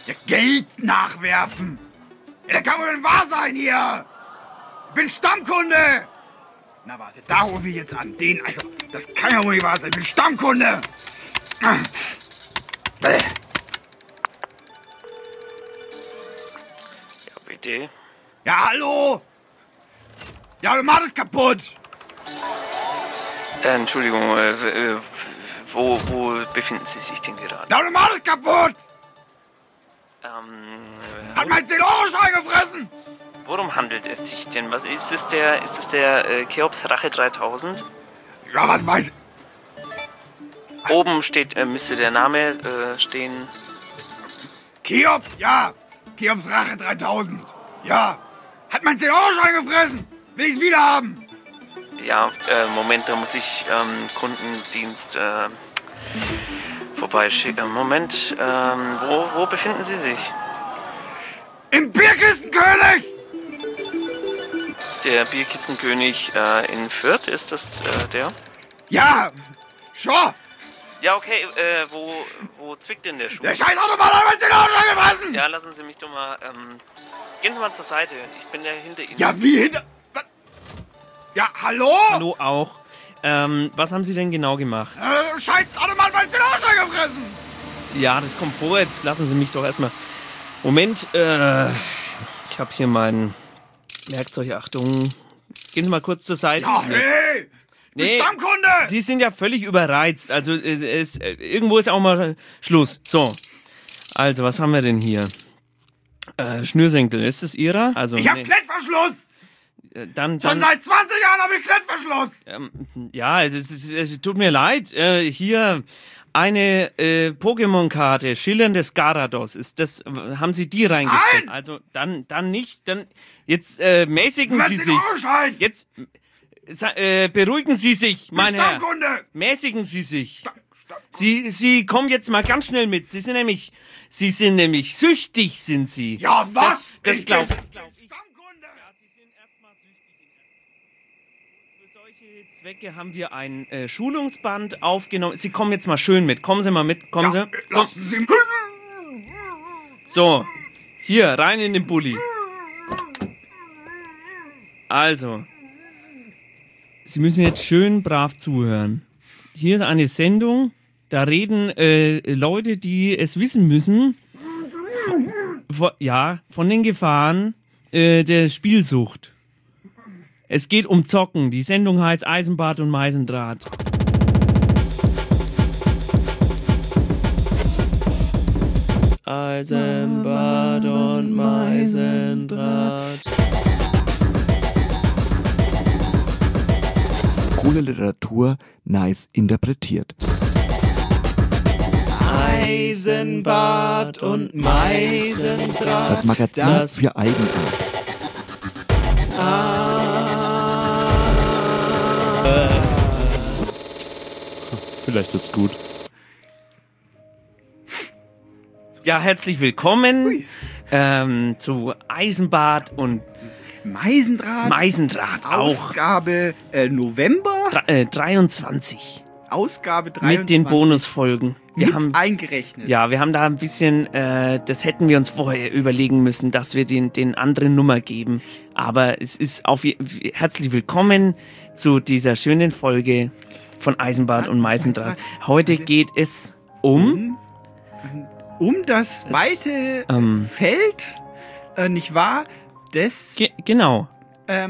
Ja, Geld nachwerfen. Ja, das kann wohl nicht wahr sein hier. Ich bin Stammkunde. Na warte, da rufen wir jetzt an. Das kann ja wohl nicht wahr sein. Ich bin Stammkunde. Ja, bitte. Ja, hallo. Ja, du machst es kaputt. Entschuldigung, wo befinden Sie sich denn gerade? Ja, du machst es kaputt. Hat mein 10-Euro-Schein gefressen. Worum handelt es sich denn? Was ist es der Cheops Rache 3000? Ja, was weiß ich. Oben müsste der Name stehen. Cheops, ja. Cheops Rache 3000. Ja. Hat mein 10-Euro-Schein gefressen. Will ich's wieder haben. Ja, Moment, da muss ich Kundendienst vorbeischicken. Moment, wo befinden Sie sich? Im Bierkistenkönig. Der Bierkistenkönig in Fürth, ist das der? Ja, schon. Ja, okay, wo zwickt denn der Schuh? Der scheiß Automat hat mein 10-Euro-Schein gefressen. Ja, lassen Sie mich doch mal, gehen Sie mal zur Seite, ich bin ja hinter Ihnen. Ja, wie hinter... Was? Ja, hallo? Hallo auch. Was haben Sie denn genau gemacht? Scheiß Automat hat mein 10-Euro-Schein gefressen. Ja, das kommt vor. Jetzt lassen Sie mich doch erstmal... Moment, ich habe hier mein Werkzeug. Achtung. Gehen Sie mal kurz zur Seite. Ja, hey. Nee, Stammkunde. Sie sind ja völlig überreizt. Also, irgendwo ist auch mal Schluss. So. Also, was haben wir denn hier? Schnürsenkel. Ist das Ihrer? Also, Ich hab Klettverschluss. Dann, Schon seit 20 Jahren habe ich Klettverschluss. ja, es tut mir leid. Hier eine Pokémon-Karte, schillerndes Garados. Haben Sie die reingestellt? Nein! Also dann nicht. Dann jetzt mäßigen Sie sich. Euro-Schein. Jetzt beruhigen Sie sich, mein Herr. Stammkunde. Mäßigen Sie sich. Sie kommen jetzt mal ganz schnell mit. Sie sind nämlich süchtig, sind Sie. Ja, was? Das glaub ich. Stammkunde. Sie sind erstmal süchtig. Für solche Zwecke haben wir ein Schulungsband aufgenommen. Sie kommen jetzt mal schön mit. Kommen Sie mal mit. Kommen Ja, Sie. lassen Sie... So, hier, rein in den Bulli. Also, Sie müssen jetzt schön brav zuhören. Hier ist eine Sendung, da reden Leute, die es wissen müssen, von den Gefahren der Spielsucht. Es geht um Zocken. Die Sendung heißt Eisenbart und Meisendraht. Eisenbart und Meisendraht. Coole Literatur, nice interpretiert. Eisenbart und Meisendraht. Das Magazin für Eigenart. Vielleicht wird's gut. Ja, herzlich willkommen zu Eisenbart und Meisendraht auch. Ausgabe November. 23. Ausgabe 23. Mit den Bonusfolgen. Wir haben eingerechnet. Ja, wir haben da ein bisschen, das hätten wir uns vorher überlegen müssen, dass wir den anderen Nummer geben. Aber es ist herzlich willkommen zu dieser schönen Folge von Eisenbart und Meisendraht. Heute geht es um das weite Feld, nicht wahr? Genau. Ja.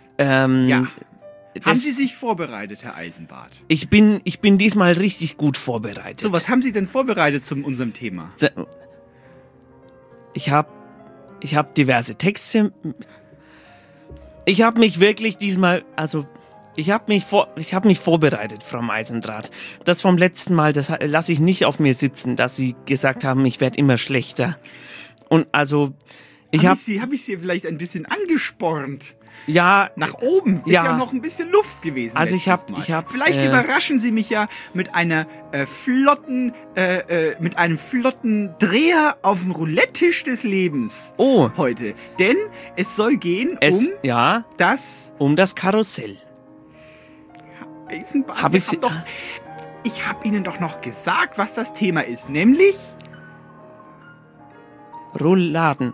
Haben Sie sich vorbereitet, Herr Eisenbart? Ich bin diesmal richtig gut vorbereitet. So, was haben Sie denn vorbereitet zu unserem Thema? Ich hab diverse Texte. Ich habe mich wirklich diesmal, ich habe mich vorbereitet, Frau Meisendraht. Das vom letzten Mal, das lasse ich nicht auf mir sitzen, dass Sie gesagt haben, ich werde immer schlechter. Und also, Hab ich Sie vielleicht ein bisschen angespornt? Ja. Nach oben ist ja noch ein bisschen Luft gewesen. Also ich hab Vielleicht überraschen Sie mich ja mit einer mit einem flotten Dreher auf dem Roulette-Tisch des Lebens. Oh. Heute. Denn es soll gehen um das Karussell. Eisenbahn. Ich habe Ihnen doch noch gesagt, was das Thema ist, nämlich Rouladen.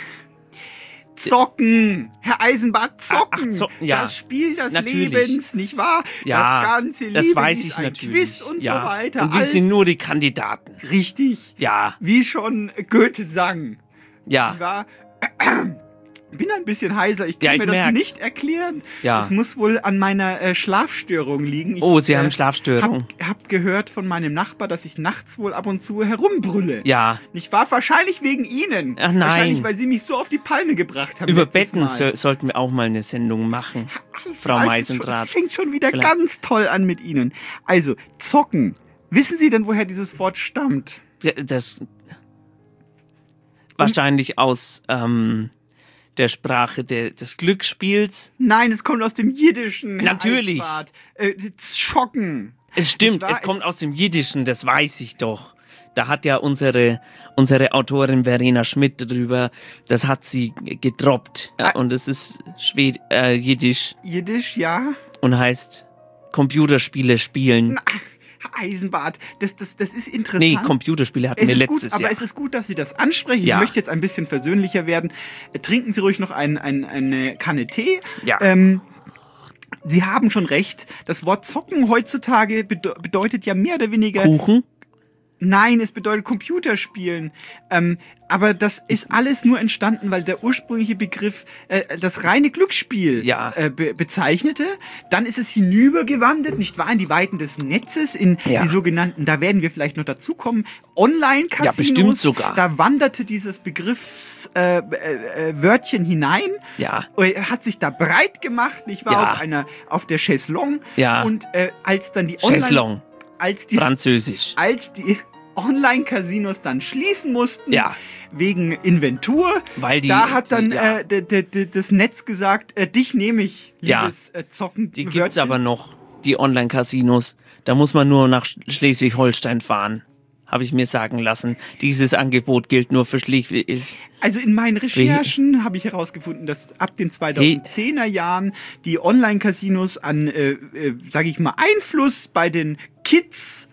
Zocken! Herr Eisenbart, zocken! Ja. Das Spiel des Natürlich. Lebens, nicht wahr? Ja, das ganze Leben das weiß ich ist ein natürlich. Quiz und ja. so weiter. Und wir sind nur die Kandidaten. Richtig. Ja. Wie schon Goethe sang. Ja. Ich bin ein bisschen heiser. Ich kann mir das merk's. nicht erklären. Ja. Es muss wohl an meiner Schlafstörung liegen. Sie haben Schlafstörung. Hab gehört von meinem Nachbar, dass ich nachts wohl ab und zu herumbrülle. Ja. Nicht wahr? Wahrscheinlich wegen Ihnen. Ach nein. Wahrscheinlich, weil Sie mich so auf die Palme gebracht haben. Über letztes Betten Mal. sollten wir auch mal eine Sendung machen. Frau Also, Meisendraht. Es fängt schon wieder Vielleicht. ganz toll an mit Ihnen. Also, zocken. Wissen Sie denn, woher dieses Wort stammt? Das wahrscheinlich aus der Sprache des Glücksspiels. Nein, es kommt aus dem Jiddischen. Herr Natürlich. Eisbart. Schocken. Es stimmt, Nicht wahr? es kommt aus dem Jiddischen, das weiß ich doch. Da hat ja unsere Autorin Verena Schmidt drüber, das hat sie gedroppt. Ja, und es ist Jiddisch Jiddisch, ja. und heißt Computerspiele spielen. Eisenbart, das ist interessant. Nee, Computerspiele hatten wir letztes Aber Jahr. es ist gut, dass Sie das ansprechen. Ja. Ich möchte jetzt ein bisschen versöhnlicher werden. Trinken Sie ruhig noch eine Kanne Tee. Ja. Sie haben schon recht. Das Wort Zocken heutzutage bedeutet ja mehr oder weniger... Kuchen? Nein, es bedeutet Computerspielen. Aber das ist alles nur entstanden, weil der ursprüngliche Begriff das reine Glücksspiel bezeichnete. Dann ist es hinübergewandert, nicht wahr, in die Weiten des Netzes, in die sogenannten, da werden wir vielleicht noch dazu kommen, Online-Casinos. Ja, bestimmt sogar. Da wanderte dieses Begriffswörtchen hinein. Ja. Hat sich da breit gemacht, nicht wahr, auf der Chaiselong. Ja. Und als dann die Chaiselong. Französisch. Als die Online-Casinos dann schließen mussten, wegen Inventur, hat dann das Netz gesagt, dich nehme ich, liebes Zocken. Die gibt's aber noch, die Online-Casinos. Da muss man nur nach Schleswig-Holstein fahren. Habe ich mir sagen lassen. Dieses Angebot gilt nur für Schleswig. Also in meinen Recherchen habe ich herausgefunden, dass ab den 2010er Jahren die Online-Casinos an, sage ich mal, Einfluss bei den Kids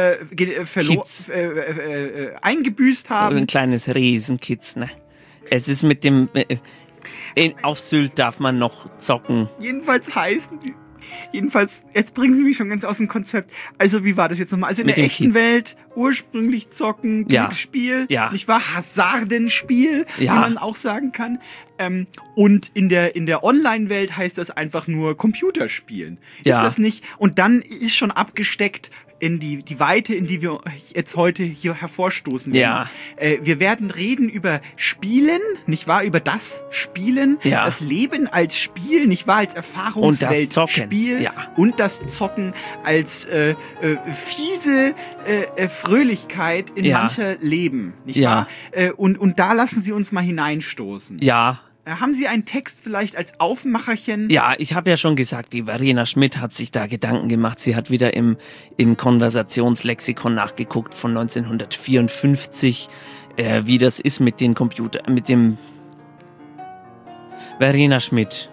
eingebüßt haben. Ein kleines Riesenkids, ne? Es ist mit dem... auf Sylt darf man noch zocken. Jedenfalls, jetzt bringen Sie mich schon ganz aus dem Konzept. Also, wie war das jetzt nochmal? Also, in der echten Welt ursprünglich zocken, Glücksspiel, nicht wahr? Hasardenspiel, wie man auch sagen kann. Und in der Online-Welt heißt das einfach nur Computerspielen. Ist das nicht? Und dann ist schon abgesteckt in die Weite, in die wir jetzt heute hier hervorstoßen werden. Wir werden reden über Spielen, nicht wahr? Über das Spielen, das Leben als Spiel, nicht wahr? Als Erfahrungswelt, und das Spiel und das Zocken als fiese Fröhlichkeit in mancher Leben, nicht wahr? Und da lassen Sie uns mal hineinstoßen. Ja. Haben Sie einen Text vielleicht als Aufmacherchen? Ja, ich habe ja schon gesagt, die Verena Schmidt hat sich da Gedanken gemacht. Sie hat wieder im Konversationslexikon nachgeguckt von 1954, wie das ist mit dem Verena Schmidt.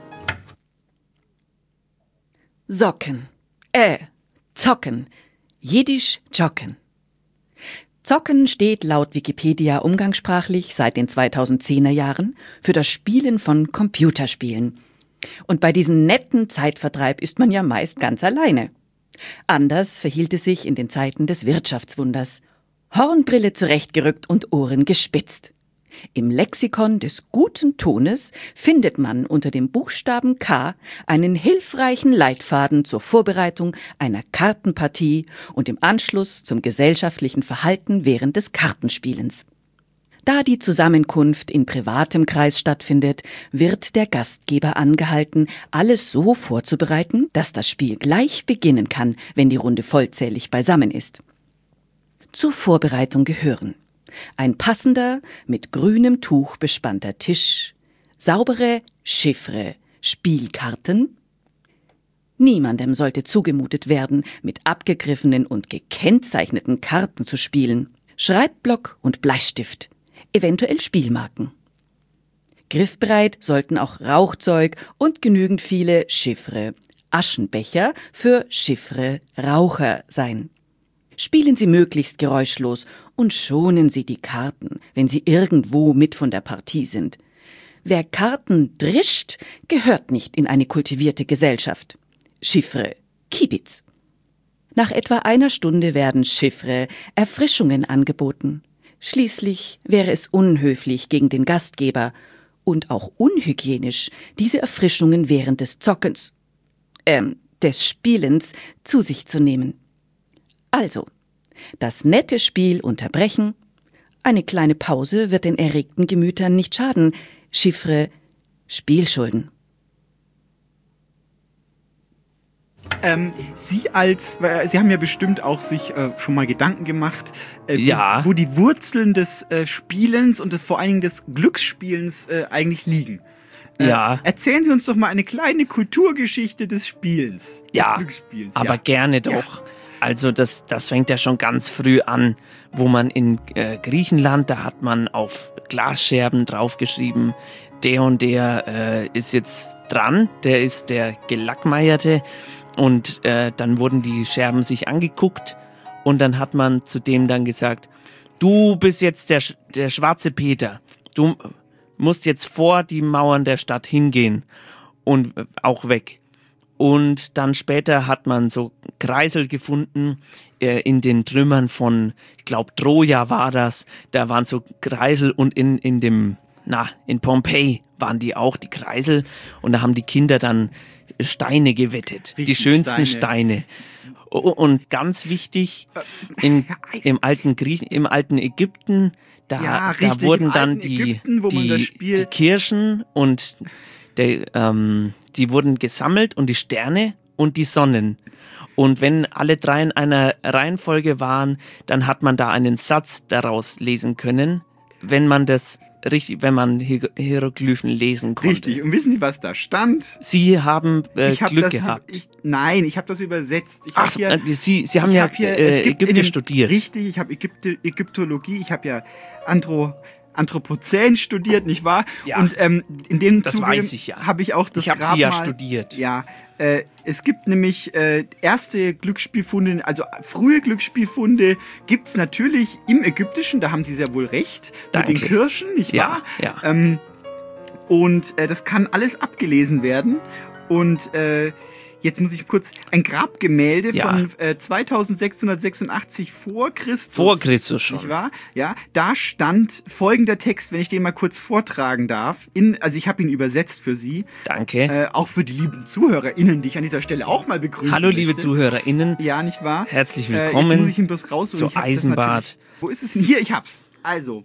Socken. Zocken. Jiddisch Jocken. Zocken steht laut Wikipedia umgangssprachlich seit den 2010er Jahren für das Spielen von Computerspielen. Und bei diesem netten Zeitvertreib ist man ja meist ganz alleine. Anders verhielt es sich in den Zeiten des Wirtschaftswunders. Hornbrille zurechtgerückt und Ohren gespitzt. Im Lexikon des guten Tones findet man unter dem Buchstaben K einen hilfreichen Leitfaden zur Vorbereitung einer Kartenpartie und im Anschluss zum gesellschaftlichen Verhalten während des Kartenspielens. Da die Zusammenkunft in privatem Kreis stattfindet, wird der Gastgeber angehalten, alles so vorzubereiten, dass das Spiel gleich beginnen kann, wenn die Runde vollzählig beisammen ist. Zur Vorbereitung gehören ein passender, mit grünem Tuch bespannter Tisch, saubere Chiffre, Spielkarten. Niemandem sollte zugemutet werden, mit abgegriffenen und gekennzeichneten Karten zu spielen. Schreibblock und Bleistift, eventuell Spielmarken. Griffbereit sollten auch Rauchzeug und genügend viele Chiffre, Aschenbecher für Chiffre Raucher sein. Spielen Sie möglichst geräuschlos und schonen Sie die Karten, wenn Sie irgendwo mit von der Partie sind. Wer Karten drischt, gehört nicht in eine kultivierte Gesellschaft. Chiffre, Kibitz. Nach etwa einer Stunde werden Chiffre Erfrischungen angeboten. Schließlich wäre es unhöflich gegen den Gastgeber und auch unhygienisch, diese Erfrischungen während des Zockens, des Spielens zu sich zu nehmen. Also, das nette Spiel unterbrechen. Eine kleine Pause wird den erregten Gemütern nicht schaden. Chiffre, Spielschulden. Sie haben ja bestimmt auch sich schon mal Gedanken gemacht, wo die Wurzeln des Spielens und vor allen Dingen des Glücksspielens eigentlich liegen. Erzählen Sie uns doch mal eine kleine Kulturgeschichte des Spielens, des Glücksspiels. Aber gerne doch. Ja. Also das fängt ja schon ganz früh an, wo man in Griechenland, da hat man auf Glasscherben draufgeschrieben, der und der ist jetzt dran, der ist der Gelackmeierte. Und dann wurden die Scherben sich angeguckt und dann hat man zu dem dann gesagt, du bist jetzt der schwarze Peter, du musst jetzt vor die Mauern der Stadt hingehen und auch weg. Und dann später hat man so Kreisel gefunden in den Trümmern von, ich glaube Troja war das, da waren so Kreisel und in Pompeji waren die auch, die Kreisel, und da haben die Kinder dann Steine gewettet, richtig, die schönsten Steine. Und ganz wichtig, im alten Ägypten, da wurden dann die Kirschen und die wurden gesammelt und die Sterne und die Sonnen. Und wenn alle drei in einer Reihenfolge waren, dann hat man da einen Satz daraus lesen können, wenn man Hieroglyphen lesen konnte. Richtig. Und wissen Sie, was da stand? Sie haben Glück gehabt. Ich habe das übersetzt. Sie haben ja Ägyptisch studiert. Richtig, ich habe Ägyptologie, ich habe ja Anthropozän studiert, nicht wahr? Ja, und in dem das Zuge weiß ich ja. Habe ich auch das Ich habe sie ja studiert. Ja, es gibt nämlich erste Glücksspielfunde, also frühe Glücksspielfunde gibt es natürlich im Ägyptischen, da haben Sie sehr wohl recht, Danke. Mit den Kirschen, nicht wahr? Ja. Und das kann alles abgelesen werden und jetzt muss ich kurz ein Grabgemälde von 2686 vor Christus. Vor Christus schon. Nicht wahr? Ja, da stand folgender Text, wenn ich den mal kurz vortragen darf. Also ich habe ihn übersetzt für Sie. Danke. Auch für die lieben ZuhörerInnen, die ich an dieser Stelle auch mal begrüßen Hallo, möchte. liebe ZuhörerInnen. Ja, nicht wahr? Herzlich willkommen. Jetzt muss ich ihn bloß raussuchen. Zu Eisenbad. Wo ist es denn? Hier, ich hab's. Also.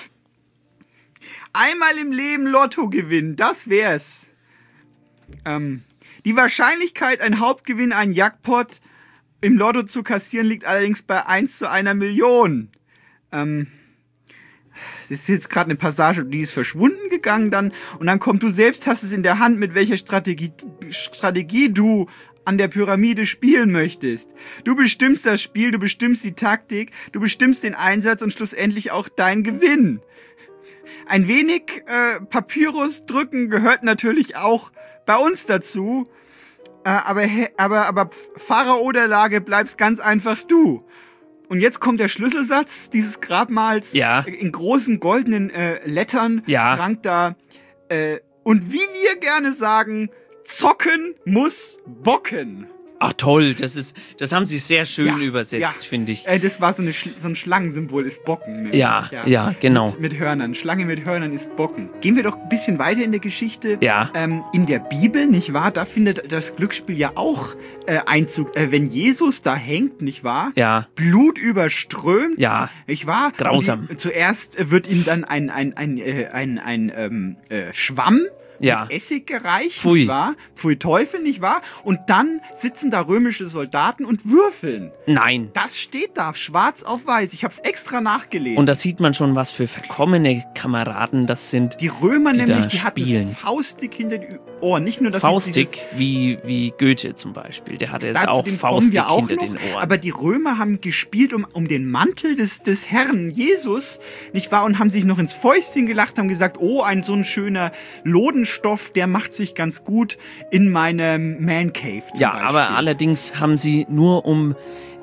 Einmal im Leben Lotto gewinnen, das wär's. Die Wahrscheinlichkeit, ein Hauptgewinn, ein Jackpot im Lotto zu kassieren, liegt allerdings bei 1 zu 1 Million. Das ist jetzt gerade eine Passage, die ist verschwunden gegangen dann. Und dann kommt, du selbst hast es in der Hand, mit welcher Strategie du an der Pyramide spielen möchtest. Du bestimmst das Spiel, du bestimmst die Taktik, du bestimmst den Einsatz und schlussendlich auch deinen Gewinn. Ein wenig Papyrus drücken gehört natürlich auch bei uns dazu, aber Pharao der Lage bleibst ganz einfach du. Und jetzt kommt der Schlüsselsatz dieses Grabmals in großen goldenen Lettern, prangt da. Und wie wir gerne sagen, zocken muss bocken. Ach toll, das haben Sie sehr schön übersetzt, finde ich. Das war so ein Schlangensymbol, ist Bocken. Nämlich. Ja, genau. Mit Hörnern. Schlange mit Hörnern ist Bocken. Gehen wir doch ein bisschen weiter in der Geschichte. Ja. In der Bibel, nicht wahr, da findet das Glücksspiel ja auch Einzug. Wenn Jesus da hängt, nicht wahr? Ja. Blut überströmt. Ja. Nicht wahr? Grausam. Zuerst wird ihm dann ein Schwamm mit Essig gereicht, Pfui. Nicht wahr? Pfui Teufel, nicht wahr? Und dann sitzen da römische Soldaten und würfeln. Nein. Das steht da, schwarz auf weiß. Ich habe es extra nachgelesen. Und da sieht man schon, was für verkommene Kameraden das sind. Die Römer nämlich, die hatten es faustdick hinter die Ohren. Nicht nur, dass faustdick, wie Goethe zum Beispiel. Der hatte es auch faustdick hinter den Ohren. Aber die Römer haben gespielt um den Mantel des Herrn Jesus, nicht wahr? Und haben sich noch ins Fäustchen gelacht, haben gesagt, oh, so ein schöner Lodenstoff, der macht sich ganz gut in meinem Man Cave. Ja, Beispiel. Aber allerdings haben sie nur um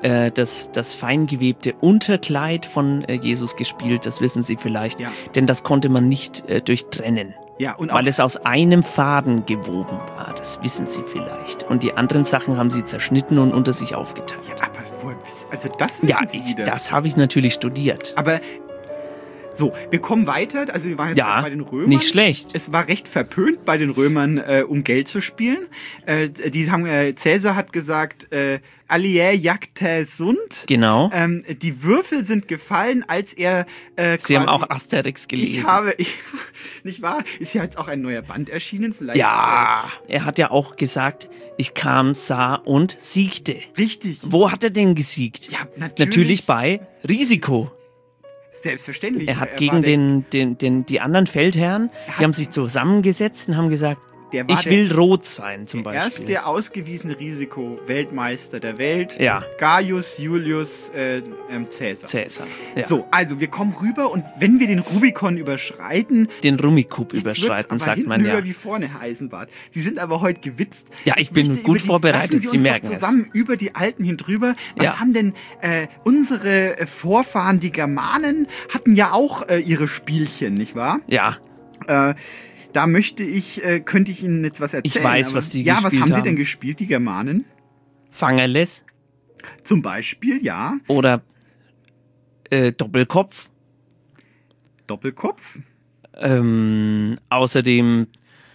das feingewebte Unterkleid von Jesus gespielt, das wissen Sie vielleicht, denn das konnte man nicht durchtrennen. Ja, und weil es aus einem Faden gewoben war, das wissen Sie vielleicht. Und die anderen Sachen haben sie zerschnitten und unter sich aufgeteilt. Ja, aber also das wissen Sie wieder. Das habe ich natürlich studiert. Aber so, wir kommen weiter. Also wir waren jetzt bei den Römern. Nicht schlecht. Es war recht verpönt bei den Römern, um Geld zu spielen. Cäsar hat gesagt, Allier jacta sunt. Genau. Die Würfel sind gefallen, als er Sie haben auch Asterix gelesen. Nicht wahr? Ist ja jetzt auch ein neuer Band erschienen. Vielleicht. Ja, er hat ja auch gesagt, ich kam, sah und siegte. Richtig. Wo hat er denn gesiegt? Ja, natürlich bei Risiko. Selbstverständlich. Er hat gegen die anderen Feldherren, die haben sich zusammengesetzt und haben gesagt, ich will rot sein, zum Beispiel. Er ist der ausgewiesene Risiko-Weltmeister der Welt. Ja. Gaius Julius Caesar. Ja. So, also wir kommen rüber und wenn wir den Rubikon überschreiten... Den Rummikub überschreiten, sagt man ja. Wie vorne heißen, Bart. Sie sind aber heute gewitzt. Ja, ich bin gut vorbereitet, Sie merken es. Zusammen über die Alten hin drüber. Was haben denn unsere Vorfahren, die Germanen, hatten ja auch ihre Spielchen, nicht wahr? Ja. Da könnte ich Ihnen jetzt was erzählen. Ich weiß, was die gespielt haben. Ja, was haben Sie denn gespielt, die Germanen? Fangerles. Zum Beispiel, ja. Oder Doppelkopf. Doppelkopf? Außerdem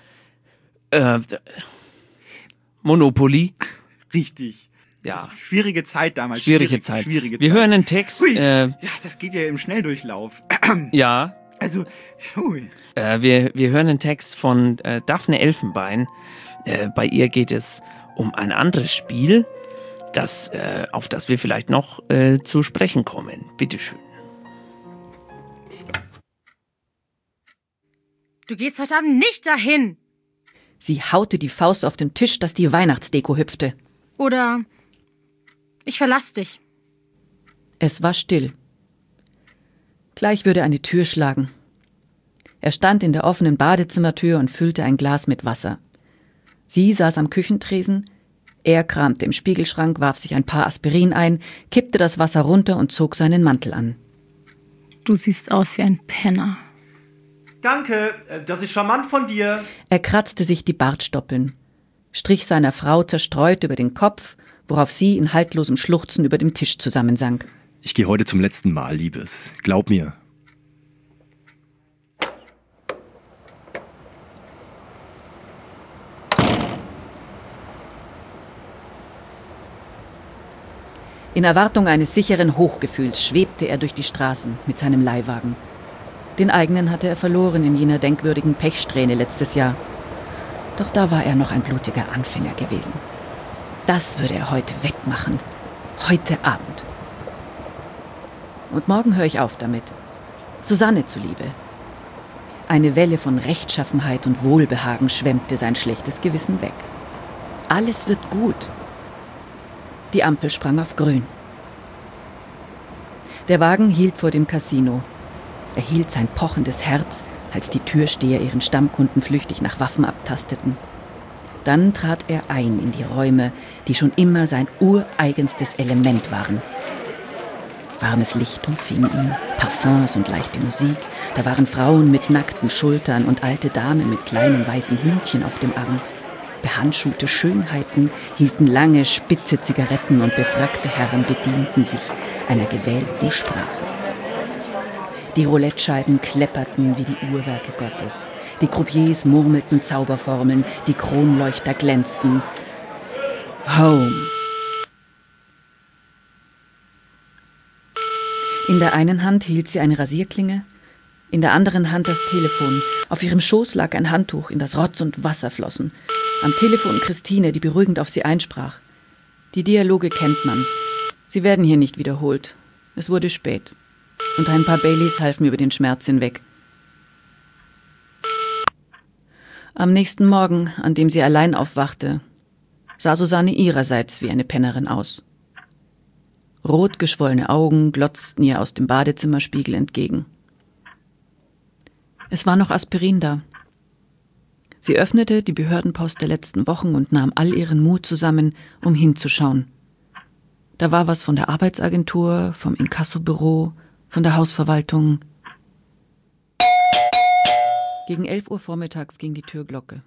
Monopoly. Richtig. Ja. Schwierige Zeit damals. Schwierige Zeit. Wir hören einen Text. Ja, das geht ja im Schnelldurchlauf. Ja. Also, wir hören einen Text von Daphne Elfenbein. Bei ihr geht es um ein anderes Spiel, auf das wir vielleicht noch zu sprechen kommen. Bitteschön. Du gehst heute Abend nicht dahin. Sie haute die Faust auf den Tisch, dass die Weihnachtsdeko hüpfte. Oder ich verlass dich. Es war still. Gleich würde eine Tür schlagen. Er stand in der offenen Badezimmertür und füllte ein Glas mit Wasser. Sie saß am Küchentresen, er kramte im Spiegelschrank, warf sich ein paar Aspirin ein, kippte das Wasser runter und zog seinen Mantel an. Du siehst aus wie ein Penner. Danke, das ist charmant von dir. Er kratzte sich die Bartstoppeln, strich seiner Frau zerstreut über den Kopf, worauf sie in haltlosem Schluchzen über dem Tisch zusammensank. Ich gehe heute zum letzten Mal, Liebes. Glaub mir. In Erwartung eines sicheren Hochgefühls schwebte er durch die Straßen mit seinem Leihwagen. Den eigenen hatte er verloren in jener denkwürdigen Pechsträhne letztes Jahr. Doch da war er noch ein blutiger Anfänger gewesen. Das würde er heute wettmachen. Heute Abend. Und morgen höre ich auf damit. Susanne zuliebe. Eine Welle von Rechtschaffenheit und Wohlbehagen schwemmte sein schlechtes Gewissen weg. Alles wird gut. Die Ampel sprang auf grün. Der Wagen hielt vor dem Casino. Er hielt sein pochendes Herz, als die Türsteher ihren Stammkunden flüchtig nach Waffen abtasteten. Dann trat er ein in die Räume, die schon immer sein ureigenstes Element waren. Warmes Licht umfing ihn, Parfums und leichte Musik. Da waren Frauen mit nackten Schultern und alte Damen mit kleinen weißen Hündchen auf dem Arm. Behandschuhte Schönheiten hielten lange, spitze Zigaretten und befrackte Herren bedienten sich einer gewählten Sprache. Die Roulettescheiben klepperten wie die Uhrwerke Gottes. Die Croupiers murmelten Zauberformeln, die Kronleuchter glänzten. Home. In der einen Hand hielt sie eine Rasierklinge, in der anderen Hand das Telefon. Auf ihrem Schoß lag ein Handtuch, in das Rotz und Wasser flossen. Am Telefon Christine, die beruhigend auf sie einsprach. Die Dialoge kennt man. Sie werden hier nicht wiederholt. Es wurde spät. Und ein paar Baileys halfen über den Schmerz hinweg. Am nächsten Morgen, an dem sie allein aufwachte, sah Susanne ihrerseits wie eine Pennerin aus. Rot geschwollene Augen glotzten ihr aus dem Badezimmerspiegel entgegen. Es war noch Aspirin da. Sie öffnete die Behördenpost der letzten Wochen und nahm all ihren Mut zusammen, um hinzuschauen. Da war was von der Arbeitsagentur, vom Inkassobüro, von der Hausverwaltung. Gegen 11 Uhr vormittags ging die Türglocke.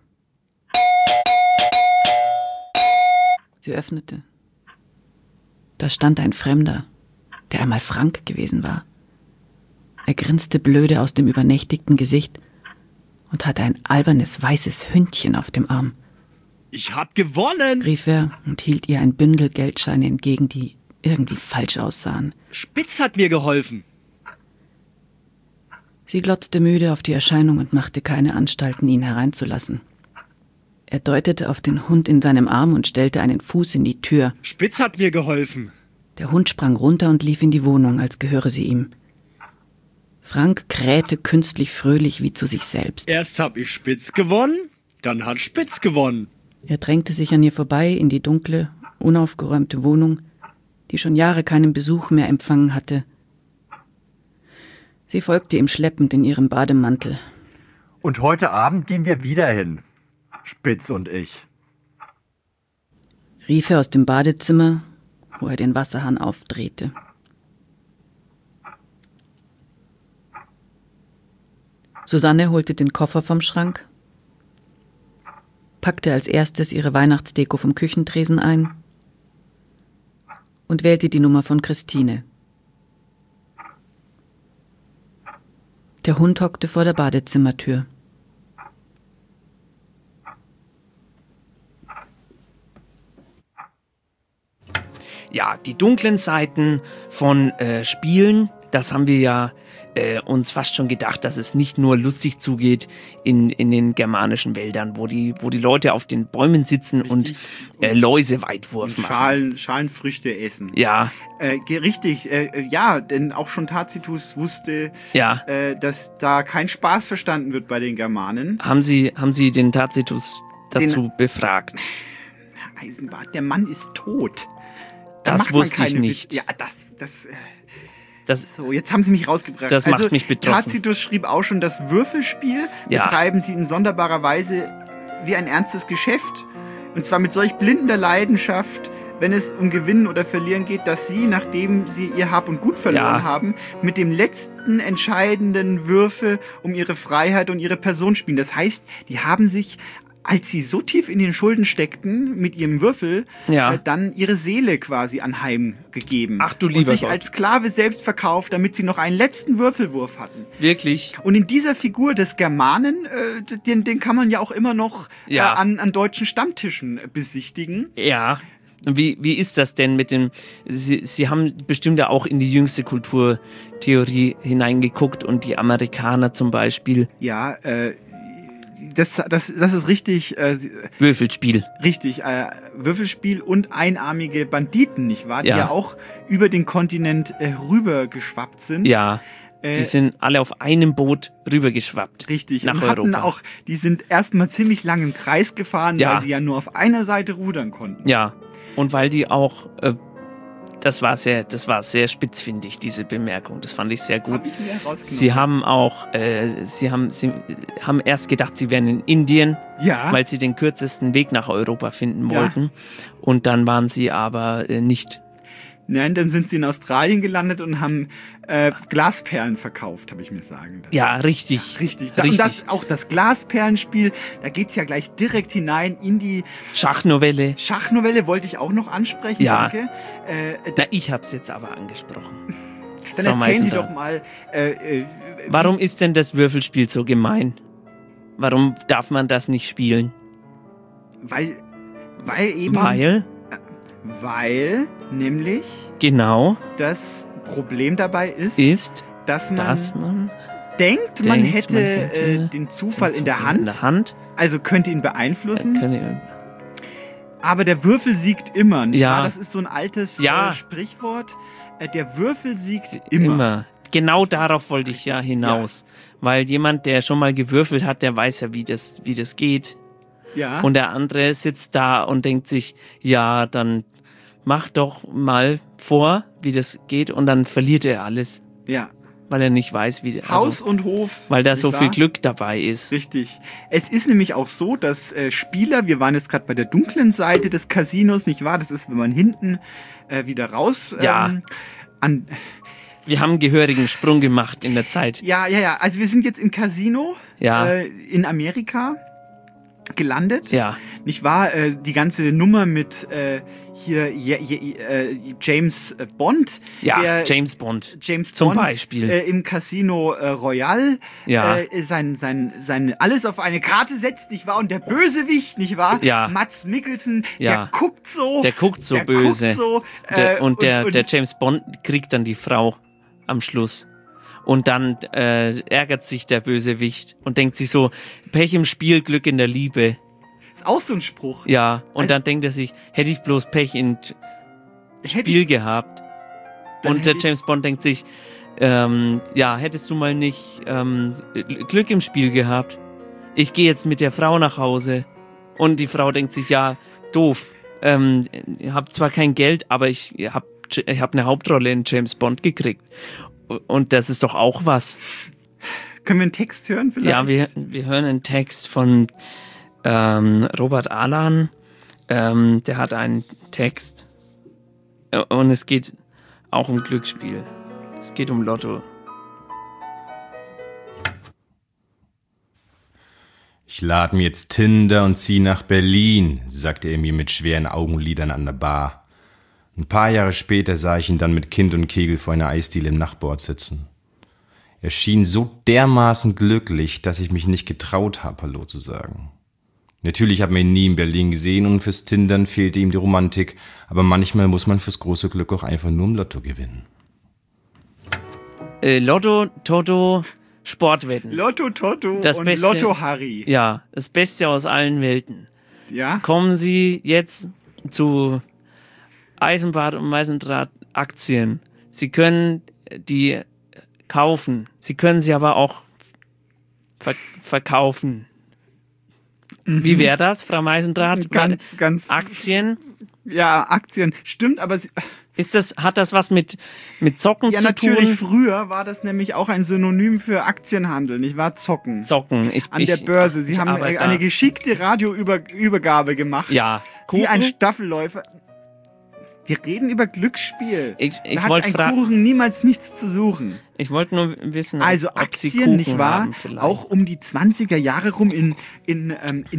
Sie öffnete. Da stand ein Fremder, der einmal Frank gewesen war. Er grinste blöde aus dem übernächtigten Gesicht und hatte ein albernes weißes Hündchen auf dem Arm. »Ich hab gewonnen«, rief er und hielt ihr ein Bündel Geldscheine entgegen, die irgendwie falsch aussahen. »Spitz hat mir geholfen.« Sie glotzte müde auf die Erscheinung und machte keine Anstalten, ihn hereinzulassen. Er deutete auf den Hund in seinem Arm und stellte einen Fuß in die Tür. »Spitz hat mir geholfen.« Der Hund sprang runter und lief in die Wohnung, als gehöre sie ihm. Frank krähte künstlich fröhlich wie zu sich selbst. »Erst hab ich Spitz gewonnen, dann hat Spitz gewonnen.« Er drängte sich an ihr vorbei in die dunkle, unaufgeräumte Wohnung, die schon Jahre keinen Besuch mehr empfangen hatte. Sie folgte ihm schleppend in ihrem Bademantel. »Und heute Abend gehen wir wieder hin, Spitz und ich«, rief er aus dem Badezimmer, wo er den Wasserhahn aufdrehte. Susanne holte den Koffer vom Schrank, packte als erstes ihre Weihnachtsdeko vom Küchentresen ein und wählte die Nummer von Christine. Der Hund hockte vor der Badezimmertür. Ja, die dunklen Seiten von Spielen, das haben wir ja uns fast schon gedacht, dass es nicht nur lustig zugeht in den germanischen Wäldern, wo die Leute auf den Bäumen sitzen. Richtig. Und Läuseweitwurf machen. Schalenfrüchte essen. Ja. Richtig, ja, denn auch schon Tacitus wusste, dass da kein Spaß verstanden wird bei den Germanen. Haben Sie den Tacitus dazu befragt? Herr Eisenbart, der Mann ist tot. Das wusste ich nicht. Ja, so, jetzt haben Sie mich rausgebracht. Das macht mich betroffen. Tacitus schrieb auch schon, das Würfelspiel betreiben Sie in sonderbarer Weise wie ein ernstes Geschäft. Und zwar mit solch blindender Leidenschaft, wenn es um Gewinnen oder Verlieren geht, dass Sie, nachdem Sie Ihr Hab und Gut verloren haben, mit dem letzten entscheidenden Würfel um Ihre Freiheit und Ihre Person spielen. Das heißt, die haben sich, als sie so tief in den Schulden steckten, mit ihrem Würfel, dann ihre Seele quasi anheimgegeben. Ach du lieber Und sich Gott. als Sklave selbst verkauft, damit sie noch einen letzten Würfelwurf hatten. Wirklich? Und in dieser Figur des Germanen, den kann man ja auch immer noch an deutschen Stammtischen besichtigen. Ja. Wie ist das denn mit dem... Sie haben bestimmt ja auch in die jüngste Kulturtheorie hineingeguckt und die Amerikaner zum Beispiel. Ja, das ist richtig. Würfelspiel. Richtig, Würfelspiel und einarmige Banditen, nicht wahr? Die ja auch über den Kontinent rübergeschwappt sind. Ja, die sind alle auf einem Boot rübergeschwappt. Richtig, nach und Europa. Die sind erstmal ziemlich lang im Kreis gefahren, weil sie ja nur auf einer Seite rudern konnten. Ja, und weil die auch... Das war sehr spitzfindig, diese Bemerkung. Das fand ich sehr gut. Hab ich mir herausgenommen. Sie haben auch, sie haben erst gedacht, sie wären in Indien, weil sie den kürzesten Weg nach Europa finden wollten. Und dann waren sie aber nicht. Nein, dann sind sie in Australien gelandet und haben Glasperlen verkauft, habe ich mir sagen lassen. Ja, richtig. Ja, richtig. Und auch das Glasperlenspiel, da geht es ja gleich direkt hinein in die Schachnovelle. Schachnovelle wollte ich auch noch ansprechen, danke. Ich habe es jetzt aber angesprochen. Dann erzählen Sie doch mal. Warum ist denn das Würfelspiel so gemein? Warum darf man das nicht spielen? Weil nämlich das Problem dabei ist, dass man denkt, man hätte den Zufall in der Hand, also könnte ihn beeinflussen. Aber der Würfel siegt immer, nicht wahr? Das ist so ein altes Sprichwort. Der Würfel siegt immer. Genau darauf wollte ich ja hinaus. Weil jemand, der schon mal gewürfelt hat, der weiß ja, wie das geht. Ja. Und der andere sitzt da und denkt sich, ja, dann mach doch mal vor, wie das geht, und dann verliert er alles. Ja. weil er nicht weiß, wie... Haus und Hof. Weil da so viel Glück dabei ist. Richtig. Es ist nämlich auch so, dass Spieler, wir waren jetzt gerade bei der dunklen Seite des Casinos, nicht wahr? Das ist, wenn man hinten wieder raus... wir haben einen gehörigen Sprung gemacht in der Zeit. Ja. Also wir sind jetzt im Casino in Amerika gelandet. Ja. Nicht wahr? Die ganze Nummer mit James Bond. Ja, James Bond. Zum Beispiel. Im Casino Royale. Ja. Sein alles auf eine Karte setzt, nicht wahr? Und der Bösewicht, nicht wahr? Ja. Mads Mikkelsen, der guckt so. Der guckt so böse. Der James Bond kriegt dann die Frau am Schluss. Und dann ärgert sich der Bösewicht und denkt sich so, Pech im Spiel, Glück in der Liebe. Ist auch so ein Spruch. Ja, und dann denkt er sich, hätte ich bloß Pech im Spiel gehabt. Und der James Bond denkt sich, hättest du mal nicht Glück im Spiel gehabt? Ich gehe jetzt mit der Frau nach Hause. Und die Frau denkt sich, ja, doof. Ich habe zwar kein Geld, aber ich hab eine Hauptrolle in James Bond gekriegt. Und das ist doch auch was. Können wir einen Text hören vielleicht? Ja, wir hören einen Text von Robert Alan. Der hat einen Text. Und es geht auch um Glücksspiel. Es geht um Lotto. Ich lade mir jetzt Tinder und zieh nach Berlin, sagte er mir mit schweren Augenlidern an der Bar. Ein paar Jahre später sah ich ihn dann mit Kind und Kegel vor einer Eisdiele im Nachbarort sitzen. Er schien so dermaßen glücklich, dass ich mich nicht getraut habe, Hallo zu sagen. Natürlich hat man ihn nie in Berlin gesehen und fürs Tindern fehlte ihm die Romantik, aber manchmal muss man fürs große Glück auch einfach nur im Lotto gewinnen. Lotto, Toto, Sportwetten. Lotto, Toto das und Beste, Lotto, Harry. Ja, das Beste aus allen Welten. Ja? Kommen Sie jetzt zu Eisenbahn und Meisendraht Aktien. Sie können die kaufen. Sie können sie aber auch verkaufen. Mhm. Wie wäre das, Frau Meisendraht? Ganz Aktien? Ja, Aktien. Stimmt, aber hat das was mit Zocken zu tun? Ja, natürlich. Früher war das nämlich auch ein Synonym für Aktienhandel, nicht wahr? Zocken. An der Börse. Sie haben eine geschickte Radioübergabe gemacht. Ja. Wie ein Staffelläufer. Wir reden über Glücksspiel. Ich da hat ein Kuchen niemals nichts zu suchen. Ich wollte nur wissen, also ob Aktien, Sie Kuchen nicht wahr? Haben, auch um die 20er Jahre rum in den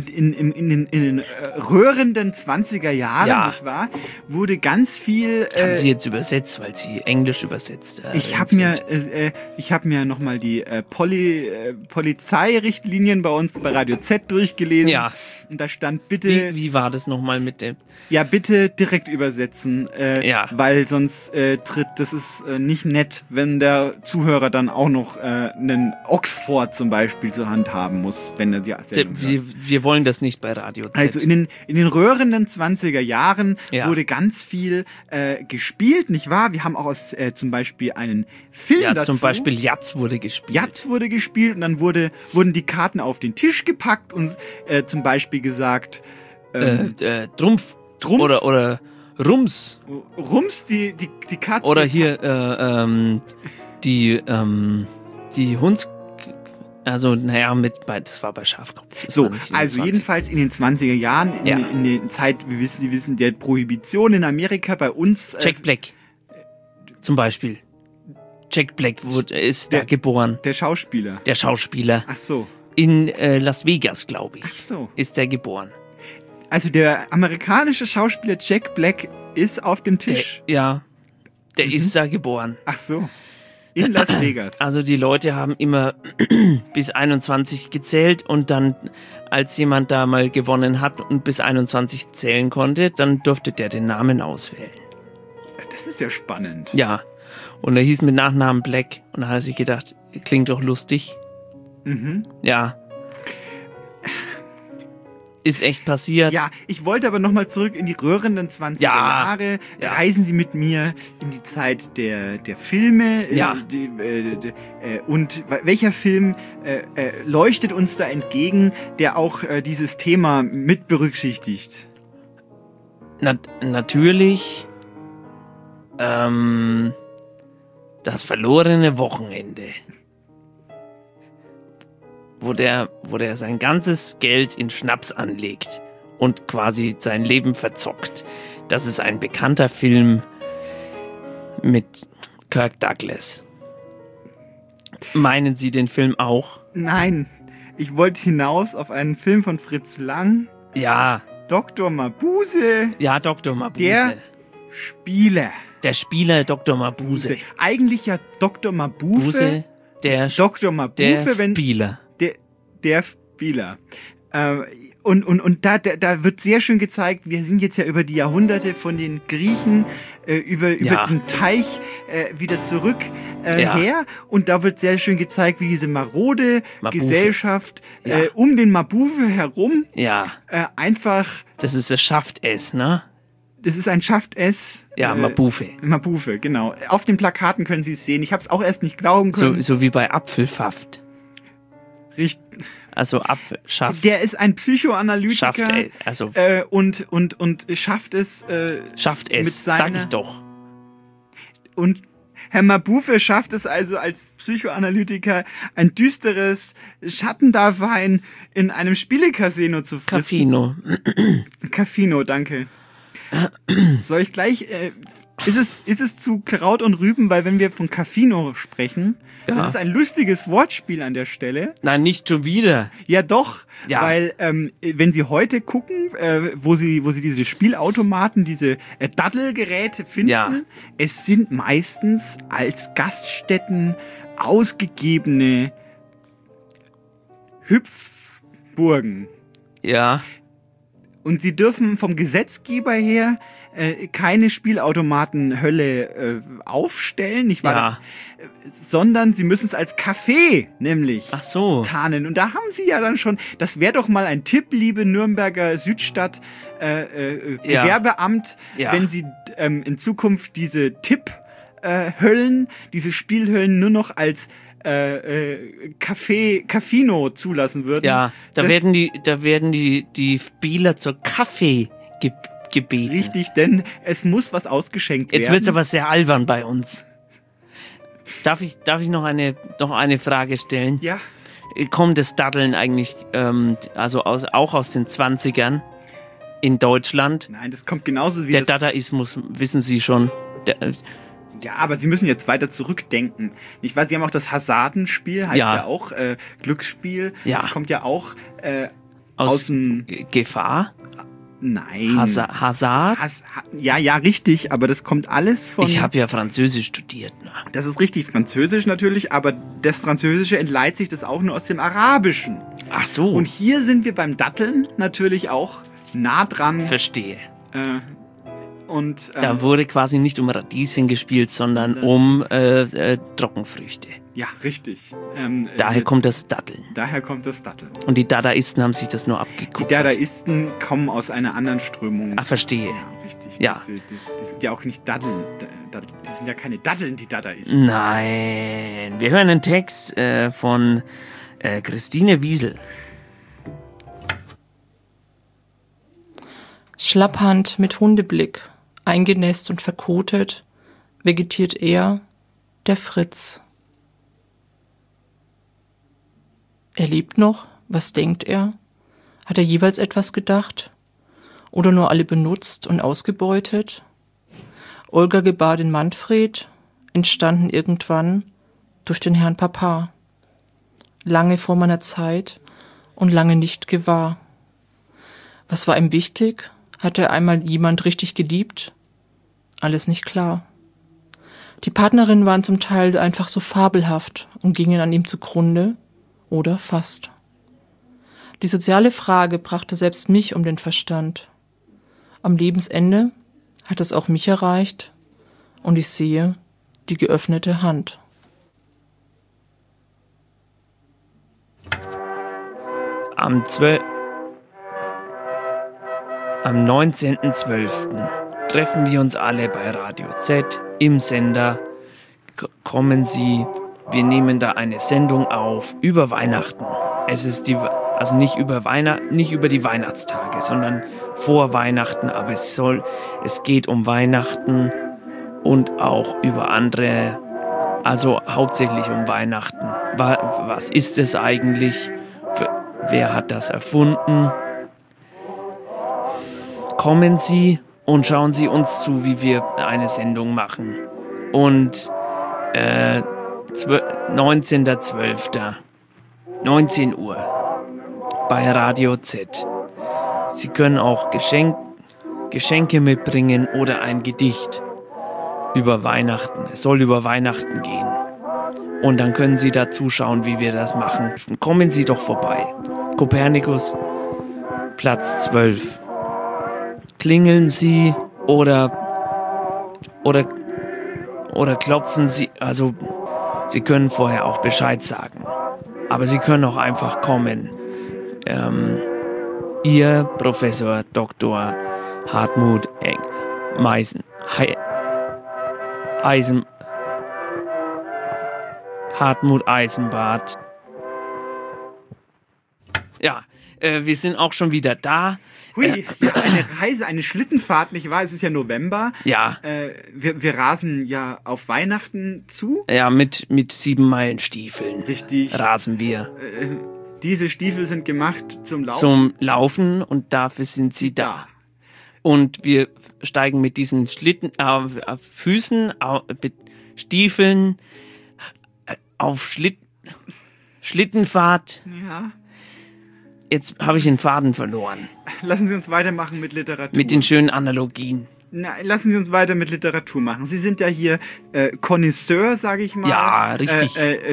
röhrenden 20er Jahren, nicht wahr? Wurde ganz viel... haben Sie jetzt übersetzt, weil Sie Englisch übersetzt Ich habe mir nochmal die Polizeirichtlinien bei uns bei Radio Z durchgelesen. Ja. Und da stand bitte... Wie war das nochmal mit dem... Ja, bitte direkt übersetzen, weil sonst das ist nicht nett, wenn der Zuhörer dann auch noch einen Oxford zum Beispiel zur Hand haben muss, wenn er die Sendung hört. Wir wollen das nicht bei Radio Z. Also in den röhrenden 20er Jahren wurde ganz viel gespielt, nicht wahr? Wir haben auch zum Beispiel einen Film dazu. Zum Beispiel Jatz wurde gespielt. Und dann wurden die Karten auf den Tisch gepackt und zum Beispiel gesagt Trumpf. Oder Rums. Rums, die Katze. Oder hier die Hunds... Also, das war bei Schafkopf. So, also jedenfalls in den 20er Jahren, in der Zeit, Sie wissen, der Prohibition in Amerika bei uns... Jack Black. Zum Beispiel. Jack Black ist da geboren. Der Schauspieler. Ach so. In Las Vegas, glaube ich. Ach so. Ist der geboren. Also der amerikanische Schauspieler Jack Black ist auf dem Tisch. Der ist da geboren. Ach so. In Las Vegas. Also die Leute haben immer bis 21 gezählt und dann, als jemand da mal gewonnen hat und bis 21 zählen konnte, dann durfte der den Namen auswählen. Das ist ja spannend. Ja. Und er hieß mit Nachnamen Black und da hat er sich gedacht, klingt doch lustig. Mhm. Ja. Ist echt passiert. Ja, ich wollte aber nochmal zurück in die röhrenden 20er Jahre. Ja. Reisen Sie mit mir in die Zeit der Filme. Ja. Und welcher Film leuchtet uns da entgegen, der auch dieses Thema mit berücksichtigt? Natürlich Das verlorene Wochenende. Wo der sein ganzes Geld in Schnaps anlegt und quasi sein Leben verzockt. Das ist ein bekannter Film mit Kirk Douglas. Meinen Sie den Film auch? Nein, ich wollte hinaus auf einen Film von Fritz Lang. Ja. Dr. Mabuse. Ja, Dr. Mabuse. Der Spieler. Der Spieler Dr. Mabuse. Eigentlich ja Dr. Mabuse. Dr. Mabuse, der Spieler. Der Spieler. Und da wird sehr schön gezeigt, wir sind jetzt ja über die Jahrhunderte von den Griechen über den Teich wieder zurück her. Und da wird sehr schön gezeigt, wie diese marode Gesellschaft um den Mabuse herum einfach... Das ist, es schafft es, ne? Das ist ein Schafft es. Ja, Mabuse. Mabuse, genau. Auf den Plakaten können Sie es sehen. Ich habe es auch erst nicht glauben können. So wie bei Apfelsaft. Richtig. Also Apfelschaft. Der ist ein Psychoanalytiker. Und schafft es. Schafft es, sag ich doch. Und Herr Mabuse schafft es also als Psychoanalytiker, ein düsteres Schattendasein in einem Spielecasino zu fristen. Casino, danke. Soll ich gleich... Ist es zu Kraut und Rüben, weil wenn wir von Casino sprechen, das ist ein lustiges Wortspiel an der Stelle. Nein, nicht schon wieder. Ja doch, weil wenn Sie heute gucken, wo Sie diese Spielautomaten, diese Daddelgeräte finden, es sind meistens als Gaststätten ausgegebene Hüpfburgen. Ja. Und Sie dürfen vom Gesetzgeber her keine Spielautomaten-Hölle aufstellen, nicht wahr? Sondern sie müssen es als Café nämlich tarnen. Und da haben sie ja dann schon, das wäre doch mal ein Tipp, liebe Nürnberger Südstadt Gewerbeamt, wenn sie in Zukunft diese Tipp-Höllen, diese Spielhöllen nur noch als Casino zulassen würden. Ja, da werden die Spieler zur Kaffee gebeten. Richtig, denn es muss was ausgeschenkt werden. Jetzt wird es aber sehr albern bei uns. Darf ich noch eine Frage stellen? Ja. Kommt das Daddeln eigentlich auch aus den 20ern in Deutschland? Nein, das kommt genauso wie der Dadaismus, wissen Sie schon. Ja, aber Sie müssen jetzt weiter zurückdenken. Nicht wahr? Sie haben auch das Hasardenspiel, heißt ja auch Glücksspiel. Ja. Das kommt ja auch aus dem... Gefahr? Nein. Hazard? Ja, richtig, aber das kommt alles von... Ich habe ja Französisch studiert. Ne? Das ist richtig, Französisch natürlich, aber das Französische entleiht sich das auch nur aus dem Arabischen. Ach so. Und hier sind wir beim Datteln natürlich auch nah dran. Verstehe. Da wurde quasi nicht um Radieschen gespielt, sondern um Trockenfrüchte. Ja, richtig. Daher kommt das Datteln. Und die Dadaisten haben sich das nur abgeguckt. Die Dadaisten kommen aus einer anderen Strömung. Ach, verstehe. Ja, richtig. Ja. Die sind ja auch nicht Daddeln. Die sind ja keine Daddeln, die Dadaisten. Nein. Wir hören einen Text von Christine Wiesel. Schlapphand mit Hundeblick, eingenässt und verkotet, vegetiert er, der Fritz. Er lebt noch? Was denkt er? Hat er jeweils etwas gedacht? Oder nur alle benutzt und ausgebeutet? Olga gebar den Manfred, entstanden irgendwann durch den Herrn Papa. Lange vor meiner Zeit und lange nicht gewahr. Was war ihm wichtig? Hatte er einmal jemand richtig geliebt? Alles nicht klar. Die Partnerinnen waren zum Teil einfach so fabelhaft und gingen an ihm zugrunde, oder fast. Die soziale Frage brachte selbst mich um den Verstand. Am Lebensende hat es auch mich erreicht und ich sehe die geöffnete Hand. Am 19.12. treffen wir uns alle bei Radio Z im Sender. Kommen Sie, wir nehmen da eine Sendung auf über Weihnachten. Es ist nicht über die Weihnachtstage, sondern vor Weihnachten, aber es geht um Weihnachten und auch über andere Also hauptsächlich um Weihnachten. Was ist es eigentlich? Wer hat das erfunden? Kommen Sie und schauen Sie uns zu, wie wir eine Sendung machen. Und 19.12. 19 Uhr bei Radio Z. Sie können auch Geschenke mitbringen oder ein Gedicht über Weihnachten. Es soll über Weihnachten gehen. Und dann können Sie da zuschauen, wie wir das machen. Kommen Sie doch vorbei. Kopernikus, Platz 12. Klingeln Sie oder klopfen Sie. Also, Sie können vorher auch Bescheid sagen. Aber Sie können auch einfach kommen. Ihr Professor Dr. Hartmut Hartmut Eisenbart. Ja, wir sind auch schon wieder da. Hui, eine Reise, eine Schlittenfahrt, nicht wahr? Es ist ja November. Ja. Wir rasen ja auf Weihnachten zu. Ja, mit 7-Meilen-Stiefeln. Richtig. Rasen wir. Diese Stiefel sind gemacht zum Laufen. Zum Laufen und dafür sind sie da. Und wir steigen mit diesen Füßen, mit Stiefeln auf Schlittenfahrt. Ja. Jetzt habe ich den Faden verloren. Lassen Sie uns weitermachen mit Literatur. Mit den schönen Analogien. Lassen Sie uns weiter mit Literatur machen. Sie sind ja hier Connoisseur, sage ich mal. Ja, richtig.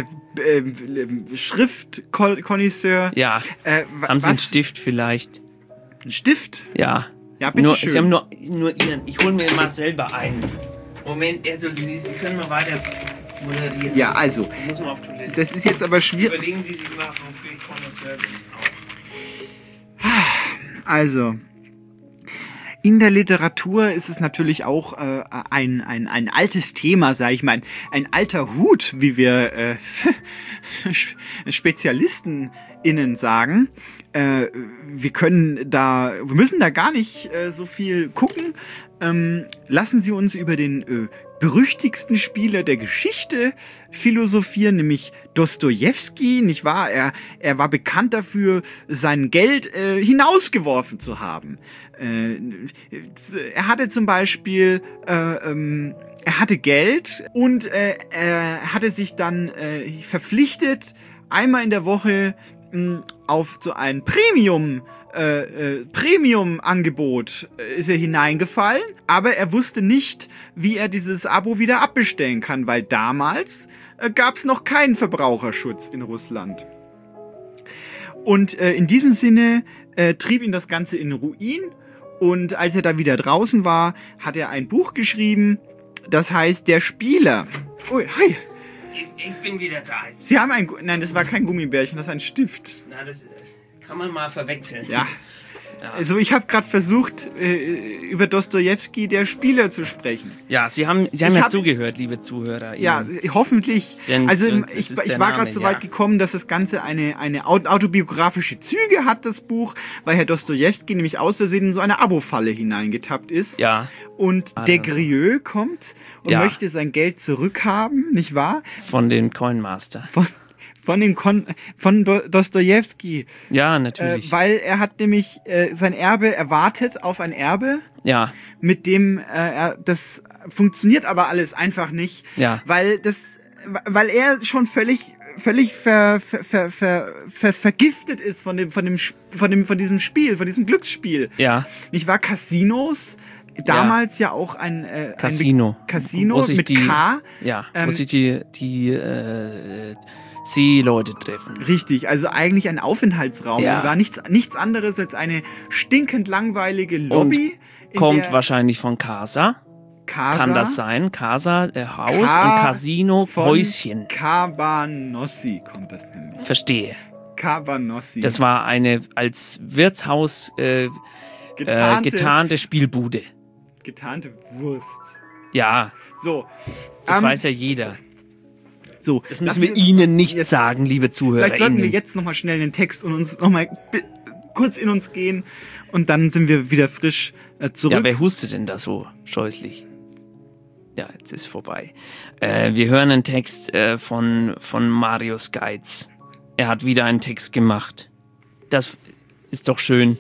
Schriftkonnoisseur. Ja. Haben Sie einen Stift vielleicht? Ein Stift? Ja. Ja, bitte schön. Sie haben nur Ihren. Ich hole mir mal selber einen. Moment, also Sie können mal weiter moderieren. Ja, also. Ich muss mal auf Toilette. Das ist jetzt aber schwierig. Überlegen Sie sich mal, wofür ich Connoisseur bin. Also, in der Literatur ist es natürlich auch ein altes Thema, sage ich mal, ein alter Hut, wie wir SpezialistenInnen sagen. Wir müssen da gar nicht so viel gucken. Lassen Sie uns über den berüchtigsten Spieler der Geschichte philosophieren, nämlich Dostojewski, nicht wahr? Er war bekannt dafür, sein Geld hinausgeworfen zu haben. Er hatte zum Beispiel er hatte Geld und er hatte sich dann verpflichtet, einmal in der Woche auf so ein Premium-Angebot ist er hineingefallen, aber er wusste nicht, wie er dieses Abo wieder abbestellen kann, weil damals gab es noch keinen Verbraucherschutz in Russland. Und in diesem Sinne trieb ihn das Ganze in Ruin, und als er da wieder draußen war, hat er ein Buch geschrieben, das heißt Der Spieler. Ui, hi. Ich bin wieder da. Sie haben nein, das war kein Gummibärchen, das ist ein Stift. Na, das kann man mal verwechseln. Ja. Also ich habe gerade versucht, über Dostojewski, Der Spieler, zu sprechen. Ja, Sie haben ja zugehört, liebe Zuhörer. Ja, hoffentlich. Denn also ich war gerade so weit gekommen, dass das Ganze eine autobiografische Züge hat, das Buch, weil Herr Dostojewski nämlich aus Versehen in so eine Abo-Falle hineingetappt ist. Ja. Und der Grieux kommt und möchte sein Geld zurückhaben, nicht wahr? Von den Coinmaster. Von Dostojewski. Ja, natürlich. Weil er hat nämlich sein Erbe erwartet auf ein Erbe. Ja. Mit dem das funktioniert aber alles einfach nicht. Ja. Weil er schon völlig vergiftet ist von diesem Spiel, von diesem Glücksspiel. Ja. Nicht wahr? Casinos. Damals ja auch ein Casino. Casino mit K. Ja, muss ich die Seeleute treffen. Richtig, also eigentlich ein Aufenthaltsraum. Ja. War nichts anderes als eine stinkend langweilige Lobby. Und kommt wahrscheinlich von Casa. Kann das sein? Casa, Haus, und Casino, Häuschen. Cabanossi kommt das nämlich. Verstehe. Cabanossi. Das war eine als Wirtshaus getarnte Spielbude. Getarnte Wurst. Ja. So. Das weiß ja jeder. So. Das müssen wir Ihnen nicht sagen, liebe Zuhörer. Vielleicht sollten wir jetzt nochmal schnell den Text und uns nochmal kurz in uns gehen, und dann sind wir wieder frisch zurück. Ja, wer hustet denn da so scheußlich? Ja, jetzt ist vorbei. Wir hören einen Text von Marius Geiz. Er hat wieder einen Text gemacht. Das ist doch schön.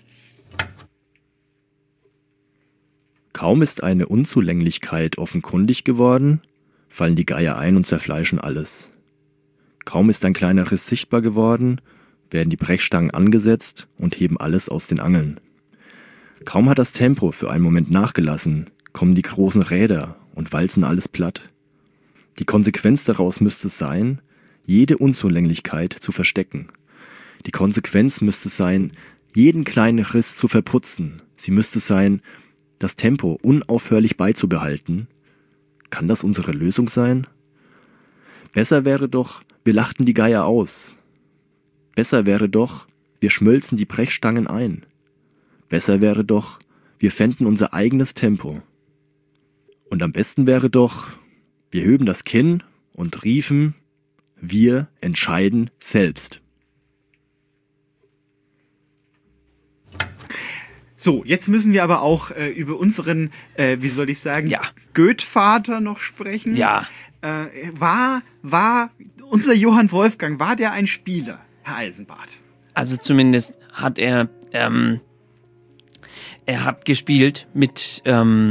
Kaum ist eine Unzulänglichkeit offenkundig geworden, fallen die Geier ein und zerfleischen alles. Kaum ist ein kleiner Riss sichtbar geworden, werden die Brechstangen angesetzt und heben alles aus den Angeln. Kaum hat das Tempo für einen Moment nachgelassen, kommen die großen Räder und walzen alles platt. Die Konsequenz daraus müsste sein, jede Unzulänglichkeit zu verstecken. Die Konsequenz müsste sein, jeden kleinen Riss zu verputzen. Sie müsste sein, das Tempo unaufhörlich beizubehalten. Kann das unsere Lösung sein? Besser wäre doch, wir lachten die Geier aus. Besser wäre doch, wir schmölzen die Brechstangen ein. Besser wäre doch, wir fänden unser eigenes Tempo. Und am besten wäre doch, wir höben das Kinn und riefen, wir entscheiden selbst. So, jetzt müssen wir aber auch über unseren, wie soll ich sagen, Goethe-Vater noch sprechen. Ja. War unser Johann Wolfgang, war der ein Spieler, Herr Eisenbart? Also zumindest hat er hat gespielt mit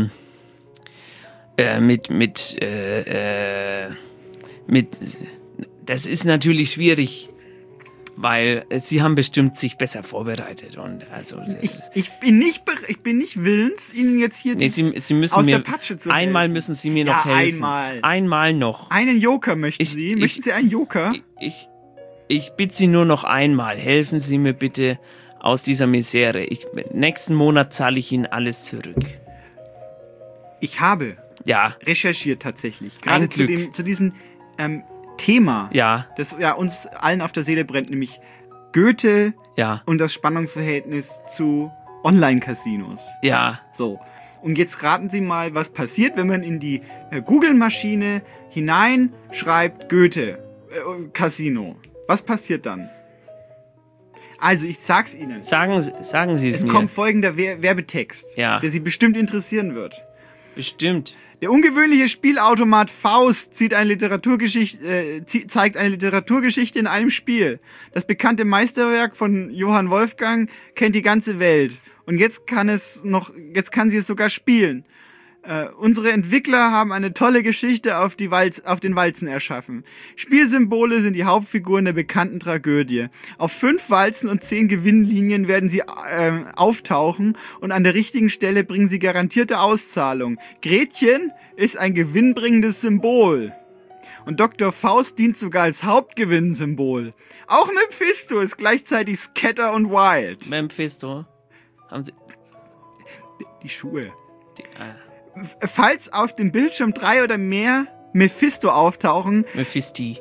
das ist natürlich schwierig, weil sie haben bestimmt sich besser vorbereitet und also ich bin nicht willens, Ihnen jetzt hier Sie müssen aus mir der Patsche zu einmal helfen. Müssen Sie mir noch helfen. Einmal noch. Einen Joker möchten Sie? Möchten Sie einen Joker? Ich bitte Sie nur noch einmal. Helfen Sie mir bitte aus dieser Misere. Nächsten Monat zahle ich Ihnen alles zurück. Ich habe recherchiert tatsächlich. Gerade zu diesem Thema, das uns allen auf der Seele brennt, nämlich Goethe und das Spannungsverhältnis zu Online-Casinos. Ja. So. Und jetzt raten Sie mal, was passiert, wenn man in die Google-Maschine hineinschreibt Goethe, Casino. Was passiert dann? Also, ich sag's Ihnen. Sagen Sie es mir. Es kommt folgender Werbetext, der Sie bestimmt interessieren wird. Bestimmt. Der ungewöhnliche Spielautomat Faust zeigt eine Literaturgeschichte in einem Spiel. Das bekannte Meisterwerk von Johann Wolfgang kennt die ganze Welt. Und jetzt kann sie es sogar spielen. Unsere Entwickler haben eine tolle Geschichte auf den Walzen erschaffen. Spielsymbole sind die Hauptfiguren der bekannten Tragödie. Auf 5 Walzen und 10 Gewinnlinien werden sie auftauchen und an der richtigen Stelle bringen sie garantierte Auszahlung. Gretchen ist ein gewinnbringendes Symbol. Und Dr. Faust dient sogar als Hauptgewinnsymbol. Auch Mephisto ist gleichzeitig Scatter und Wild. Mephisto? Haben Sie... Die Schuhe. Falls auf dem Bildschirm 3 oder mehr Mephisto auftauchen... Mephisti.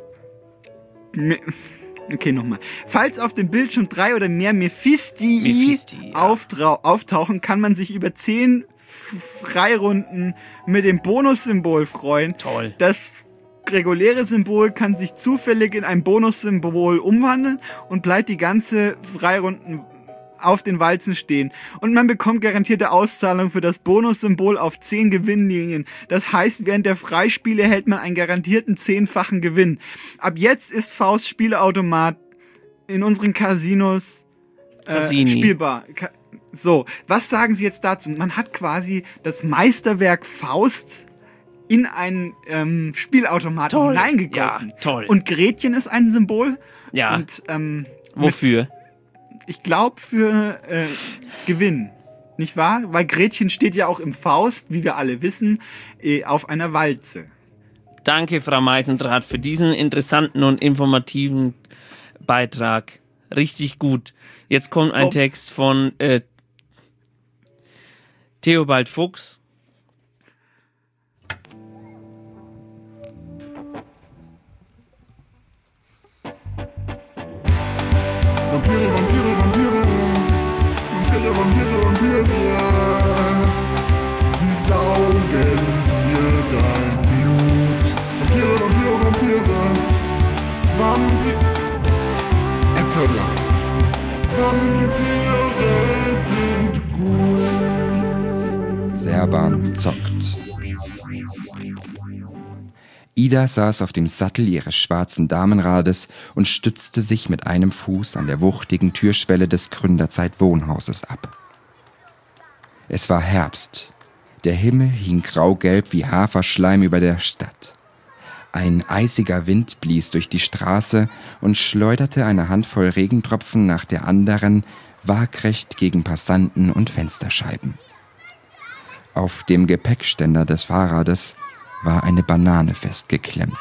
Okay, nochmal. Falls auf dem Bildschirm 3 oder mehr Mephisti auftauchen, kann man sich über 10 Freirunden mit dem Bonussymbol freuen. Toll. Das reguläre Symbol kann sich zufällig in ein Bonussymbol umwandeln und bleibt die ganze Freirunden auf den Walzen stehen. Und man bekommt garantierte Auszahlung für das Bonussymbol auf 10 Gewinnlinien. Das heißt, während der Freispiele erhält man einen garantierten 10-fachen Gewinn. Ab jetzt ist Faust Spielautomat in unseren Casinos spielbar. So, was sagen Sie jetzt dazu? Man hat quasi das Meisterwerk Faust in einen Spielautomaten hineingegossen. Ja, toll. Und Gretchen ist ein Symbol. Ja. Und, wofür? Ich glaube für Gewinn, nicht wahr? Weil Gretchen steht ja auch im Faust, wie wir alle wissen, auf einer Walze. Danke, Frau Meisendrath, für diesen interessanten und informativen Beitrag. Richtig gut. Jetzt kommt ein Text von Theobald Fuchs. Vampire, Vampire, Vampire, Vampire, Vampire, Vampire. Sie saugen dir dein Blut. Vampire, Vampire, Vampire. Vampire. Erzähl lang. Vampire sind gut. Serban zockt. Ida saß auf dem Sattel ihres schwarzen Damenrades und stützte sich mit einem Fuß an der wuchtigen Türschwelle des Gründerzeit-Wohnhauses ab. Es war Herbst. Der Himmel hing graugelb wie Haferschleim über der Stadt. Ein eisiger Wind blies durch die Straße und schleuderte eine Handvoll Regentropfen nach der anderen waagrecht gegen Passanten und Fensterscheiben. Auf dem Gepäckständer des Fahrrades war eine Banane festgeklemmt.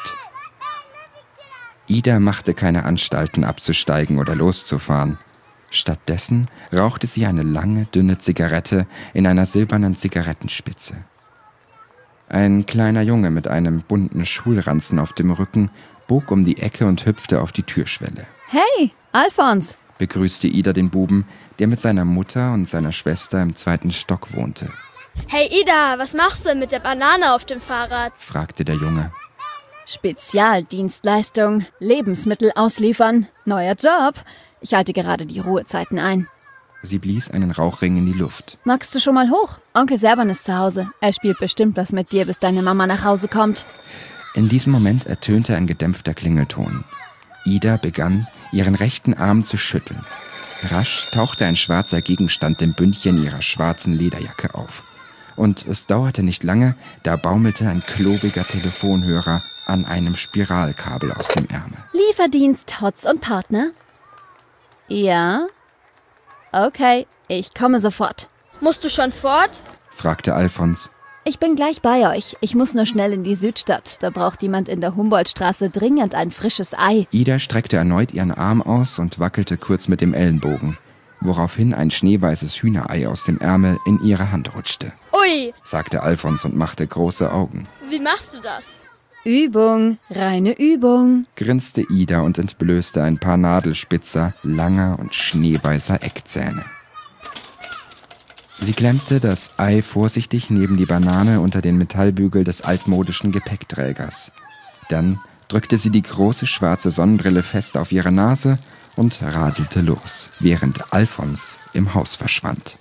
Ida machte keine Anstalten abzusteigen oder loszufahren. Stattdessen rauchte sie eine lange, dünne Zigarette in einer silbernen Zigarettenspitze. Ein kleiner Junge mit einem bunten Schulranzen auf dem Rücken bog um die Ecke und hüpfte auf die Türschwelle. Hey, Alfons! Begrüßte Ida den Buben, der mit seiner Mutter und seiner Schwester im 2. Stock wohnte. Hey Ida, was machst du mit der Banane auf dem Fahrrad? Fragte der Junge. Spezialdienstleistung, Lebensmittel ausliefern, neuer Job. Ich halte gerade die Ruhezeiten ein. Sie blies einen Rauchring in die Luft. Magst du schon mal hoch? Onkel Serban ist zu Hause. Er spielt bestimmt was mit dir, bis deine Mama nach Hause kommt. In diesem Moment ertönte ein gedämpfter Klingelton. Ida begann, ihren rechten Arm zu schütteln. Rasch tauchte ein schwarzer Gegenstand im Bündchen ihrer schwarzen Lederjacke auf. Und es dauerte nicht lange, da baumelte ein klobiger Telefonhörer an einem Spiralkabel aus dem Ärmel. Lieferdienst Hotz und Partner? Ja? Okay, ich komme sofort. Musst du schon fort? Fragte Alfons. Ich bin gleich bei euch. Ich muss nur schnell in die Südstadt. Da braucht jemand in der Humboldtstraße dringend ein frisches Ei. Ida streckte erneut ihren Arm aus und wackelte kurz mit dem Ellenbogen, woraufhin ein schneeweißes Hühnerei aus dem Ärmel in ihre Hand rutschte. Ui, sagte Alfons und machte große Augen. Wie machst du das? Übung, reine Übung, grinste Ida und entblößte ein paar nadelspitzer, langer und schneeweißer Eckzähne. Sie klemmte das Ei vorsichtig neben die Banane unter den Metallbügel des altmodischen Gepäckträgers. Dann drückte sie die große schwarze Sonnenbrille fest auf ihre Nase und radelte los, während Alfons im Haus verschwand.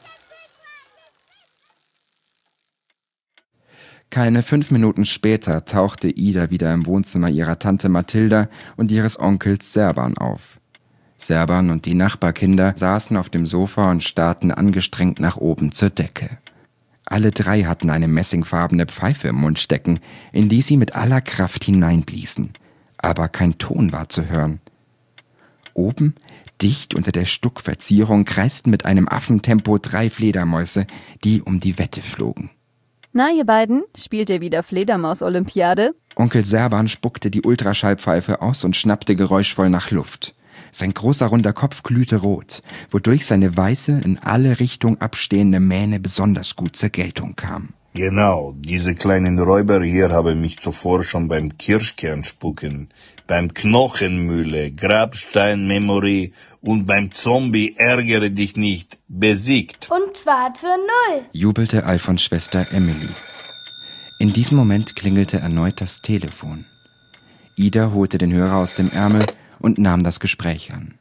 Keine 5 Minuten später tauchte Ida wieder im Wohnzimmer ihrer Tante Mathilda und ihres Onkels Serban auf. Serban und die Nachbarkinder saßen auf dem Sofa und starrten angestrengt nach oben zur Decke. Alle 3 hatten eine messingfarbene Pfeife im Mund stecken, in die sie mit aller Kraft hineinbliesen. Aber kein Ton war zu hören. Oben, dicht unter der Stuckverzierung, kreisten mit einem Affentempo 3 Fledermäuse, die um die Wette flogen. Na, ihr beiden, spielt ihr wieder Fledermaus-Olympiade? Onkel Serban spuckte die Ultraschallpfeife aus und schnappte geräuschvoll nach Luft. Sein großer runder Kopf glühte rot, wodurch seine weiße, in alle Richtungen abstehende Mähne besonders gut zur Geltung kam. Genau, diese kleinen Räuber hier haben mich zuvor schon beim Kirschkernspucken, beim Knochenmühle, Grabsteinmemory und beim Zombie Ärgere dich nicht besiegt. Und zwar zur 0, jubelte Alfons Schwester Emily. In diesem Moment klingelte erneut das Telefon. Ida holte den Hörer aus dem Ärmel und nahm das Gespräch an.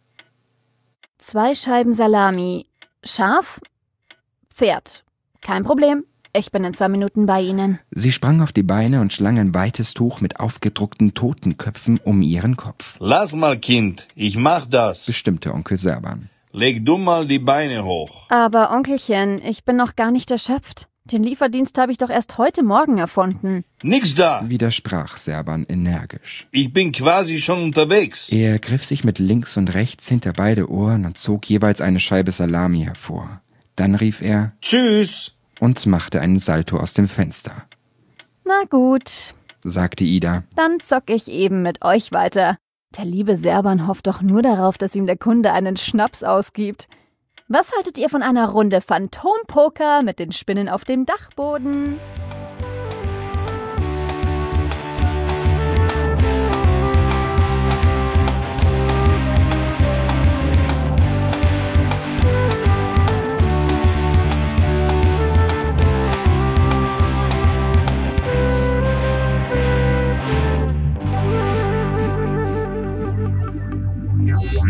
2 Scheiben Salami. Scharf? Pferd. Kein Problem. Ich bin in 2 Minuten bei Ihnen. Sie sprang auf die Beine und schlang ein weites Tuch mit aufgedruckten Totenköpfen um ihren Kopf. Lass mal, Kind, ich mach das, bestimmte Onkel Serban. Leg du mal die Beine hoch. Aber Onkelchen, ich bin noch gar nicht erschöpft. Den Lieferdienst habe ich doch erst heute Morgen erfunden. Nix da, widersprach Serban energisch. Ich bin quasi schon unterwegs. Er griff sich mit links und rechts hinter beide Ohren und zog jeweils eine Scheibe Salami hervor. Dann rief er Tschüss und machte einen Salto aus dem Fenster. Na gut, sagte Ida. Dann zock ich eben mit euch weiter. Der liebe Serban hofft doch nur darauf, dass ihm der Kunde einen Schnaps ausgibt. Was haltet ihr von einer Runde Phantompoker mit den Spinnen auf dem Dachboden?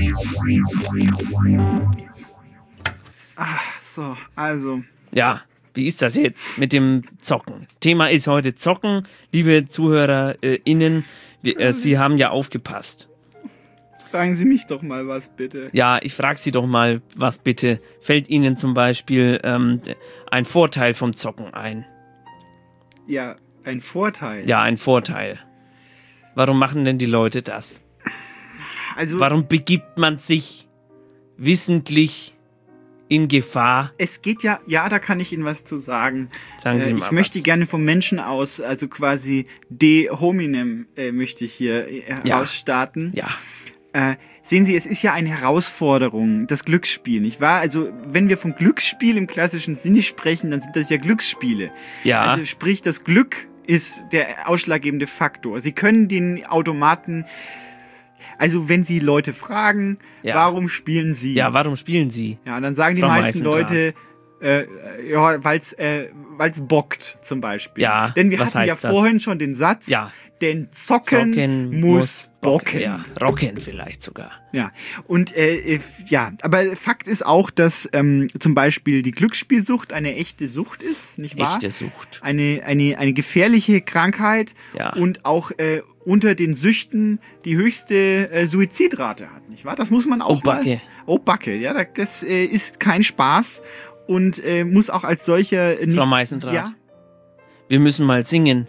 So, also. Ja. Wie ist das jetzt mit dem Zocken? Thema ist heute Zocken. Liebe ZuhörerInnen, Sie haben ja aufgepasst. Fragen Sie mich doch mal was, bitte. Ja, ich frage Sie doch mal was, bitte. Fällt Ihnen zum Beispiel ein Vorteil vom Zocken ein? Ja, ein Vorteil? Ja, ein Vorteil. Warum machen denn die Leute das? Also, warum begibt man sich wissentlich in Gefahr? Es geht ja, da kann ich Ihnen was zu sagen. Sagen Sie mal ich möchte gerne vom Menschen aus, also quasi de hominem möchte ich hier herausstarten. Ja. Sehen Sie, es ist ja eine Herausforderung, das Glücksspiel, nicht wahr? Also wenn wir vom Glücksspiel im klassischen Sinne sprechen, dann sind das ja Glücksspiele. Ja. Also sprich, das Glück ist der ausschlaggebende Faktor. Sie können den Automaten... Also wenn Sie Leute fragen, warum spielen Sie? Ja, warum spielen Sie? Ja, dann sagen die meisten Leute, weil es bockt zum Beispiel. Ja, denn wir hatten ja vorhin schon den Satz, denn Zocken muss bocken. Ja, rocken vielleicht sogar. Ja, und aber Fakt ist auch, dass zum Beispiel die Glücksspielsucht eine echte Sucht ist, nicht wahr? Echte Sucht. Eine gefährliche Krankheit und auch unter den Süchten die höchste Suizidrate hat, nicht wahr? Das muss man auch Backe. Oh, Backe, ja, das ist kein Spaß und muss auch als solcher nicht... Frau Meisendrath, wir müssen mal singen.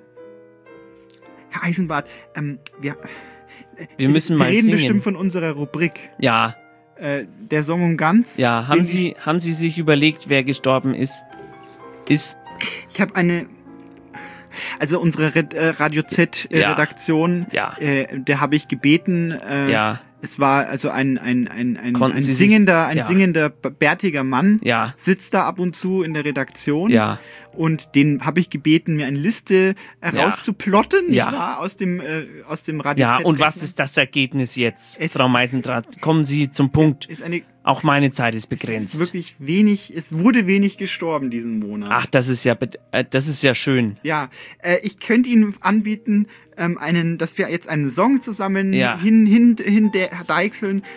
Herr Eisenbart, wir müssen mal reden singen. Bestimmt von unserer Rubrik. Ja. Der Song um ganz. Ja, haben Sie sich überlegt, wer gestorben ist? Ich habe also unsere Radio Z-Redaktion, der habe ich gebeten, es war also ein singender, bärtiger Mann, sitzt da ab und zu in der Redaktion und den habe ich gebeten, mir eine Liste rauszuplotten, nicht wahr, aus dem Radio Z. Ja, und was ist das Ergebnis jetzt, Frau Meisendrath? Kommen Sie zum Punkt. Auch meine Zeit ist begrenzt. Es ist wirklich wenig, es wurde wenig gestorben diesen Monat. Ach, das ist ja schön. Ja, ich könnte Ihnen anbieten, dass wir jetzt einen Song zusammen hindeichseln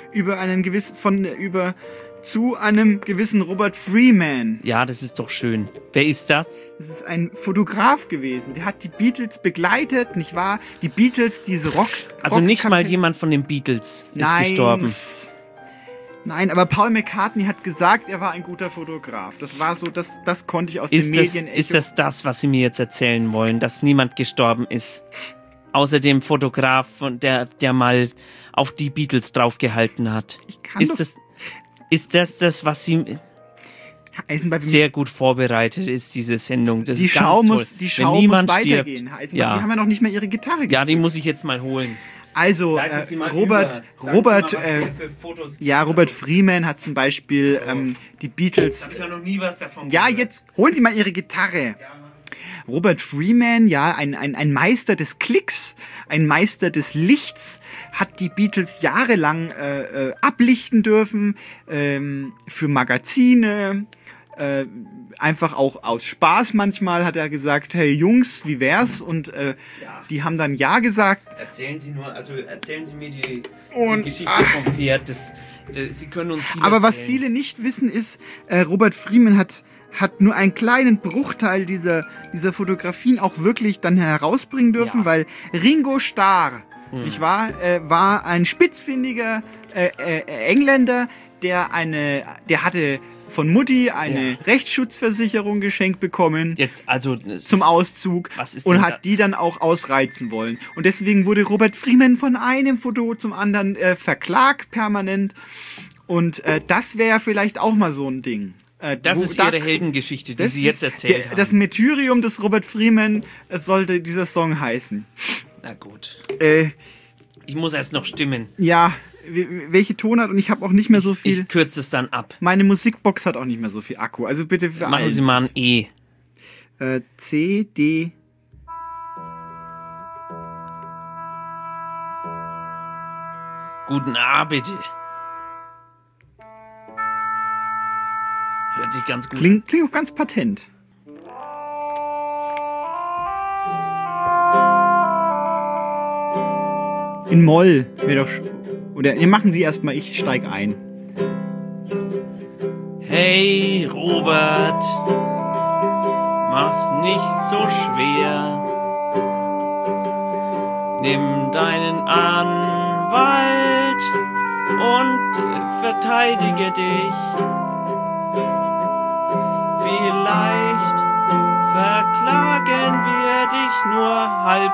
zu einem gewissen Robert Freeman. Ja, das ist doch schön. Wer ist das? Das ist ein Fotograf gewesen. Der hat die Beatles begleitet, nicht wahr? Die Beatles, diese Rock... Also nicht mal jemand von den Beatles ist gestorben. Nein, aber Paul McCartney hat gesagt, er war ein guter Fotograf. Das war so, das konnte ich aus den Medien... Ist das, was Sie mir jetzt erzählen wollen, dass niemand gestorben ist? Außer dem Fotograf, der mal auf die Beatles draufgehalten hat. Ist das, was Sie... Sehr gut vorbereitet ist, diese Sendung. Das die ist Schau ganz muss weitergehen. Stirbt, Sie haben ja noch nicht mal Ihre Gitarre gezogen. Ja, die muss ich jetzt mal holen. Also, Robert Freeman hat zum Beispiel die Beatles... Ich habe noch nie was davon gehört. Ja, jetzt holen Sie mal Ihre Gitarre. Robert Freeman, ein Meister des Klicks, ein Meister des Lichts, hat die Beatles jahrelang ablichten dürfen für Magazine, einfach auch aus Spaß manchmal hat er gesagt, hey Jungs, wie wär's? Und die haben dann ja gesagt. Erzählen Sie mir die Geschichte vom Pferd. Sie können uns viel aber erzählen. Was viele nicht wissen ist, Robert Freeman hat nur einen kleinen Bruchteil dieser Fotografien auch wirklich dann herausbringen dürfen, weil Ringo Starr, nicht wahr, war ein spitzfindiger Engländer, der hatte von Mutti eine Rechtsschutzversicherung geschenkt bekommen. Jetzt also zum Auszug und hat die dann auch ausreizen wollen. Und deswegen wurde Robert Freeman von einem Foto zum anderen verklagt permanent. Und das wäre vielleicht auch mal so ein Ding. Das ist Ihre Heldengeschichte, die Sie jetzt erzählt haben. Das Martyrium des Robert Freeman sollte dieser Song heißen. Na gut. Ich muss erst noch stimmen. Ja, welche Tonart und ich habe auch nicht mehr so viel. Ich kürze es dann ab. Meine Musikbox hat auch nicht mehr so viel Akku. Also bitte machen Sie mal ein E. C, D. Guten A, bitte. Hört sich ganz gut an. Klingt auch ganz patent. In Moll wäre doch... Oder machen Sie erstmal, ich steig ein. Hey, Robert. mach's nicht so schwer. Nimm deinen Anwalt und verteidige dich. Vielleicht verklagen wir dich nur halb.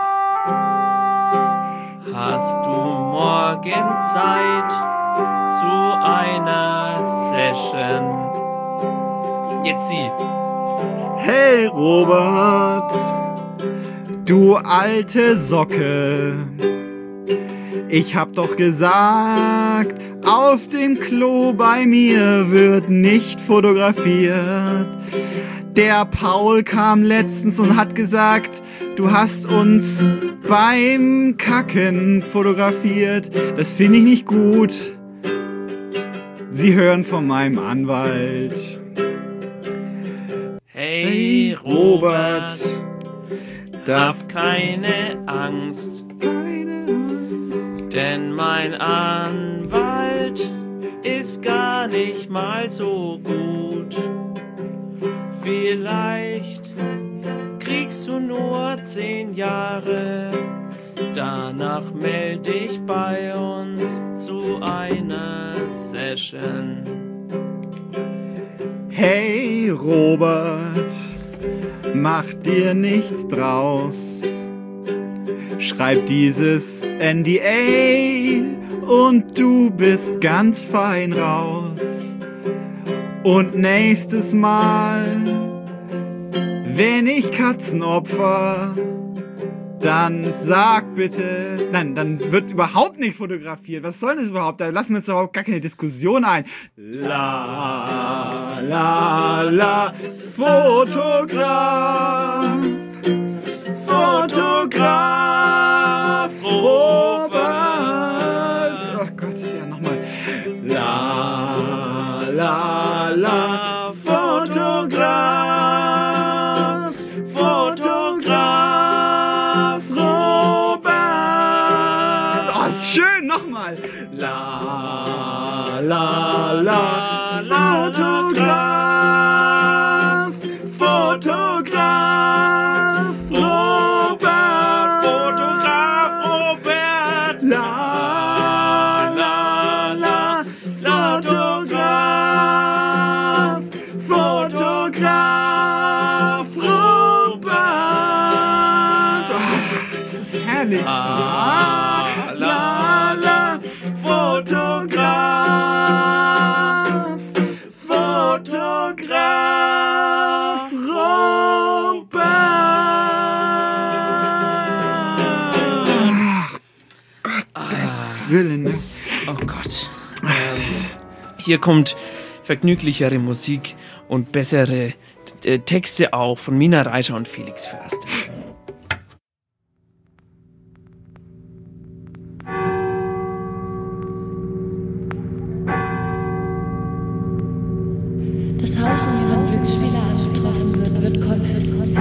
Hast du morgen Zeit zu einer Session? Jetzt sie. Hey Robert, du alte Socke. Ich hab doch gesagt, auf dem Klo bei mir wird nicht fotografiert. Der Paul kam letztens und hat gesagt, du hast uns beim Kacken fotografiert. Das finde ich nicht gut. Sie hören von meinem Anwalt. Hey Robert, hab keine Angst, denn mein Anwalt ist gar nicht mal so gut. Vielleicht kriegst du nur 10 Jahre, danach melde dich bei uns zu einer Session. Hey Robert, mach dir nichts draus. Schreib dieses NDA und du bist ganz fein raus. Und nächstes Mal, wenn ich Katzen opfer, dann sag bitte... Nein, dann wird überhaupt nicht fotografiert. Was soll das überhaupt? Da lassen wir uns überhaupt gar keine Diskussion ein. La, la, la, Fotograf, Fotograf, Robert. Oh Gott, ja, nochmal. La, la, la, Fotograf, Fotograf, Robert. Oh, ist schön, nochmal. La, la, la, Fotograf, Fotograf, Robert. Fotograf, Robert. La, la, la, Fotograf, Fotograf, Robert. Oh, das ist herrlich. La, la, la, Fotograf, Fotograf, Robert. Ach Gott, Willen, ne? Oh Gott. Hier kommt vergnüglichere Musik und bessere Texte auch von Mina Reischer und Felix Förster. Das Haus, in dem ein Glücksspieler angetroffen wird konfisziert.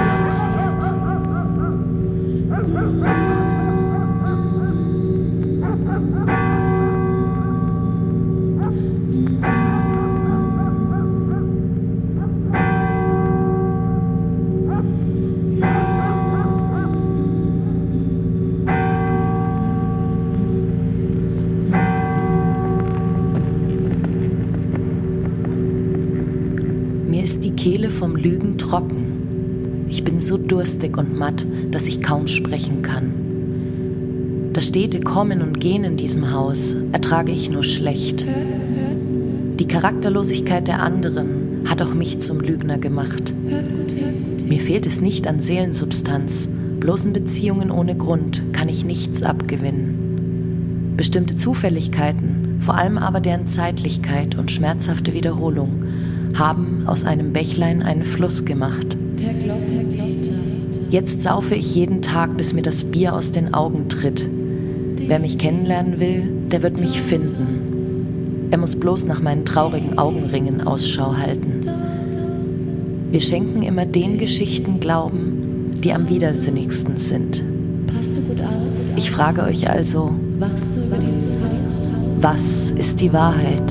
Ist die Kehle vom Lügen trocken. Ich bin so durstig und matt, dass ich kaum sprechen kann. Das stete Kommen und Gehen in diesem Haus ertrage ich nur schlecht. Die Charakterlosigkeit der anderen hat auch mich zum Lügner gemacht. Mir fehlt es nicht an Seelensubstanz, bloßen Beziehungen ohne Grund kann ich nichts abgewinnen. Bestimmte Zufälligkeiten, vor allem aber deren Zeitlichkeit und schmerzhafte Wiederholung, haben aus einem Bächlein einen Fluss gemacht. Jetzt saufe ich jeden Tag, bis mir das Bier aus den Augen tritt. Wer mich kennenlernen will, der wird mich finden. Er muss bloß nach meinen traurigen Augenringen Ausschau halten. Wir schenken immer den Geschichten Glauben, die am widersinnigsten sind. Ich frage euch also, was ist die Wahrheit?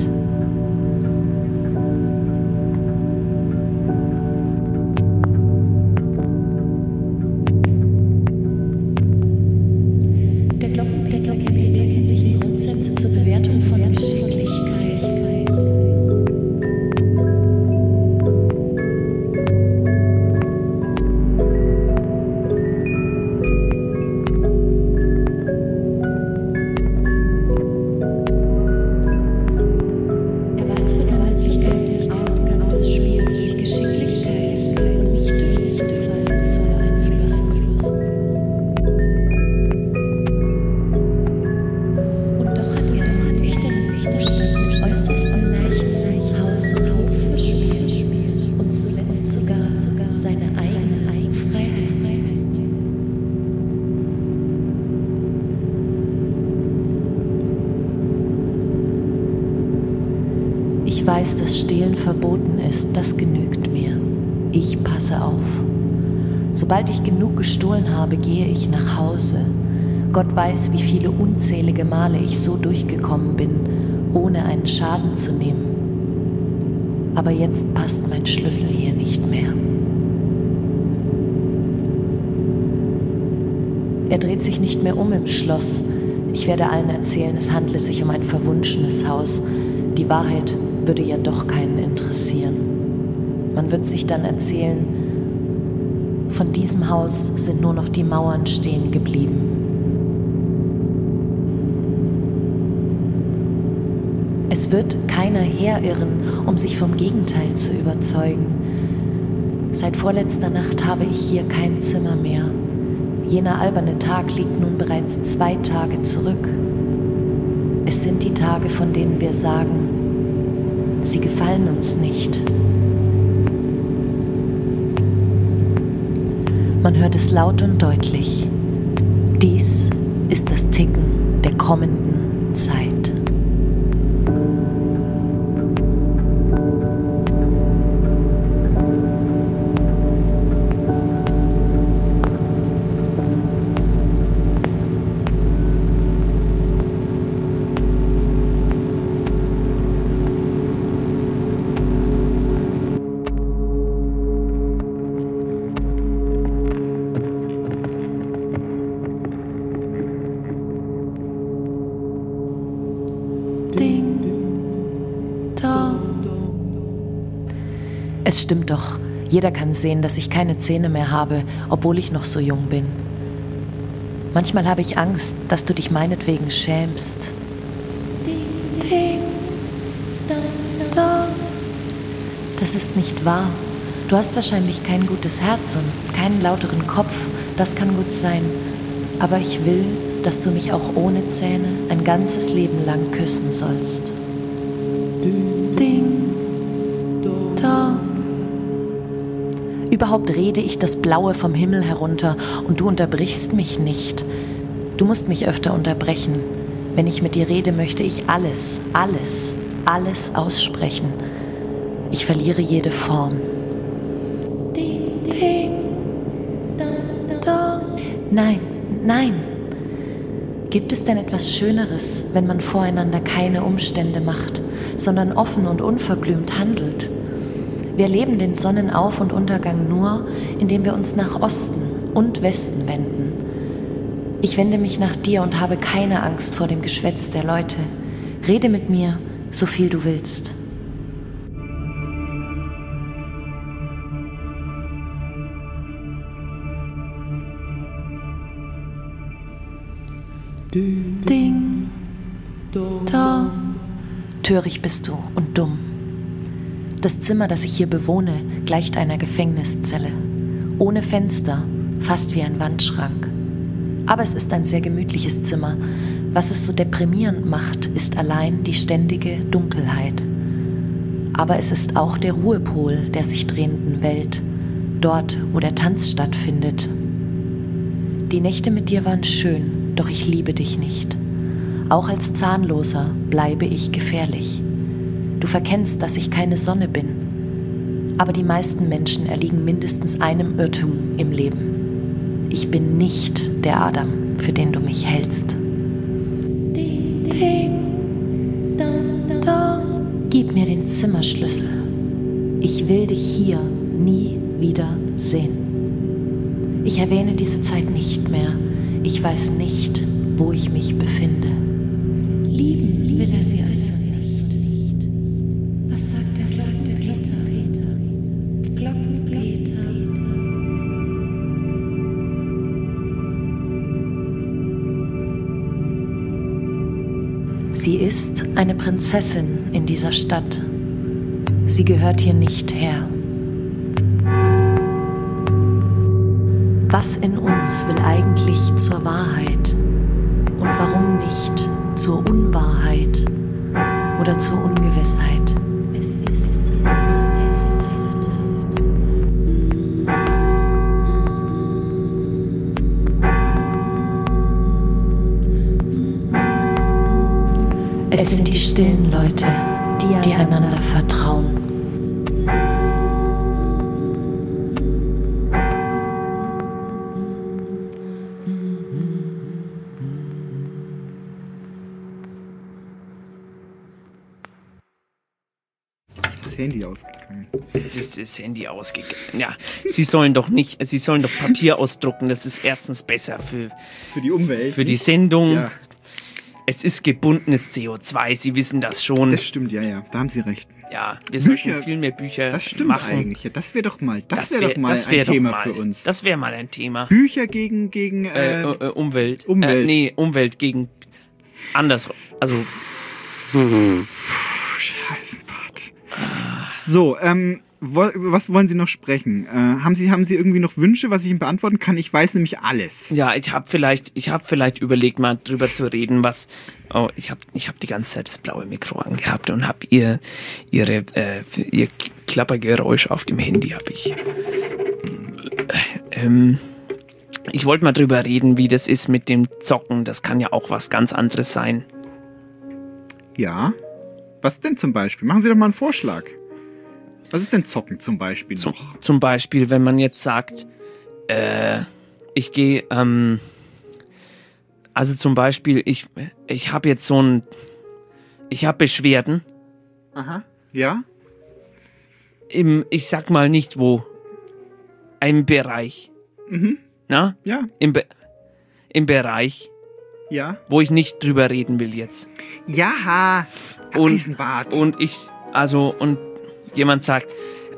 Ich weiß, dass Stehlen verboten ist, das genügt mir. Ich passe auf. Sobald ich genug gestohlen habe, gehe ich nach Hause. Gott weiß, wie viele unzählige Male ich so durchgekommen bin, ohne einen Schaden zu nehmen. Aber jetzt passt mein Schlüssel hier nicht mehr. Er dreht sich nicht mehr um im Schloss. Ich werde allen erzählen, es handle sich um ein verwunschenes Haus. Die Wahrheit würde ja doch keinen interessieren. Man wird sich dann erzählen, von diesem Haus sind nur noch die Mauern stehen geblieben. Es wird keiner herirren, um sich vom Gegenteil zu überzeugen. Seit vorletzter Nacht habe ich hier kein Zimmer mehr. Jener alberne Tag liegt nun bereits 2 Tage zurück. Es sind die Tage, von denen wir sagen, sie gefallen uns nicht. Man hört es laut und deutlich. Dies ist das Ticken der kommenden Zeit. Es stimmt doch, jeder kann sehen, dass ich keine Zähne mehr habe, obwohl ich noch so jung bin. Manchmal habe ich Angst, dass du dich meinetwegen schämst. Das ist nicht wahr. Du hast wahrscheinlich kein gutes Herz und keinen lauteren Kopf, das kann gut sein. Aber ich will, dass du mich auch ohne Zähne ein ganzes Leben lang küssen sollst. Ding, dong. Überhaupt rede ich das Blaue vom Himmel herunter und du unterbrichst mich nicht. Du musst mich öfter unterbrechen. Wenn ich mit dir rede, möchte ich alles aussprechen. Ich verliere jede Form. Nein. Gibt es denn etwas Schöneres, wenn man voreinander keine Umstände macht, sondern offen und unverblümt handelt? Wir erleben den Sonnenauf- und Untergang nur, indem wir uns nach Osten und Westen wenden. Ich wende mich nach dir und habe keine Angst vor dem Geschwätz der Leute. Rede mit mir, so viel du willst. Ding, dong. Töricht bist du und dumm. Das Zimmer, das ich hier bewohne, gleicht einer Gefängniszelle. Ohne Fenster, fast wie ein Wandschrank. Aber es ist ein sehr gemütliches Zimmer. Was es so deprimierend macht, ist allein die ständige Dunkelheit. Aber es ist auch der Ruhepol der sich drehenden Welt, dort, wo der Tanz stattfindet. Die Nächte mit dir waren schön, doch ich liebe dich nicht. Auch als Zahnloser bleibe ich gefährlich. Du verkennst, dass ich keine Sonne bin. Aber die meisten Menschen erliegen mindestens einem Irrtum im Leben. Ich bin nicht der Adam, für den du mich hältst. Ding, dong, dong. Gib mir den Zimmerschlüssel. Ich will dich hier nie wieder sehen. Ich erwähne diese Zeit nicht mehr. Ich weiß nicht, wo ich mich befinde. Lieben will er sie also nicht. Was sagt der Peter? Glockenpeter. Sie ist eine Prinzessin in dieser Stadt. Sie gehört hier nicht her. Was in uns will eigentlich zur Wahrheit und warum nicht zur Unwahrheit oder zur Ungewissheit? Es ist Es sind die stillen Leute, die die einander vertrauen. Handy ausgegangen. Jetzt ist das Handy ausgegangen. Ja, Sie sollen doch Papier ausdrucken. Das ist erstens besser für die Umwelt. Für die Sendung. Ja. Es ist gebundenes CO2, Sie wissen das schon. Das stimmt, ja. Da haben Sie recht. Ja, wir sollten viel mehr Bücher Das stimmt machen. eigentlich. Ja, das wäre doch mal ein Thema für uns. Das wäre mal ein Thema. Bücher gegen Umwelt. Umwelt gegen anders. Also Scheiße. So, was wollen Sie noch sprechen? Haben Sie irgendwie noch Wünsche, was ich Ihnen beantworten kann? Ich weiß nämlich alles. Ja, ich habe vielleicht überlegt, mal drüber zu reden, was. Oh, ich hab die ganze Zeit das blaue Mikro angehabt und habe ihr Klappergeräusch auf dem Handy habe ich. Ich wollte mal drüber reden, wie das ist mit dem Zocken. Das kann ja auch was ganz anderes sein. Ja. Was denn zum Beispiel? Machen Sie doch mal einen Vorschlag. Was ist denn Zocken zum Beispiel noch? Zum Beispiel, wenn man jetzt sagt, ich gehe, also zum Beispiel, ich habe jetzt ich habe Beschwerden. Aha, ja. Ich sag mal nicht wo, im Bereich. Mhm. Na? Ja. Im Bereich. Ja. Wo ich nicht drüber reden will jetzt. Ja, Eisenbart. Und jemand sagt,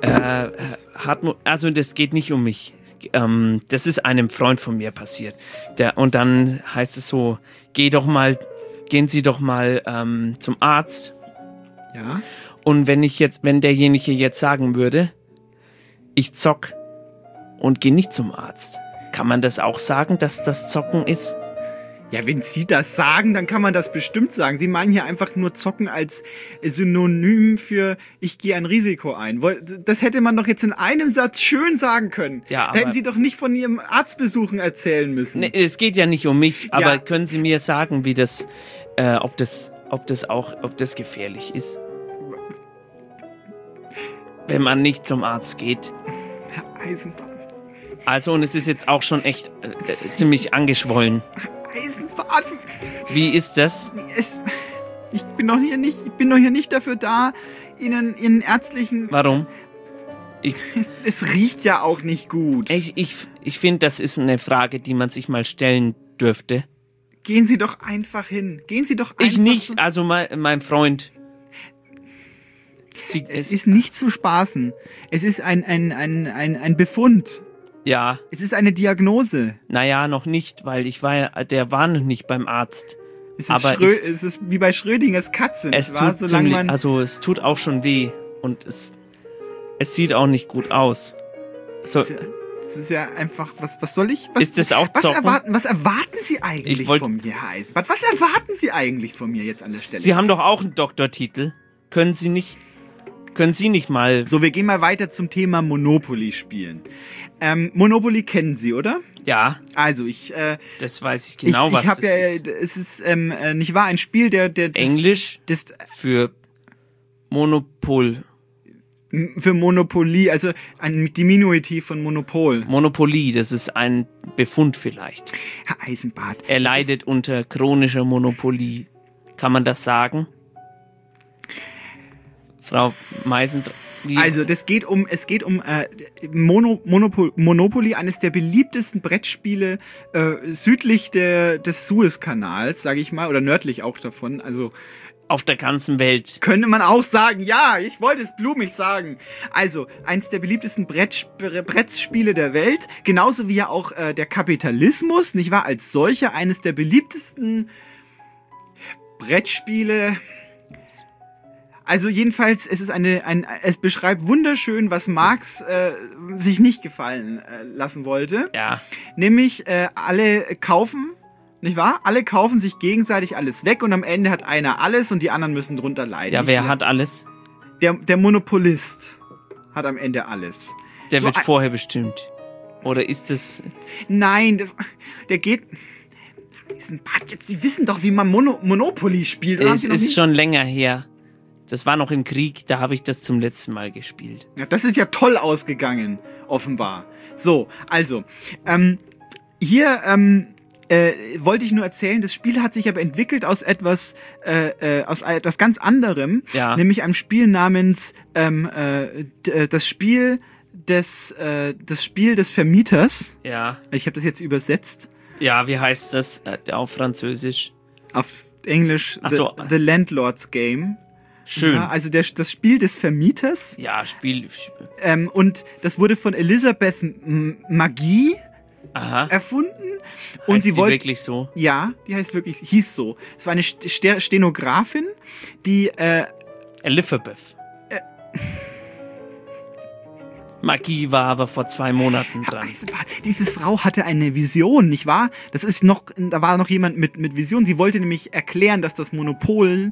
also das geht nicht um mich. Das ist einem Freund von mir passiert. Und dann heißt es so, gehen Sie doch mal zum Arzt. Ja. Und wenn derjenige jetzt sagen würde, ich zock und gehe nicht zum Arzt, kann man das auch sagen, dass das Zocken ist? Ja, wenn Sie das sagen, dann kann man das bestimmt sagen. Sie meinen hier einfach nur Zocken als Synonym für ich gehe ein Risiko ein. Das hätte man doch jetzt in einem Satz schön sagen können. Ja, hätten Sie doch nicht von Ihrem Arztbesuchen erzählen müssen. Nee, es geht ja nicht um mich, aber können Sie mir sagen, wie das, ob das gefährlich ist? Wenn man nicht zum Arzt geht. Herr Eisenbahn. Also, und es ist jetzt auch schon echt ziemlich angeschwollen. Eisenbahn. Wie ist das? Ich bin doch hier nicht dafür da, Ihnen ärztlichen... Warum? Es riecht ja auch nicht gut. Ich finde, das ist eine Frage, die man sich mal stellen dürfte. Gehen Sie doch einfach hin. Ich nicht, also mein Freund. Es ist nicht zu spaßen. Es ist ein Befund. Ja. Es ist eine Diagnose. Naja, noch nicht, weil der war noch nicht beim Arzt. Es ist wie bei Schrödingers Katze. Es tut auch schon weh und es sieht auch nicht gut aus. So. Das ist ja einfach, was soll ich? Ist das auch Zocken? Was erwarten Sie eigentlich von mir, Herr Eisenbart? Was erwarten Sie eigentlich von mir jetzt an der Stelle? Sie haben doch auch einen Doktortitel. Können Sie nicht mal... So, wir gehen mal weiter zum Thema Monopoly spielen. Monopoly kennen Sie, oder? Ja. Also, das weiß ich genau, was das ist. Es ist, nicht wahr, ein Spiel, Englisch für Monopol. Für Monopoly, also ein Diminutiv von Monopol. Monopoly, das ist ein Befund vielleicht. Herr Eisenbart. Er leidet unter chronischer Monopolie. Kann man das sagen? Frau Meisendrath. Also, es geht um Monopoly, eines der beliebtesten Brettspiele südlich des Suezkanals, sage ich mal, oder nördlich auch davon. Also auf der ganzen Welt. Könnte man auch sagen, ja, ich wollte es blumig sagen. Also, eins der beliebtesten Brettspiele der Welt, genauso wie ja auch der Kapitalismus, nicht wahr, als solcher, eines der beliebtesten Brettspiele. Also jedenfalls, es beschreibt wunderschön, was Marx sich nicht gefallen lassen wollte. Ja. Nämlich alle kaufen, nicht wahr? Alle kaufen sich gegenseitig alles weg und am Ende hat einer alles und die anderen müssen drunter leiden. Ja, wer hat alles? Der Monopolist hat am Ende alles. Der wird vorher bestimmt. Oder ist es... Nein, der geht... Sie wissen doch, wie man Monopoly spielt. Es ist schon länger her. Das war noch im Krieg, da habe ich das zum letzten Mal gespielt. Ja, das ist ja toll ausgegangen, offenbar. So, also, hier wollte ich nur erzählen, das Spiel hat sich aber entwickelt aus etwas ganz anderem, nämlich einem Spiel namens das Spiel des Vermieters. Ja. Ich habe das jetzt übersetzt. Ja, wie heißt das auf Französisch? Auf Englisch The Landlord's Game. Schön. Ja, also das Spiel des Vermieters. Ja, Spiel. Und das wurde von Elisabeth Magie erfunden. Und heißt sie wollte wirklich so? Ja, die hieß so. Es war eine Stenografin, die Elizabeth. Magie war aber vor 2 Monaten dran. Diese Frau hatte eine Vision, nicht wahr? Da war noch jemand mit Vision. Sie wollte nämlich erklären, dass das Monopolieren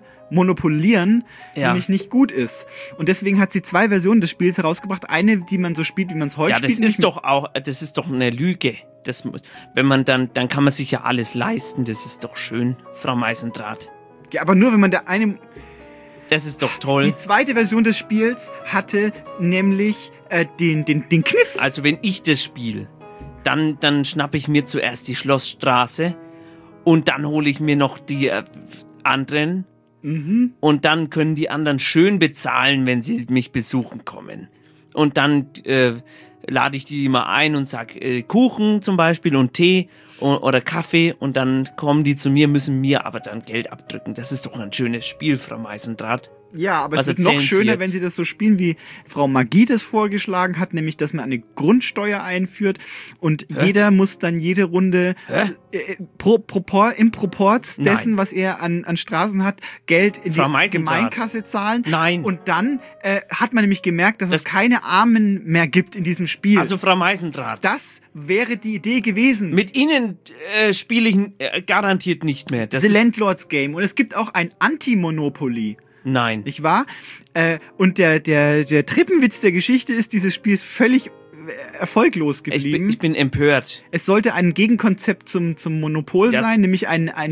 nämlich nicht gut ist. Und deswegen hat sie 2 Versionen des Spiels herausgebracht. Eine, die man so spielt, wie man es heute spielt. Das ist doch eine Lüge. Wenn man dann kann man sich ja alles leisten. Das ist doch schön, Frau Meisendrath. Ja, aber nur, wenn man der eine... Das ist doch toll. Die zweite Version des Spiels hatte nämlich den Kniff. Also wenn ich das spiele, dann schnappe ich mir zuerst die Schlossstraße und dann hole ich mir noch die anderen und dann können die anderen schön bezahlen, wenn sie mich besuchen kommen. Und dann lade ich die immer ein und sage Kuchen zum Beispiel und Tee oder Kaffee und dann kommen die zu mir, müssen mir aber dann Geld abdrücken. Das ist doch ein schönes Spiel, Frau Meisendrath. Ja, aber es wird noch schöner, wenn sie das so spielen, wie Frau Magie das vorgeschlagen hat, nämlich, dass man eine Grundsteuer einführt und jeder muss dann jede Runde im Proporz dessen, was er an Straßen hat, Geld in die Gemeinkasse zahlen. Nein. Und dann hat man nämlich gemerkt, dass es keine Armen mehr gibt in diesem Spiel. Also Frau Meisendrath. Das wäre die Idee gewesen. Mit Ihnen spiele ich garantiert nicht mehr. The Landlord's Game. Und es gibt auch ein Anti-Monopoly. Nein. Nicht wahr? Und der Treppenwitz der Geschichte ist, dieses Spiel ist völlig erfolglos geblieben. Ich bin empört. Es sollte ein Gegenkonzept zum Monopol sein, nämlich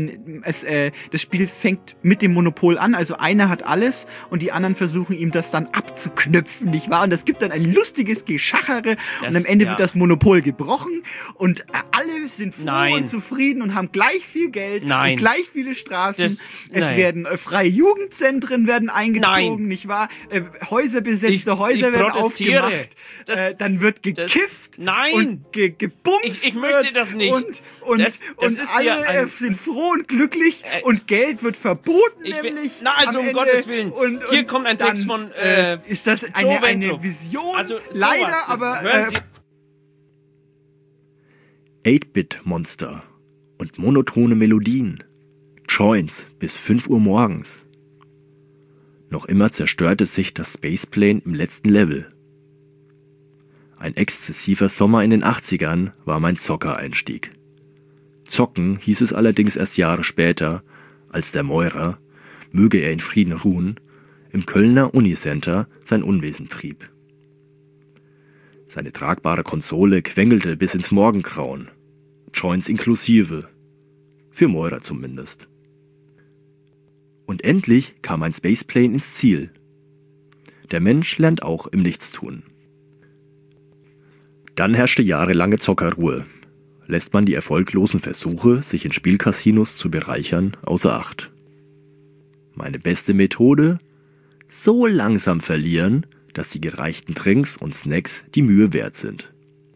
das Spiel fängt mit dem Monopol an, also einer hat alles und die anderen versuchen ihm das dann abzuknüpfen, nicht wahr? Und das gibt dann ein lustiges Geschachere und am Ende wird das Monopol gebrochen und alle sind froh und zufrieden und haben gleich viel Geld und gleich viele Straßen. Werden freie Jugendzentren werden eingezogen, nicht wahr? Besetzte Häuser werden aufgemacht. Dann wird gekifft und gebumst. Ich möchte das nicht. Und alle sind froh und glücklich und Geld wird verboten, nämlich. Also um Gottes Willen. Hier kommt ein Text von ist das eine Vision? Also, leider, aber... 8-Bit-Monster und monotone Melodien. Joints bis 5 Uhr morgens. Noch immer zerstörte sich das Spaceplane im letzten Level. Ein exzessiver Sommer in den 80ern war mein Zockereinstieg. Zocken hieß es allerdings erst Jahre später, als der Meurer, möge er in Frieden ruhen, im Kölner Unicenter sein Unwesen trieb. Seine tragbare Konsole quengelte bis ins Morgengrauen, Joints inklusive, für Meurer zumindest. Und endlich kam ein Spaceplane ins Ziel. Der Mensch lernt auch im Nichtstun. Dann herrschte jahrelange Zockerruhe. Lässt man die erfolglosen Versuche, sich in Spielcasinos zu bereichern, außer Acht. Meine beste Methode? So langsam verlieren, dass die gereichten Drinks und Snacks die Mühe wert sind.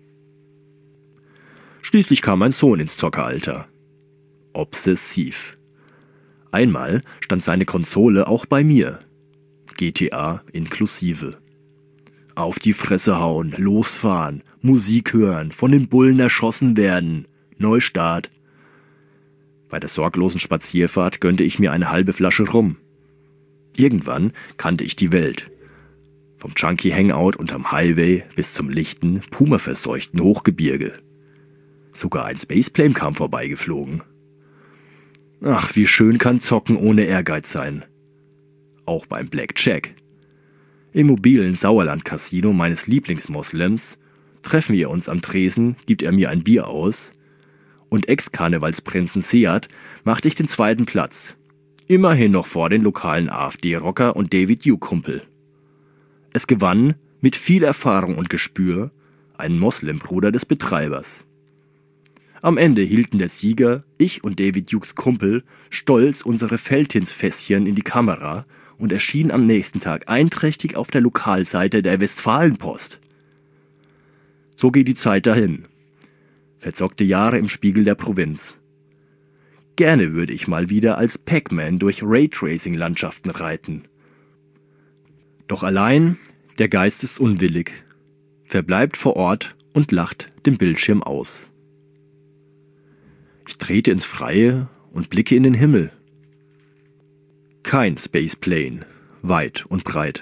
Schließlich kam mein Sohn ins Zockeralter. Obsessiv. Einmal stand seine Konsole auch bei mir. GTA inklusive. Auf die Fresse hauen, losfahren, Musik hören, von den Bullen erschossen werden. Neustart. Bei der sorglosen Spazierfahrt gönnte ich mir eine halbe Flasche Rum. Irgendwann kannte ich die Welt. Vom Junkie-Hangout unterm Highway bis zum lichten, pumaverseuchten Hochgebirge. Sogar ein Spaceplane kam vorbeigeflogen. Ach, wie schön kann Zocken ohne Ehrgeiz sein. Auch beim Blackjack. Im mobilen Sauerland-Casino meines Lieblingsmoslems treffen wir uns am Tresen, gibt er mir ein Bier aus und Ex-Karnevalsprinzen Seat machte ich den 2. Platz. Immerhin noch vor den lokalen AfD-Rocker und David Duke-Kumpel. Es gewann, mit viel Erfahrung und Gespür, ein Moslembruder des Betreibers. Am Ende hielten der Sieger, ich und David Dukes Kumpel, stolz unsere Feldhinsfässchen in die Kamera und erschienen am nächsten Tag einträchtig auf der Lokalseite der Westfalenpost. So geht die Zeit dahin. Verzockte Jahre im Spiegel der Provinz. Gerne würde ich mal wieder als Pac-Man durch Raytracing-Landschaften reiten. Doch allein, der Geist ist unwillig, verbleibt vor Ort und lacht den Bildschirm aus. Ich trete ins Freie und blicke in den Himmel. Kein Spaceplane, weit und breit.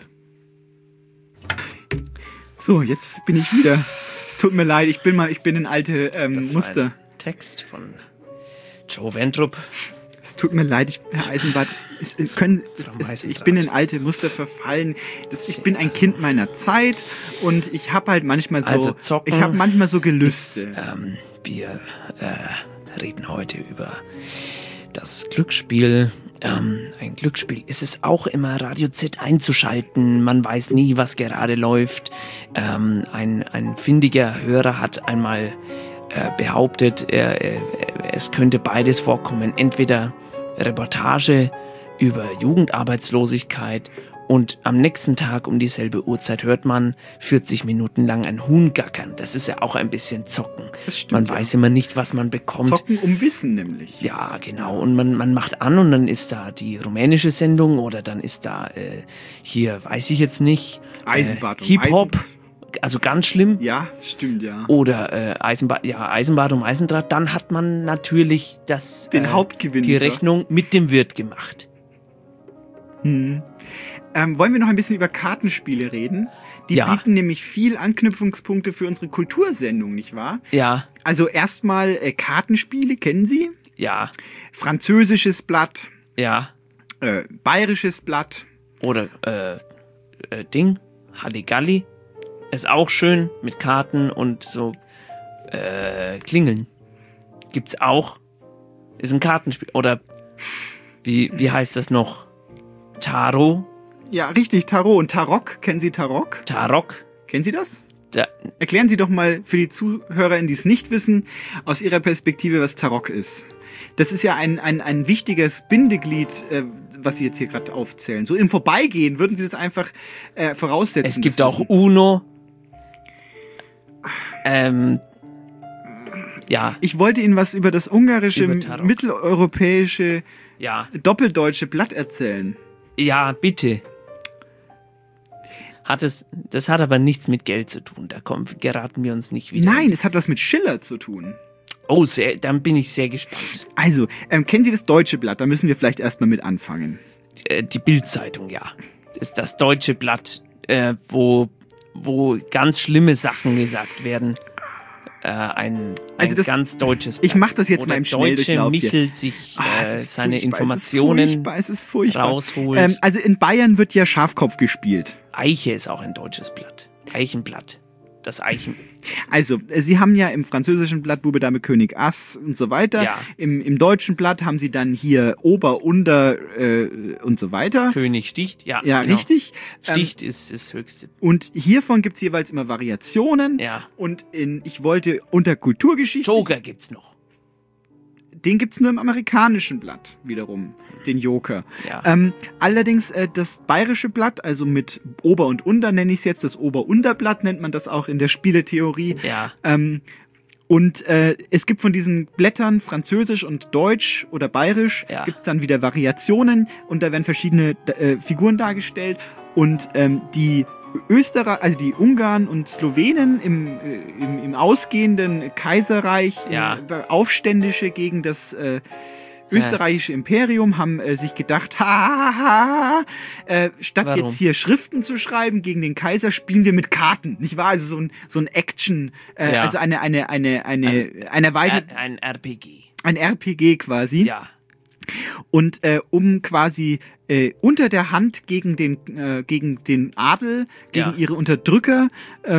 So, jetzt bin ich wieder. Es tut mir leid, ich bin in alte Muster. Ein Text von Joe Wendrup. Es tut mir leid, Herr Eisenbart, ich bin in alte Muster verfallen. Ich bin ein Kind meiner Zeit und ich habe halt manchmal so, also zocken ich habe manchmal so Gelüste. Wir reden heute über das Glücksspiel. Ein Glücksspiel ist es auch immer, Radio Z einzuschalten. Man weiß nie, was gerade läuft. Ein findiger Hörer hat einmal behauptet, es könnte beides vorkommen. Entweder Reportage über Jugendarbeitslosigkeit und am nächsten Tag um dieselbe Uhrzeit hört man 40 Minuten lang ein Huhn gackern. Das ist ja auch ein bisschen Zocken. Das stimmt, man weiß immer nicht, was man bekommt. Zocken um Wissen nämlich. Ja, genau. Und man macht an und dann ist da die rumänische Sendung oder dann ist da hier, weiß ich jetzt nicht, Hip-Hop. Also ganz schlimm. Ja, stimmt, ja. Oder Eisenbahn um Eisendraht. Dann hat man natürlich den Hauptgewinn. Die Rechnung mit dem Wirt gemacht. Wollen wir noch ein bisschen über Kartenspiele reden? Die bieten nämlich viel Anknüpfungspunkte für unsere Kultursendung, nicht wahr? Ja. Also erstmal Kartenspiele, kennen Sie? Ja. Französisches Blatt. Ja. Bayerisches Blatt. Oder Halligalli. Ist auch schön mit Karten und so Klingeln. Gibt's auch. Ist ein Kartenspiel. Oder wie heißt das noch? Tarot. Ja, richtig, Tarot. Und Tarok, kennen Sie Tarok? Tarok. Kennen Sie das? Erklären Sie doch mal für die Zuhörer, die es nicht wissen, aus Ihrer Perspektive, was Tarok ist. Das ist ja ein wichtiges Bindeglied, was Sie jetzt hier gerade aufzählen. So im Vorbeigehen würden Sie das einfach voraussetzen. Es gibt auch Uno. Ja. Ich wollte Ihnen was über das ungarische, mitteleuropäische, doppeldeutsche Blatt erzählen. Ja, bitte. Das hat aber nichts mit Geld zu tun. Da geraten wir uns nicht wieder. Nein, es hat was mit Schiller zu tun. Oh, dann bin ich sehr gespannt. Also, kennen Sie das Deutsche Blatt? Da müssen wir vielleicht erstmal mit anfangen. Die Bild-Zeitung, ja. Das ist das Deutsche Blatt, wo ganz schlimme Sachen gesagt werden. Ein ganz deutsches Blatt. Ich mache das jetzt mal im Schnelldurchlauf. Michel sich seine Informationen rausholt. Also in Bayern wird ja Schafkopf gespielt. Eiche ist auch ein deutsches Blatt. Eichenblatt. Das Eichen. Also, Sie haben ja im französischen Blatt Bube, Dame, König, Ass und so weiter. Ja. Im deutschen Blatt haben Sie dann hier Ober, Unter und so weiter. König sticht, ja. Ja, genau. Richtig. Sticht ist das Höchste. Und hiervon gibt es jeweils immer Variationen. Ja. Und ich wollte unter Kulturgeschichte... Joker gibt's noch. Den gibt es nur im amerikanischen Blatt wiederum, den Joker. Ja. Allerdings das bayerische Blatt, also mit Ober und Unter nenne ich es jetzt, das Ober-Unterblatt nennt man das auch in der Spieletheorie. Ja. Und es gibt von diesen Blättern Französisch und Deutsch oder Bayerisch, gibt es dann wieder Variationen und da werden verschiedene Figuren dargestellt und die Österreich, also die Ungarn und Slowenen im ausgehenden Kaiserreich, Aufständische gegen das österreichische Imperium, haben sich gedacht, statt jetzt hier Schriften zu schreiben gegen den Kaiser, spielen wir mit Karten, nicht wahr? Also so ein Action, also eine erweiterte... Ein RPG. Ein RPG quasi. Ja. Und um quasi unter der Hand gegen den Adel, gegen ihre Unterdrücker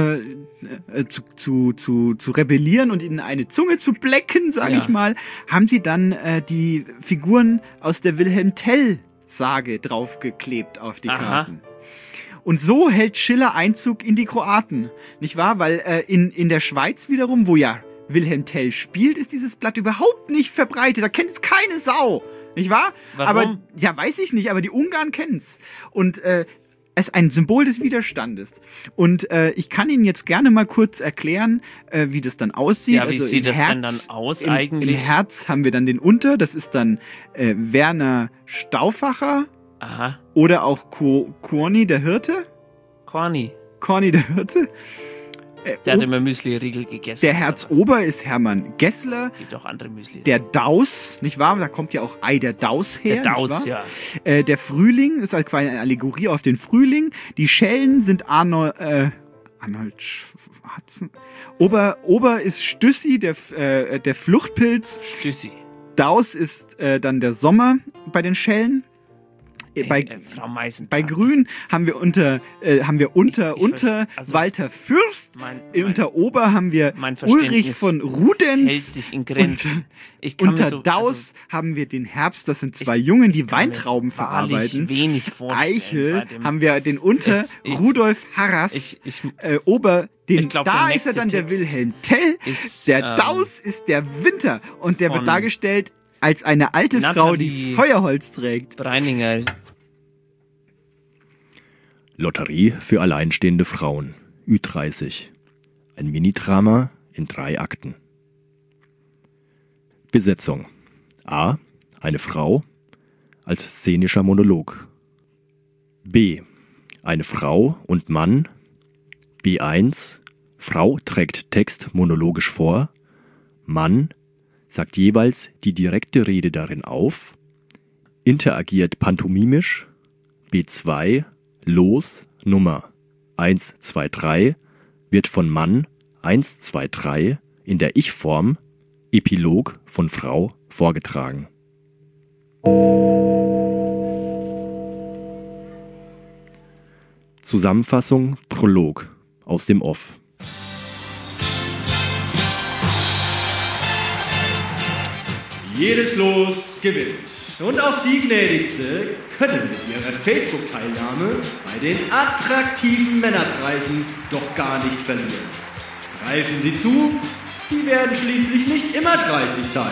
zu rebellieren und ihnen eine Zunge zu blecken, sage ich mal, haben sie dann die Figuren aus der Wilhelm Tell-Sage draufgeklebt auf die Karten. Und so hält Schiller Einzug in die Kroaten, nicht wahr? Weil in der Schweiz wiederum, wo ja Wilhelm Tell spielt, ist dieses Blatt überhaupt nicht verbreitet. Da kennt es keine Sau. Nicht wahr? Warum? Aber, ja, weiß ich nicht, aber die Ungarn kennen es. Und es ist ein Symbol des Widerstandes. Und ich kann Ihnen jetzt gerne mal kurz erklären, wie das dann aussieht. Ja, wie sieht das denn dann aus eigentlich? Im Herz haben wir dann den Unter, das ist dann Werner Stauffacher. Aha. Oder auch Korni der Hirte. Korni der Hirte. Der hat immer Müsli-Riegel gegessen. Der Herzober ist Hermann Gessler. Gibt auch andere Müsli. Der Daus, nicht wahr? Da kommt ja auch Ei der Daus her. Der Daus, ja. Der Frühling ist halt quasi eine Allegorie auf den Frühling. Die Schellen sind Arnold Schwarzen. Ober ist Stüssi, der Fluchtpilz. Stüssi. Daus ist dann der Sommer bei den Schellen. Frau Meisendrath. Bei Grün haben wir unter Walter Fürst. Unter Ober haben wir Ulrich von Rudenz. Hält sich in Grenzen. Unter Daus haben wir den Herbst. Das sind zwei Jungen, die Weintrauben verarbeiten. Wenig Eichel haben wir den Unter Rudolf Harras. Ober da ist er dann der Wilhelm Tell. Der Daus ist der Winter. Und der wird dargestellt als eine alte Frau, die Feuerholz trägt. Breininger. Lotterie für alleinstehende Frauen. Ü30. Ein Minidrama in 3 Akten. Besetzung. A. Eine Frau als szenischer Monolog. B. Eine Frau und Mann. B1. Frau trägt Text monologisch vor. Mann sagt jeweils die direkte Rede darin auf, interagiert pantomimisch. B2, Los, Nummer 1, 2, 3, wird von Mann 1, 2, 3 in der Ich-Form, Epilog von Frau, vorgetragen. Zusammenfassung, Prolog aus dem Off. Jedes Los gewinnt. Und auch Sie, Gnädigste, können mit Ihrer Facebook-Teilnahme bei den attraktiven Männerpreisen doch gar nicht verlieren. Greifen Sie zu, Sie werden schließlich nicht immer 30 sein.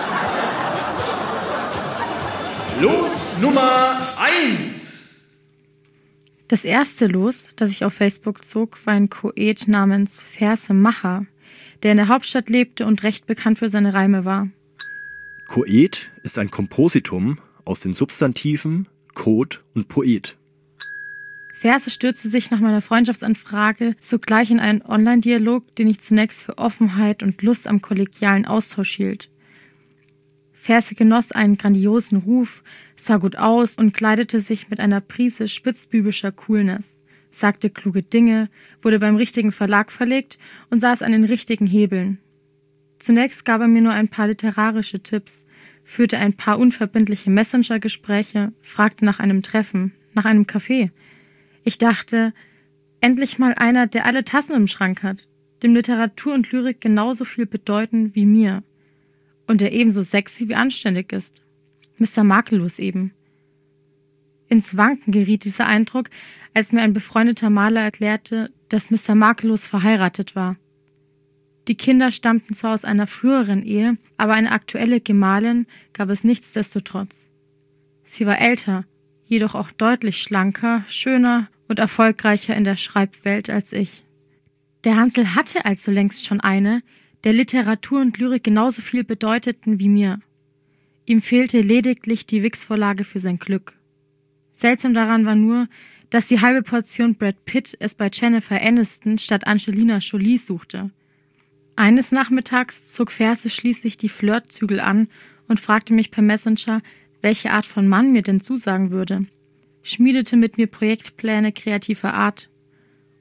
Los Nummer 1! Das erste Los, das ich auf Facebook zog, war ein Poet namens Verse Macher, der in der Hauptstadt lebte und recht bekannt für seine Reime war. Koet ist ein Kompositum aus den Substantiven Kot und Poet. Verse stürzte sich nach meiner Freundschaftsanfrage sogleich in einen Online-Dialog, den ich zunächst für Offenheit und Lust am kollegialen Austausch hielt. Verse genoss einen grandiosen Ruf, sah gut aus und kleidete sich mit einer Prise spitzbübischer Coolness, sagte kluge Dinge, wurde beim richtigen Verlag verlegt und saß an den richtigen Hebeln. Zunächst gab er mir nur ein paar literarische Tipps, führte ein paar unverbindliche Messenger-Gespräche, fragte nach einem Treffen, nach einem Café. Ich dachte, endlich mal einer, der alle Tassen im Schrank hat, dem Literatur und Lyrik genauso viel bedeuten wie mir. Und der ebenso sexy wie anständig ist. Mr. Makellos eben. Ins Wanken geriet dieser Eindruck, als mir ein befreundeter Maler erklärte, dass Mr. Makellos verheiratet war. Die Kinder stammten zwar aus einer früheren Ehe, aber eine aktuelle Gemahlin gab es nichtsdestotrotz. Sie war älter, jedoch auch deutlich schlanker, schöner und erfolgreicher in der Schreibwelt als ich. Der Hansel hatte also längst schon eine, der Literatur und Lyrik genauso viel bedeuteten wie mir. Ihm fehlte lediglich die Wix-Vorlage für sein Glück. Seltsam daran war nur, dass die halbe Portion Brad Pitt es bei Jennifer Aniston statt Angelina Jolie suchte. Eines Nachmittags zog Verse schließlich die Flirtzügel an und fragte mich per Messenger, welche Art von Mann mir denn zusagen würde, schmiedete mit mir Projektpläne kreativer Art.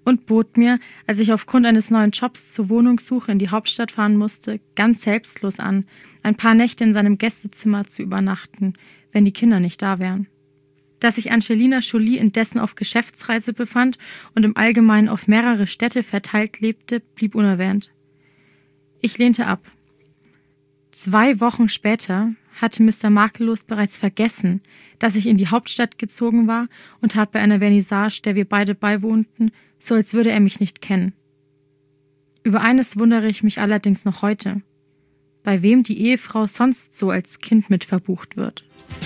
und bot mir, als ich aufgrund eines neuen Jobs zur Wohnungssuche in die Hauptstadt fahren musste, ganz selbstlos an, ein paar Nächte in seinem Gästezimmer zu übernachten, wenn die Kinder nicht da wären. Dass sich Angelina Jolie indessen auf Geschäftsreise befand und im Allgemeinen auf mehrere Städte verteilt lebte, blieb unerwähnt. Ich lehnte ab. 2 Wochen später hatte Mr. Makellos bereits vergessen, dass ich in die Hauptstadt gezogen war und tat bei einer Vernissage, der wir beide beiwohnten, so als würde er mich nicht kennen. Über eines wundere ich mich allerdings noch heute, bei wem die Ehefrau sonst so als Kind mit verbucht wird.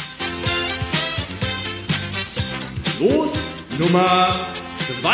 Los, Nummer 2.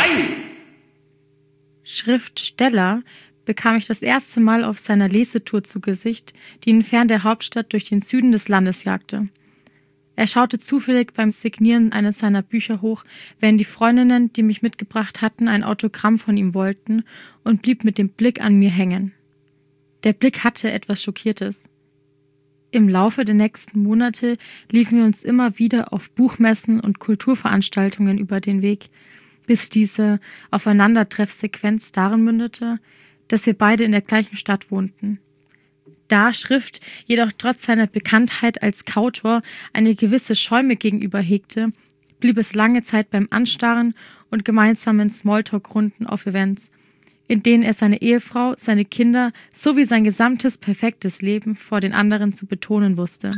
Schriftsteller bekam ich das erste Mal auf seiner Lesetour zu Gesicht, die ihn fern der Hauptstadt durch den Süden des Landes jagte. Er schaute zufällig beim Signieren eines seiner Bücher hoch, während die Freundinnen, die mich mitgebracht hatten, ein Autogramm von ihm wollten, und blieb mit dem Blick an mir hängen. Der Blick hatte etwas Schockiertes. Im Laufe der nächsten Monate liefen wir uns immer wieder auf Buchmessen und Kulturveranstaltungen über den Weg, bis diese Aufeinandertreffsequenz darin mündete, dass wir beide in der gleichen Stadt wohnten. Da Schrift jedoch trotz seiner Bekanntheit als Kautor eine gewisse Scheu gegenüber hegte, blieb es lange Zeit beim Anstarren und gemeinsamen Smalltalk-Runden auf Events, in denen er seine Ehefrau, seine Kinder sowie sein gesamtes perfektes Leben vor den anderen zu betonen wusste.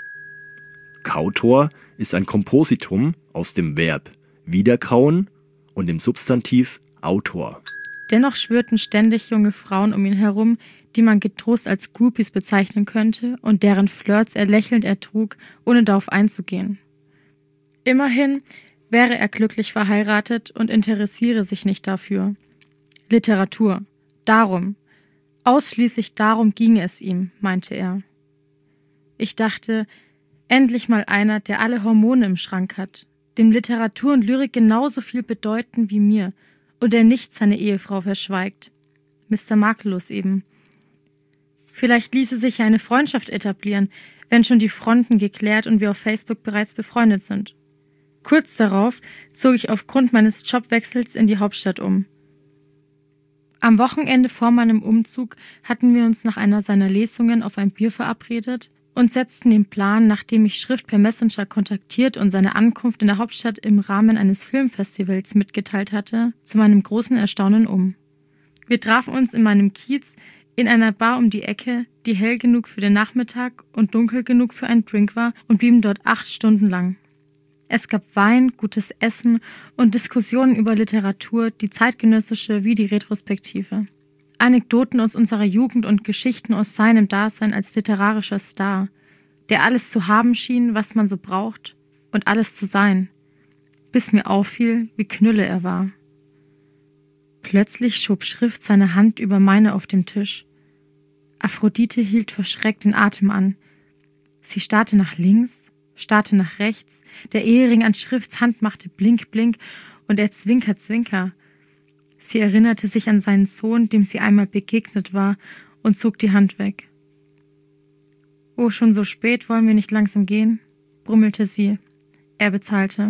Kautor ist ein Kompositum aus dem Verb wiederkauen und dem Substantiv Autor. Dennoch schwirrten ständig junge Frauen um ihn herum, die man getrost als Groupies bezeichnen könnte und deren Flirts er lächelnd ertrug, ohne darauf einzugehen. Immerhin wäre er glücklich verheiratet und interessiere sich nicht dafür. Literatur. Darum. Ausschließlich darum ginge es ihm, meinte er. Ich dachte, endlich mal einer, der alle Hormone im Schrank hat, dem Literatur und Lyrik genauso viel bedeuten wie mir und der nicht seine Ehefrau verschweigt. Mr. Makellos eben. Vielleicht ließe sich ja eine Freundschaft etablieren, wenn schon die Fronten geklärt und wir auf Facebook bereits befreundet sind. Kurz darauf zog ich aufgrund meines Jobwechsels in die Hauptstadt um. Am Wochenende vor meinem Umzug hatten wir uns nach einer seiner Lesungen auf ein Bier verabredet und setzten den Plan, nachdem ich Schrift per Messenger kontaktiert und seine Ankunft in der Hauptstadt im Rahmen eines Filmfestivals mitgeteilt hatte, zu meinem großen Erstaunen um. Wir trafen uns in meinem Kiez in einer Bar um die Ecke, die hell genug für den Nachmittag und dunkel genug für einen Drink war, und blieben dort 8 Stunden lang. Es gab Wein, gutes Essen und Diskussionen über Literatur, die zeitgenössische wie die retrospektive. Anekdoten aus unserer Jugend und Geschichten aus seinem Dasein als literarischer Star, der alles zu haben schien, was man so braucht, und alles zu sein, bis mir auffiel, wie Knülle er war. Plötzlich schob Schrift seine Hand über meine auf dem Tisch. Aphrodite hielt verschreckt den Atem an. Sie starrte nach links, starrte nach rechts, der Ehering an Schrifts Hand machte Blink, Blink, und er Zwinker, Zwinker. Sie erinnerte sich an seinen Sohn, dem sie einmal begegnet war, und zog die Hand weg. »Oh, schon so spät, wollen wir nicht langsam gehen?« brummelte sie. Er bezahlte.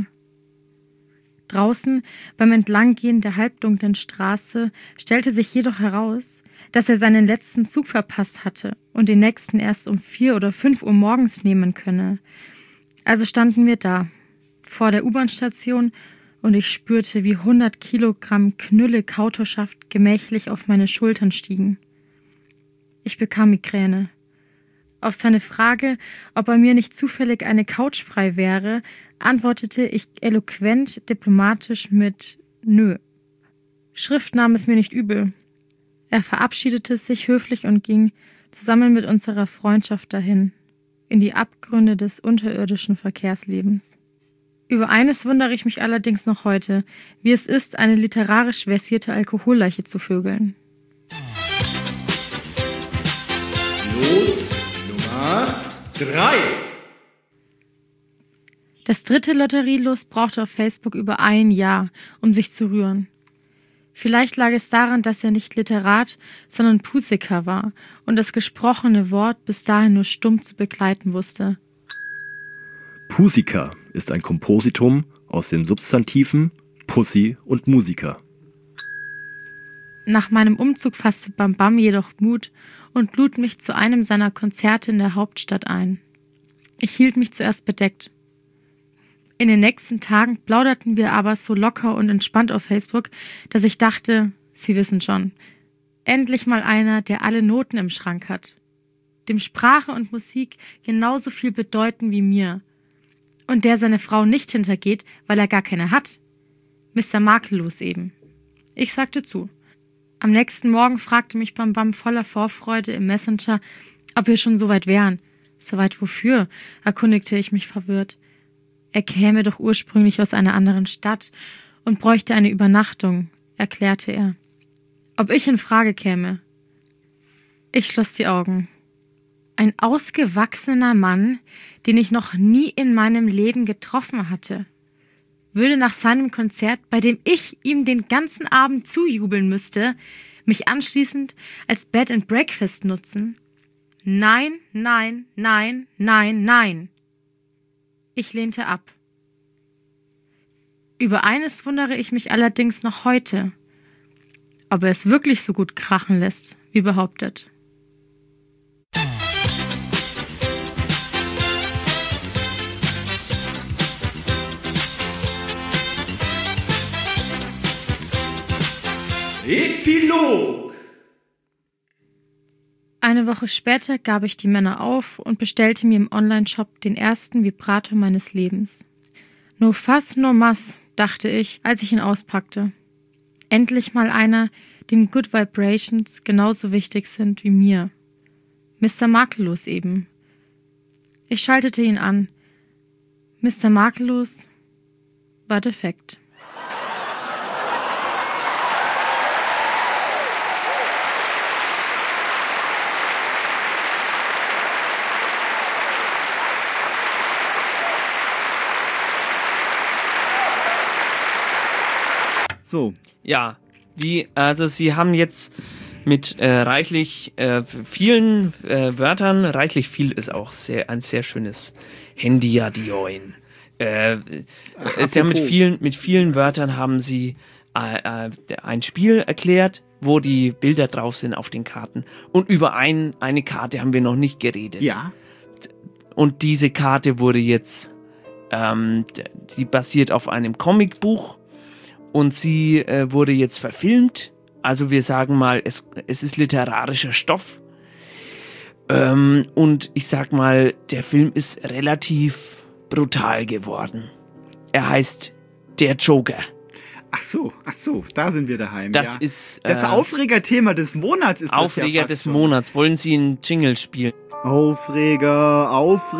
Draußen, beim Entlanggehen der halbdunklen Straße, stellte sich jedoch heraus, dass er seinen letzten Zug verpasst hatte und den nächsten erst um 4 oder 5 Uhr morgens nehmen könne. Also standen wir da, vor der U-Bahn-Station, und ich spürte, wie 100 Kilogramm Knülle Kautorschaft gemächlich auf meine Schultern stiegen. Ich bekam Migräne. Auf seine Frage, ob bei mir nicht zufällig eine Couch frei wäre, antwortete ich eloquent diplomatisch mit »Nö«. Schrift nahm es mir nicht übel. Er verabschiedete sich höflich und ging, zusammen mit unserer Freundschaft, dahin, in die Abgründe des unterirdischen Verkehrslebens. Über eines wundere ich mich allerdings noch heute, wie es ist, eine literarisch versierte Alkoholleiche zu vögeln. Los, Nummer 3. Das 3. Lotterielos brauchte auf Facebook über 1 Jahr, um sich zu rühren. Vielleicht lag es daran, dass er nicht Literat, sondern Pusiker war und das gesprochene Wort bis dahin nur stumm zu begleiten wusste. Pusiker ist ein Kompositum aus den Substantiven Pussy und Musiker. Nach meinem Umzug fasste Bam Bam jedoch Mut und lud mich zu einem seiner Konzerte in der Hauptstadt ein. Ich hielt mich zuerst bedeckt. In den nächsten Tagen plauderten wir aber so locker und entspannt auf Facebook, dass ich dachte, Sie wissen schon, endlich mal einer, der alle Noten im Schrank hat. Dem Sprache und Musik genauso viel bedeuten wie mir. Und der seine Frau nicht hintergeht, weil er gar keine hat. Mr. Makellos eben. Ich sagte zu. Am nächsten Morgen fragte mich Bam Bam voller Vorfreude im Messenger, ob wir schon so weit wären. So weit wofür? Erkundigte ich mich verwirrt. Er käme doch ursprünglich aus einer anderen Stadt und bräuchte eine Übernachtung, erklärte er. Ob ich in Frage käme? Ich schloss die Augen. Ein ausgewachsener Mann, den ich noch nie in meinem Leben getroffen hatte, würde nach seinem Konzert, bei dem ich ihm den ganzen Abend zujubeln müsste, mich anschließend als Bed and Breakfast nutzen? Nein, nein, nein, nein, nein. Ich lehnte ab. Über eines wundere ich mich allerdings noch heute, ob er es wirklich so gut krachen lässt, wie behauptet. Epilog. Eine Woche später gab ich die Männer auf und bestellte mir im Onlineshop den ersten Vibrator meines Lebens. No fuss, no muss, dachte ich, als ich ihn auspackte. Endlich mal einer, dem Good Vibrations genauso wichtig sind wie mir. Mr. Makellos eben. Ich schaltete ihn an. Mr. Makellos war defekt. So. Ja, also Sie haben jetzt mit reichlich vielen Wörtern, reichlich viel ist auch ein sehr schönes Handy-Adioin. Sie haben mit vielen Wörtern haben Sie ein Spiel erklärt, wo die Bilder drauf sind auf den Karten. Und über eine Karte haben wir noch nicht geredet. Ja. Und diese Karte wurde jetzt, die basiert auf einem Comicbuch. Und sie wurde jetzt verfilmt. Also wir sagen mal, es ist literarischer Stoff. Und ich sag mal, der Film ist relativ brutal geworden. Er heißt Der Joker. Ach so, da sind wir daheim. Das ist das Aufregerthema des Monats. Ist Aufreger das des Monats. Wollen Sie einen Jingle spielen? Aufreger.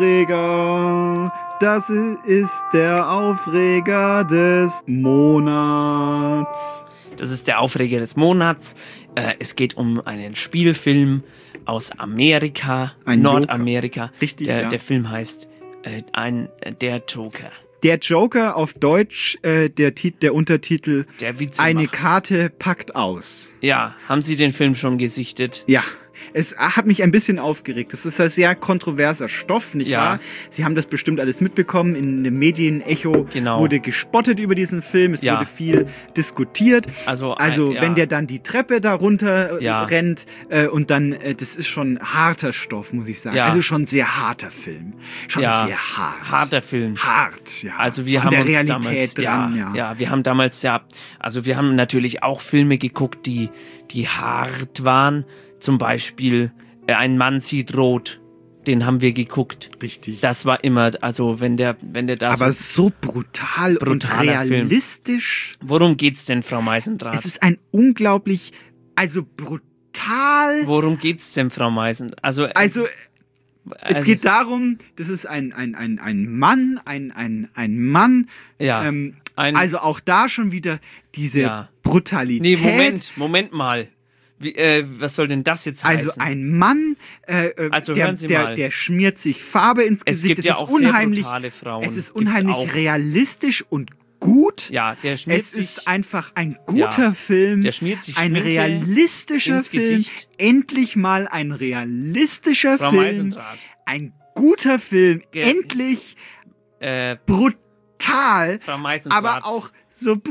Das ist der Aufreger des Monats. Das ist der Aufreger des Monats. Es geht um einen Spielfilm aus Amerika, Nordamerika. Richtig, Der Film heißt Der Joker. Der Joker, auf Deutsch der Untertitel Der Witzemacher. Eine Karte packt aus. Ja, haben Sie den Film schon gesichtet? Ja. Es hat mich ein bisschen aufgeregt. Das ist ein sehr kontroverser Stoff, nicht wahr? Sie haben das bestimmt alles mitbekommen. In dem Medienecho wurde gespottet über diesen Film. Es wurde viel diskutiert. Also wenn der dann die Treppe da runter rennt und dann, das ist schon harter Stoff, muss ich sagen. Also schon sehr harter Film. Schon sehr hart. Harter Film. Hart, ja. Also wir von haben der uns Realität damals, dran, ja, wir haben damals also wir haben natürlich auch Filme geguckt, die hart waren. Zum Beispiel Ein Mann sieht rot, den haben wir geguckt. Richtig. Das war immer, also wenn der da aber so brutal und realistisch. Film. Worum geht's denn, Frau Meisendrath? Es ist ein unglaublich, brutal. Worum geht's denn, Frau Meisendrath? Es geht darum, das ist ein Mann, ein Mann. Ja. Also auch da schon wieder diese Brutalität. Nee, Moment mal. Was soll denn das jetzt heißen? Also ein Mann, der schmiert sich Farbe ins Gesicht. Es gibt auch unheimlich, sehr brutale Frauen. Es ist unheimlich realistisch und gut. Ja, der schmiert sich. Es ist einfach ein guter Film. Der schmiert sich ein realistischer Film. Endlich mal ein realistischer Frau Film. Meisendrath. Ein guter Film. Endlich brutal. Frau Meisendrath. Aber auch so brutal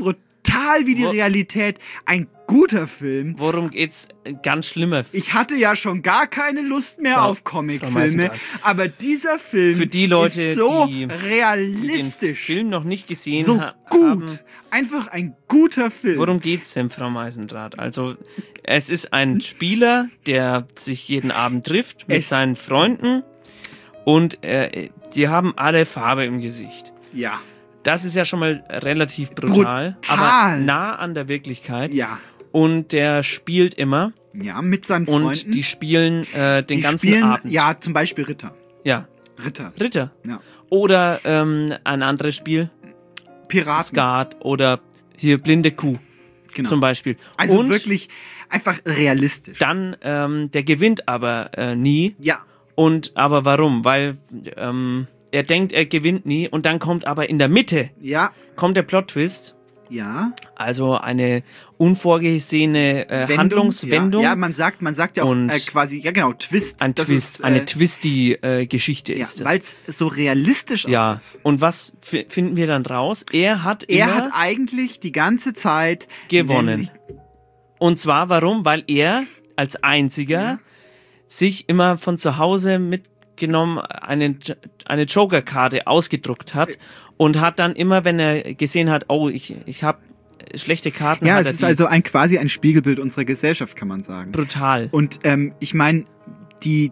brutal wie die Realität. Ein guter Film. Worum geht's? Ganz schlimmer. Ich hatte ja schon gar keine Lust mehr auf Comicfilme, aber dieser Film für die Leute, ist so die realistisch. Den Film noch nicht gesehen so gut. haben. Einfach ein guter Film. Worum geht's denn, Frau Meisendrath? Also, es ist ein Spieler, der sich jeden Abend trifft mit seinen Freunden und die haben alle Farbe im Gesicht. Ja. Das ist ja schon mal relativ brutal. Aber nah an der Wirklichkeit. Ja. Und der spielt immer. Ja, mit seinen Freunden. Und die spielen den ganzen Abend. Ja, zum Beispiel Ritter. Ja. Ritter. Ja. Oder ein anderes Spiel. Piraten. Skat oder hier blinde Kuh. Genau. Zum Beispiel. Also und wirklich einfach realistisch. Dann, der gewinnt aber nie. Ja. Und aber warum? Weil er denkt, er gewinnt nie und dann kommt aber in der Mitte kommt der Plot-Twist. Ja. Also eine unvorgesehene Handlungswendung. Ja, man sagt ja auch quasi, Twist. Ein Twist, eine Twisty-Geschichte ist das. Weil es so realistisch ist. Und was finden wir dann raus? Er hat eigentlich die ganze Zeit gewonnen. Und zwar warum? Weil er als einziger sich immer von zu Hause mitgenommen eine Joker-Karte ausgedruckt hat und hat dann immer, wenn er gesehen hat, oh, ich habe schlechte Karten. Ja, es ist also quasi ein Spiegelbild unserer Gesellschaft, kann man sagen. Brutal. Und ich meine, wie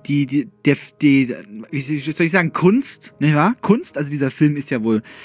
soll ich sagen, Kunst, nicht wahr? Kunst, also dieser Film ist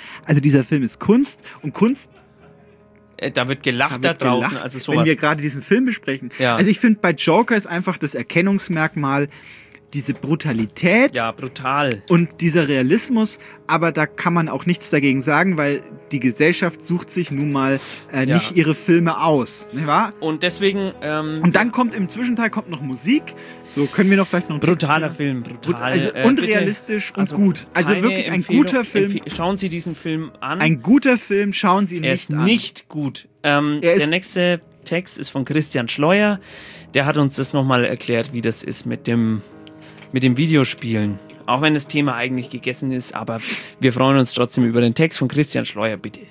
Kunst und Kunst. Da wird gelacht da draußen, also sowas. Wenn wir gerade diesen Film besprechen. Ja. Also ich finde, bei Joker ist einfach das Erkennungsmerkmal diese Brutalität. Ja, brutal. Und dieser Realismus, aber da kann man auch nichts dagegen sagen, weil die Gesellschaft sucht sich nun mal nicht ihre Filme aus, nicht wahr? Und deswegen... und dann kommt im Zwischenteil noch Musik. So, können wir noch vielleicht noch... Brutaler Film, brutal. Und realistisch und gut. Also wirklich ein guter Film. Schauen Sie diesen Film an. Ein guter Film, schauen Sie ihn nicht an. Er ist nicht gut. Der nächste Text ist von Christian Schleuer. Der hat uns das nochmal erklärt, wie das ist mit dem Videospielen. Auch wenn das Thema eigentlich gegessen ist, aber wir freuen uns trotzdem über den Text von Christian Schleuer, bitte.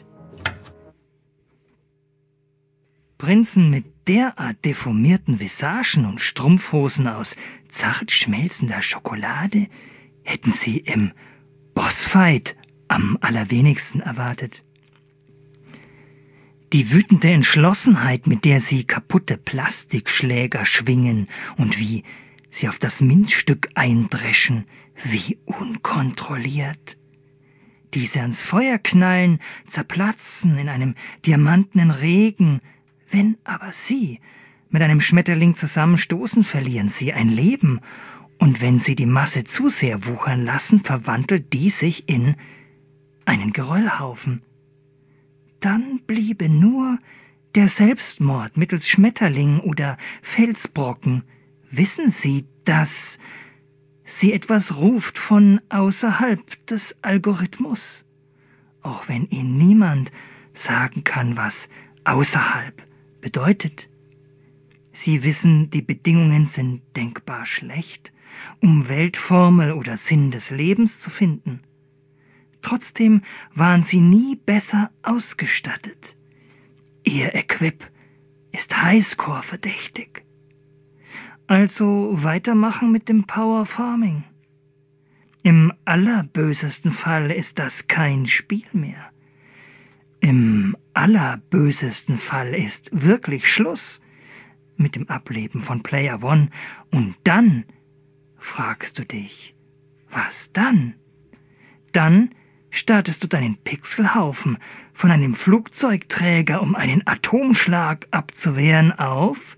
Prinzen mit derart deformierten Visagen und Strumpfhosen aus zart schmelzender Schokolade hätten sie im Bossfight am allerwenigsten erwartet. Die wütende Entschlossenheit, mit der sie kaputte Plastikschläger schwingen und wie sie auf das Minzstück eindreschen, wie unkontrolliert. Diese ans Feuer knallen, zerplatzen in einem diamantenen Regen. Wenn aber sie mit einem Schmetterling zusammenstoßen, verlieren sie ein Leben. Und wenn sie die Masse zu sehr wuchern lassen, verwandelt die sich in einen Geröllhaufen. Dann bliebe nur der Selbstmord mittels Schmetterling oder Felsbrocken. Wissen Sie, dass sie etwas ruft von außerhalb des Algorithmus? Auch wenn Ihnen niemand sagen kann, was außerhalb bedeutet. Sie wissen, die Bedingungen sind denkbar schlecht, um Weltformel oder Sinn des Lebens zu finden. Trotzdem waren sie nie besser ausgestattet. Ihr Equip ist Highscore verdächtig. Also weitermachen mit dem Power Farming. Im allerbösesten Fall ist das kein Spiel mehr. Im allerbösesten Fall ist wirklich Schluss mit dem Ableben von Player One. Und dann fragst du dich, was dann? Dann startest du deinen Pixelhaufen von einem Flugzeugträger, um einen Atomschlag abzuwehren, auf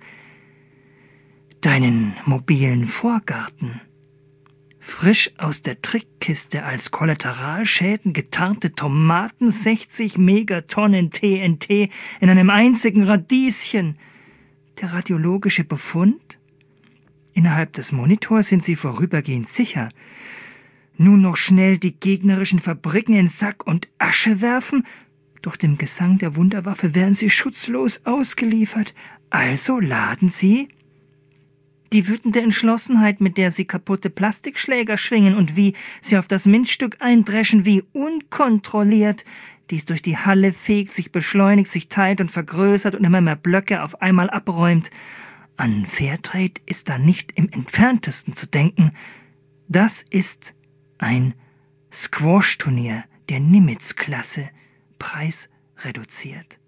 deinen mobilen Vorgarten. Frisch aus der Trickkiste als Kollateralschäden getarnte Tomaten, 60 Megatonnen TNT in einem einzigen Radieschen. Der radiologische Befund? Innerhalb des Monitors sind sie vorübergehend sicher. Nun noch schnell die gegnerischen Fabriken in Sack und Asche werfen? Doch dem Gesang der Wunderwaffe werden sie schutzlos ausgeliefert. Also laden sie die wütende Entschlossenheit, mit der sie kaputte Plastikschläger schwingen und wie sie auf das Minzstück eindreschen, wie unkontrolliert die es durch die Halle fegt, sich beschleunigt, sich teilt und vergrößert und immer mehr Blöcke auf einmal abräumt. An Fairtrade ist da nicht im entferntesten zu denken. Das ist ein Squash-Turnier der Nimitz-Klasse, preisreduziert.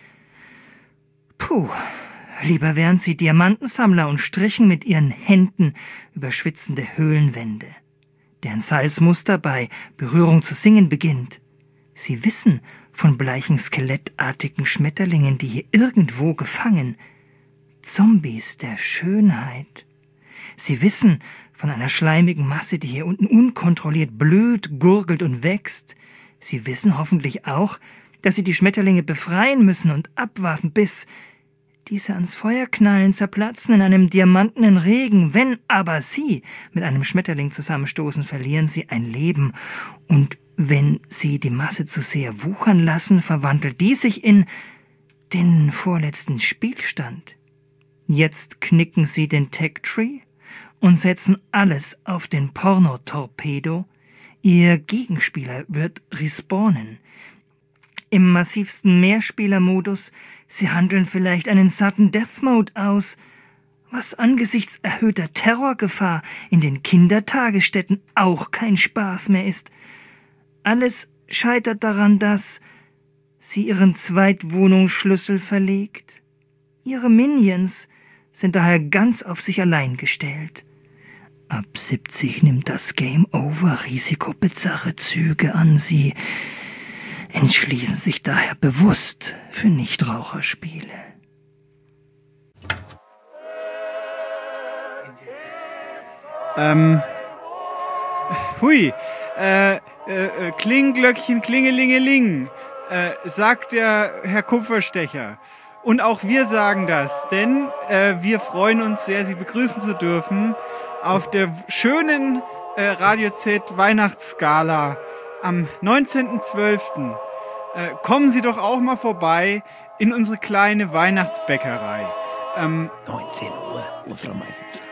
Puh, lieber wären sie Diamantensammler und strichen mit ihren Händen über schwitzende Höhlenwände, deren Salzmuster bei Berührung zu singen beginnt. Sie wissen von bleichen skelettartigen Schmetterlingen, die hier irgendwo gefangen, Zombies der Schönheit. Sie wissen von einer schleimigen Masse, die hier unten unkontrolliert blüht, gurgelt und wächst. Sie wissen hoffentlich auch, dass sie die Schmetterlinge befreien müssen und abwarten, bis diese ans Feuer knallen, zerplatzen in einem diamantenen Regen. Wenn aber sie mit einem Schmetterling zusammenstoßen, verlieren sie ein Leben. Und wenn sie die Masse zu sehr wuchern lassen, verwandelt die sich in den vorletzten Spielstand. Jetzt knicken sie den Tech-Tree und setzen alles auf den Porno-Torpedo. Ihr Gegenspieler wird respawnen. Im massivsten Mehrspielermodus, sie handeln vielleicht einen Sudden Death Mode aus, was angesichts erhöhter Terrorgefahr in den Kindertagesstätten auch kein Spaß mehr ist. Alles scheitert daran, dass sie ihren Zweitwohnungsschlüssel verlegt. Ihre Minions sind daher ganz auf sich allein gestellt. Ab 70 nimmt das Game-Over-Risiko bizarre Züge an. Sie entschließen sich daher bewusst für Nichtraucherspiele. Klingelglöckchen, klingelingeling, sagt der Herr Kupferstecher. Und auch wir sagen das, denn wir freuen uns sehr, Sie begrüßen zu dürfen auf der schönen Radio Z Weihnachtsgala am 19.12. Kommen Sie doch auch mal vorbei in unsere kleine Weihnachtsbäckerei. 19 Uhr, Frau Meisendrath.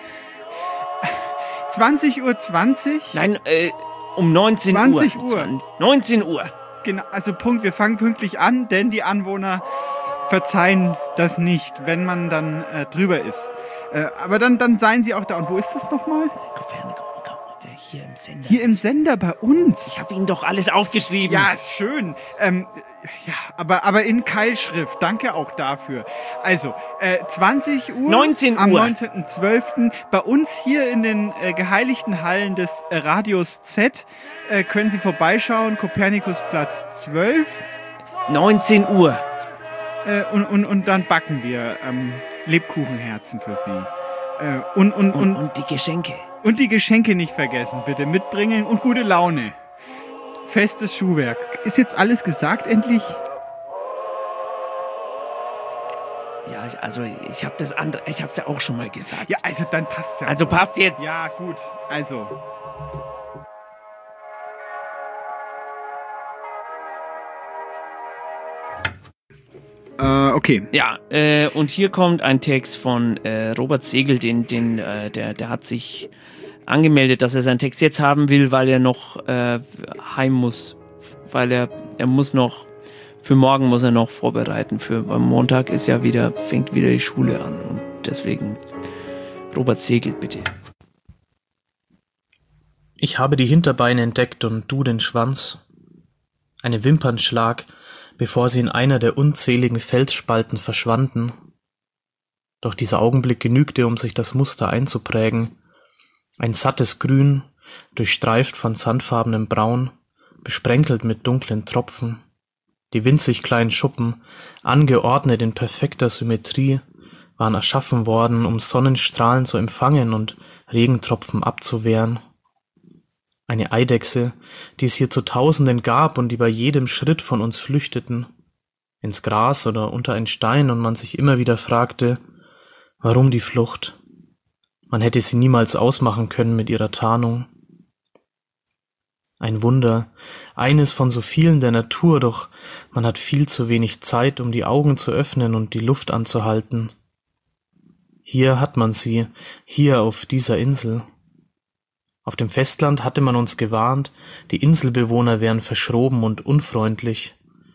20:20 Uhr? Nein, um 19 20 Uhr. Uhr. 19 Uhr. Genau, also Punkt, wir fangen pünktlich an, denn die Anwohner verzeihen das nicht, wenn man dann drüber ist. Aber dann seien sie auch da. Und wo ist das nochmal? Hier im Sender. Hier im Sender bei uns. Ich habe Ihnen doch alles aufgeschrieben. Ja, ist schön. Ja, aber in Keilschrift. Danke auch dafür. Also, 20 Uhr. 19 Uhr. Am 19.12. bei uns hier in den geheiligten Hallen des Radios Z können Sie vorbeischauen. Kopernikusplatz 12. 19 Uhr. Und dann backen wir Lebkuchenherzen für Sie. Und die Geschenke. Und die Geschenke nicht vergessen, bitte. Mitbringen und gute Laune. Festes Schuhwerk. Ist jetzt alles gesagt, endlich? Ja, also ich habe das andere, ich habe es ja auch schon mal gesagt. Ja, also dann passt's ja. Also passt jetzt. Ja, gut. Also. Okay. Ja, und hier kommt ein Text von Robert Segel, der hat sich angemeldet, dass er seinen Text jetzt haben will, weil er noch heim muss, weil er muss noch, für morgen muss er noch vorbereiten, am Montag fängt wieder die Schule an und deswegen Robert Segel, bitte. Ich habe die Hinterbeine entdeckt und du den Schwanz. Eine Wimpernschlag, bevor sie in einer der unzähligen Felsspalten verschwanden. Doch dieser Augenblick genügte, um sich das Muster einzuprägen. Ein sattes Grün, durchstreift von sandfarbenem Braun, besprenkelt mit dunklen Tropfen. Die winzig kleinen Schuppen, angeordnet in perfekter Symmetrie, waren erschaffen worden, um Sonnenstrahlen zu empfangen und Regentropfen abzuwehren. Eine Eidechse, die es hier zu Tausenden gab und die bei jedem Schritt von uns flüchteten, ins Gras oder unter einen Stein, und man sich immer wieder fragte, warum die Flucht? Man hätte sie niemals ausmachen können mit ihrer Tarnung. Ein Wunder, eines von so vielen der Natur, doch man hat viel zu wenig Zeit, um die Augen zu öffnen und die Luft anzuhalten. Hier hat man sie, hier auf dieser Insel. Auf dem Festland hatte man uns gewarnt, die Inselbewohner wären verschroben und unfreundlich.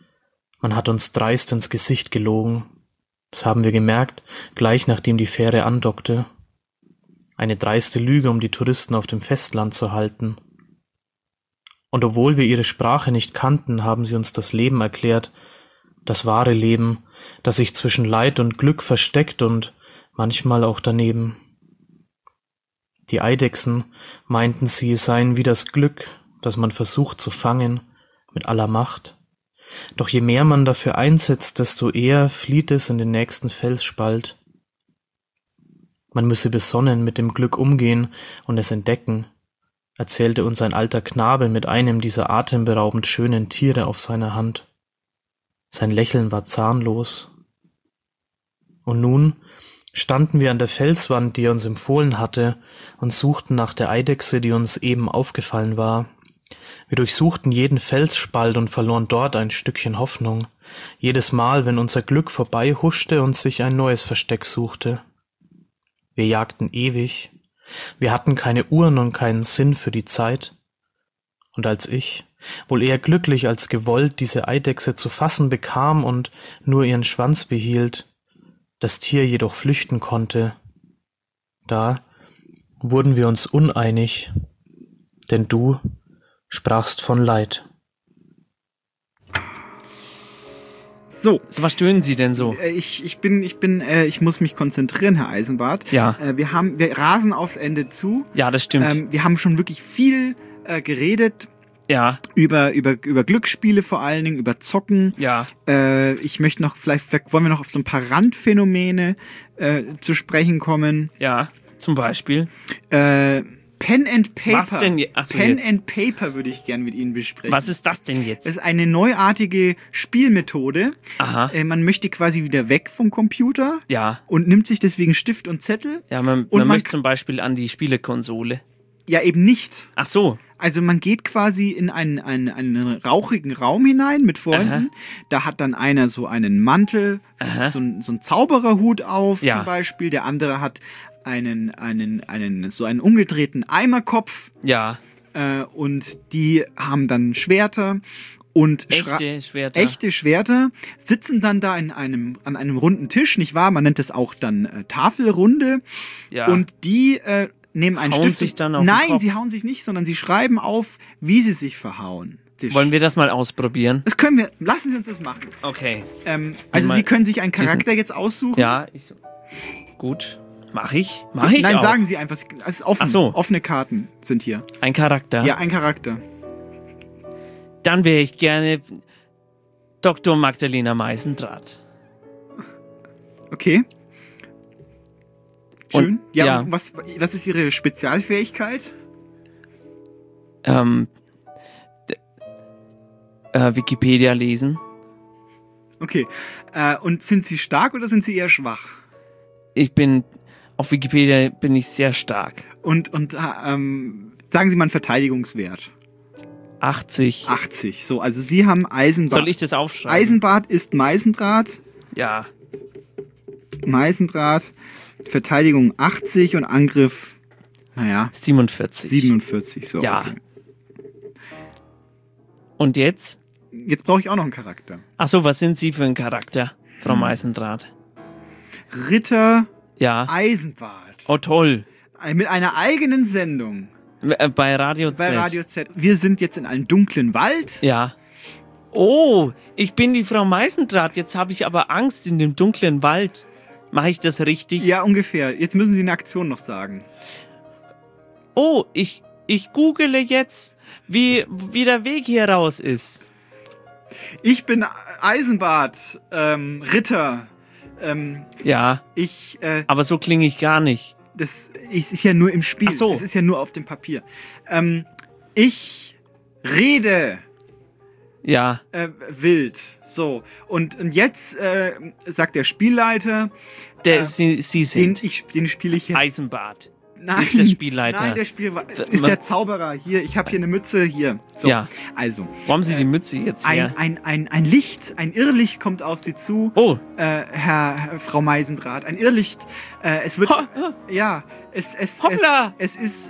Man hat uns dreist ins Gesicht gelogen. Das haben wir gemerkt, gleich nachdem die Fähre andockte. Eine dreiste Lüge, um die Touristen auf dem Festland zu halten. Und obwohl wir ihre Sprache nicht kannten, haben sie uns das Leben erklärt, das wahre Leben, das sich zwischen Leid und Glück versteckt und manchmal auch daneben. Die Eidechsen meinten, sie seien wie das Glück, das man versucht zu fangen, mit aller Macht. Doch je mehr man dafür einsetzt, desto eher flieht es in den nächsten Felsspalt. Man müsse besonnen mit dem Glück umgehen und es entdecken, erzählte uns ein alter Knabe mit einem dieser atemberaubend schönen Tiere auf seiner Hand. Sein Lächeln war zahnlos. Und nun standen wir an der Felswand, die er uns empfohlen hatte, und suchten nach der Eidechse, die uns eben aufgefallen war. Wir durchsuchten jeden Felsspalt und verloren dort ein Stückchen Hoffnung, jedes Mal, wenn unser Glück vorbei huschte und sich ein neues Versteck suchte. Wir jagten ewig, wir hatten keine Uhren und keinen Sinn für die Zeit. Und als ich, wohl eher glücklich als gewollt, diese Eidechse zu fassen bekam und nur ihren Schwanz behielt, das Tier jedoch flüchten konnte, da wurden wir uns uneinig, denn du sprachst von Leid. So. Was stöhnen Sie denn so? Ich muss mich konzentrieren, Herr Eisenbart. Ja. Wir rasen aufs Ende zu. Ja, das stimmt. Wir haben schon wirklich viel geredet. Ja. Über Glücksspiele vor allen Dingen, über Zocken. Ja. Ich möchte noch, vielleicht wollen wir noch auf so ein paar Randphänomene zu sprechen kommen. Ja, zum Beispiel. Pen and Paper. Was denn? Achso, Pen and Paper würde ich gern mit Ihnen besprechen. Was ist das denn jetzt? Das ist eine neuartige Spielmethode. Aha. Man möchte quasi wieder weg vom Computer. Ja. Und nimmt sich deswegen Stift und Zettel. Ja, man möchte zum Beispiel an die Spielekonsole. Ja, eben nicht. Ach so. Also man geht quasi in einen rauchigen Raum hinein mit Freunden. Aha. Da hat dann einer so einen Mantel, so einen Zaubererhut auf zum Beispiel. Der andere hat einen umgedrehten Eimerkopf. Ja. Und die haben dann Schwerter. Und echte Schwerter, sitzen dann da an einem runden Tisch, nicht wahr? Man nennt es auch dann Tafelrunde. Ja. Und die nehmen einen Stift. Sich dann auf Nein, sie hauen sich nicht, sondern sie schreiben auf, wie sie sich verhauen. Wollen wir das mal ausprobieren? Das können wir. Lassen Sie uns das machen. Okay. Also Sie können sich einen Charakter jetzt aussuchen. Ja, gut. Mach ich Nein, auch. sagen Sie einfach. Es ist offen. Ach so. Offene Karten sind hier. Ein Charakter? Ja, ein Charakter. Dann wäre ich gerne Dr. Magdalena Meisendrath. Okay. Schön. Und, ja. Was ist Ihre Spezialfähigkeit? Wikipedia lesen. Okay. Und sind Sie stark oder sind Sie eher schwach? Auf Wikipedia bin ich sehr stark. Und sagen Sie mal einen Verteidigungswert. 80. 80. So, also Sie haben Eisenbart. Soll ich das aufschreiben? Eisenbart ist Meisendrath. Ja. Meisendrath. Verteidigung 80 und Angriff, 47. 47, so. Ja. Okay. Und jetzt? Jetzt brauche ich auch noch einen Charakter. Achso, was sind Sie für ein Charakter, Frau Meisendrath? Ritter Eisenbart. Oh, toll. Mit einer eigenen Sendung. Bei Radio Z. Bei Radio Z. Wir sind jetzt in einem dunklen Wald. Ja. Oh, ich bin die Frau Meisendrath. Jetzt habe ich aber Angst in dem dunklen Wald. Mache ich das richtig? Ja, ungefähr. Jetzt müssen Sie eine Aktion noch sagen. Oh, ich google jetzt, wie der Weg hier raus ist. Ich bin Eisenbart, Ritter. Ja. Aber so klinge ich gar nicht. Das ist ja nur im Spiel. Ach so. Es ist ja nur auf dem Papier. Ich rede. Ja. Wild. So. Und jetzt sagt der Spielleiter. Sie sind. Den spiele ich jetzt. Eisenbart. Nein, ist der Spielleiter. Nein, der ist der Zauberer. Hier, ich habe hier eine Mütze. Hier. So. Ja. Also. Wo haben Sie die Mütze jetzt her? Ein Licht, ein Irrlicht kommt auf Sie zu. Oh. Frau Meisendrath. Ein Irrlicht. Es wird. Ja. Es ist.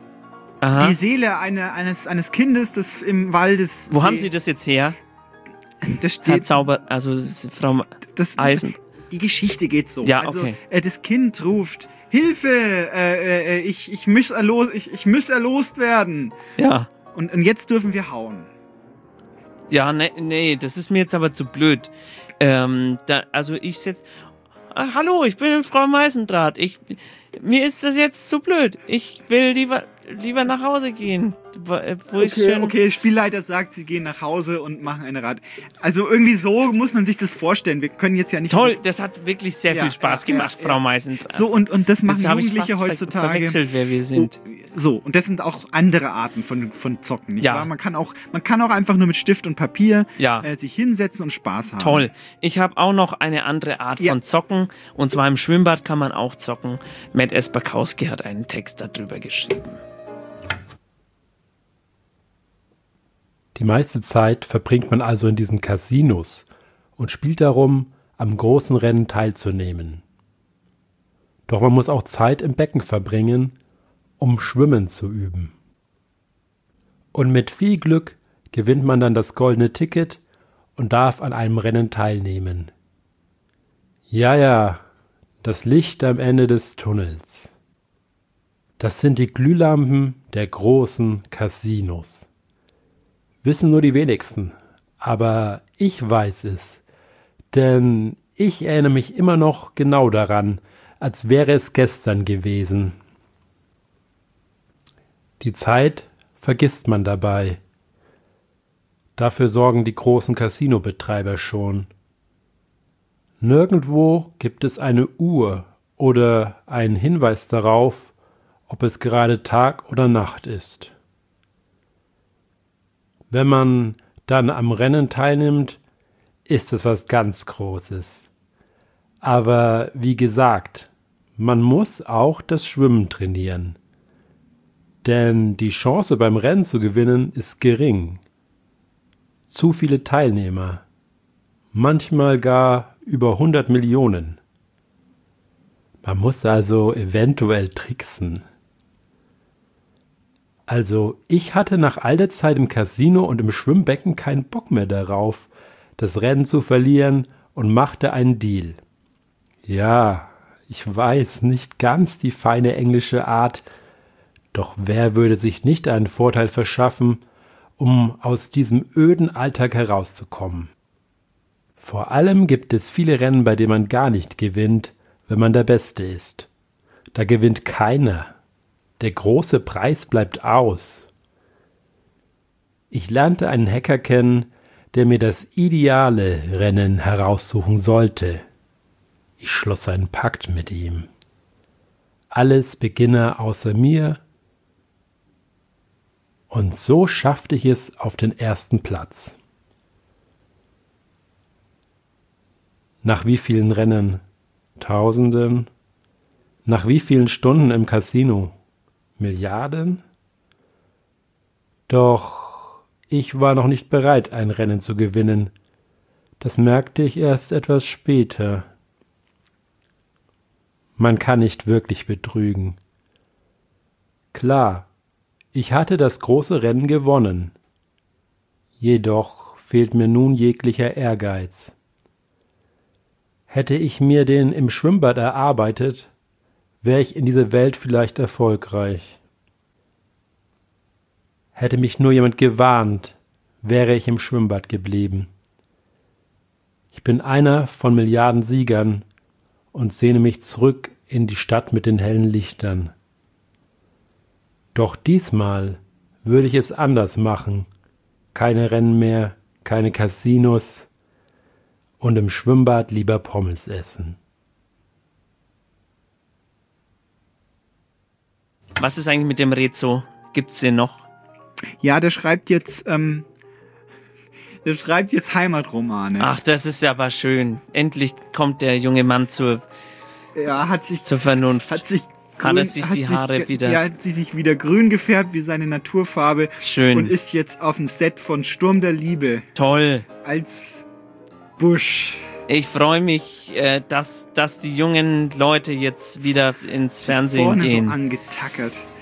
Die Seele eines Kindes, das im Wald ist. Wo haben Sie das jetzt her? Das steht. Frau Eisen. Die Geschichte geht so. Ja, also, okay. Das Kind ruft: Hilfe! Ich muss erlost werden. Ja. Und jetzt dürfen wir hauen. Ja, nee, das ist mir jetzt aber zu blöd. Hallo, ich bin Frau Meisendraht. Mir ist das jetzt zu blöd. Ich will lieber nach Hause gehen. Okay, Spielleiter sagt, sie gehen nach Hause und machen eine Rat. Also irgendwie so muss man sich das vorstellen. Wir können jetzt ja nicht... Toll, das hat wirklich sehr viel Spaß gemacht, Frau Meisendraht. So, und das machen Jugendliche heutzutage. Verwechselt, wer wir sind. Und das sind auch andere Arten von Zocken, nicht wahr? Man kann auch einfach nur mit Stift und Papier sich hinsetzen und Spaß haben. Toll. Ich habe auch noch eine andere Art von Zocken. Und zwar im Schwimmbad kann man auch zocken. Matt Esperkowski hat einen Text darüber geschrieben. Die meiste Zeit verbringt man also in diesen Casinos und spielt darum, am großen Rennen teilzunehmen. Doch man muss auch Zeit im Becken verbringen, um Schwimmen zu üben. Und mit viel Glück gewinnt man dann das goldene Ticket und darf an einem Rennen teilnehmen. Ja, das Licht am Ende des Tunnels. Das sind die Glühlampen der großen Casinos. Wissen nur die wenigsten, aber ich weiß es, denn ich erinnere mich immer noch genau daran, als wäre es gestern gewesen. Die Zeit vergisst man dabei. Dafür sorgen die großen Casinobetreiber schon. Nirgendwo gibt es eine Uhr oder einen Hinweis darauf, ob es gerade Tag oder Nacht ist. Wenn man dann am Rennen teilnimmt, ist es was ganz Großes. Aber wie gesagt, man muss auch das Schwimmen trainieren. Denn die Chance beim Rennen zu gewinnen ist gering. Zu viele Teilnehmer. Manchmal gar über 100 Millionen. Man muss also eventuell tricksen. Also, ich hatte nach all der Zeit im Casino und im Schwimmbecken keinen Bock mehr darauf, das Rennen zu verlieren und machte einen Deal. Ja, ich weiß, nicht ganz die feine englische Art, doch wer würde sich nicht einen Vorteil verschaffen, um aus diesem öden Alltag herauszukommen? Vor allem gibt es viele Rennen, bei denen man gar nicht gewinnt, wenn man der Beste ist. Da gewinnt keiner. Der große Preis bleibt aus. Ich lernte einen Hacker kennen, der mir das ideale Rennen heraussuchen sollte. Ich schloss einen Pakt mit ihm. Alles Beginner außer mir. Und so schaffte ich es auf den ersten Platz. Nach wie vielen Rennen? Tausenden? Nach wie vielen Stunden im Casino? Milliarden? Doch ich war noch nicht bereit, ein Rennen zu gewinnen. Das merkte ich erst etwas später. Man kann nicht wirklich betrügen. Klar, ich hatte das große Rennen gewonnen. Jedoch fehlt mir nun jeglicher Ehrgeiz. Hätte ich mir den im Schwimmbad erarbeitet, wäre ich in dieser Welt vielleicht erfolgreich. Hätte mich nur jemand gewarnt, wäre ich im Schwimmbad geblieben. Ich bin einer von Milliarden Siegern und sehne mich zurück in die Stadt mit den hellen Lichtern. Doch diesmal würde ich es anders machen. Keine Rennen mehr, keine Casinos und im Schwimmbad lieber Pommes essen. Was ist eigentlich mit dem Rezo? Gibt's den noch? Ja, der schreibt jetzt Heimatromane. Ach, das ist aber schön. Endlich kommt der junge Mann zur Vernunft. Hat er sich die Haare wieder... Ja, hat sie sich wieder grün gefärbt, wie seine Naturfarbe. Schön. Und ist jetzt auf dem Set von Sturm der Liebe. Toll. Als Busch. Ich freue mich, dass die jungen Leute jetzt wieder ins Fernsehen vorne gehen. So angetackert.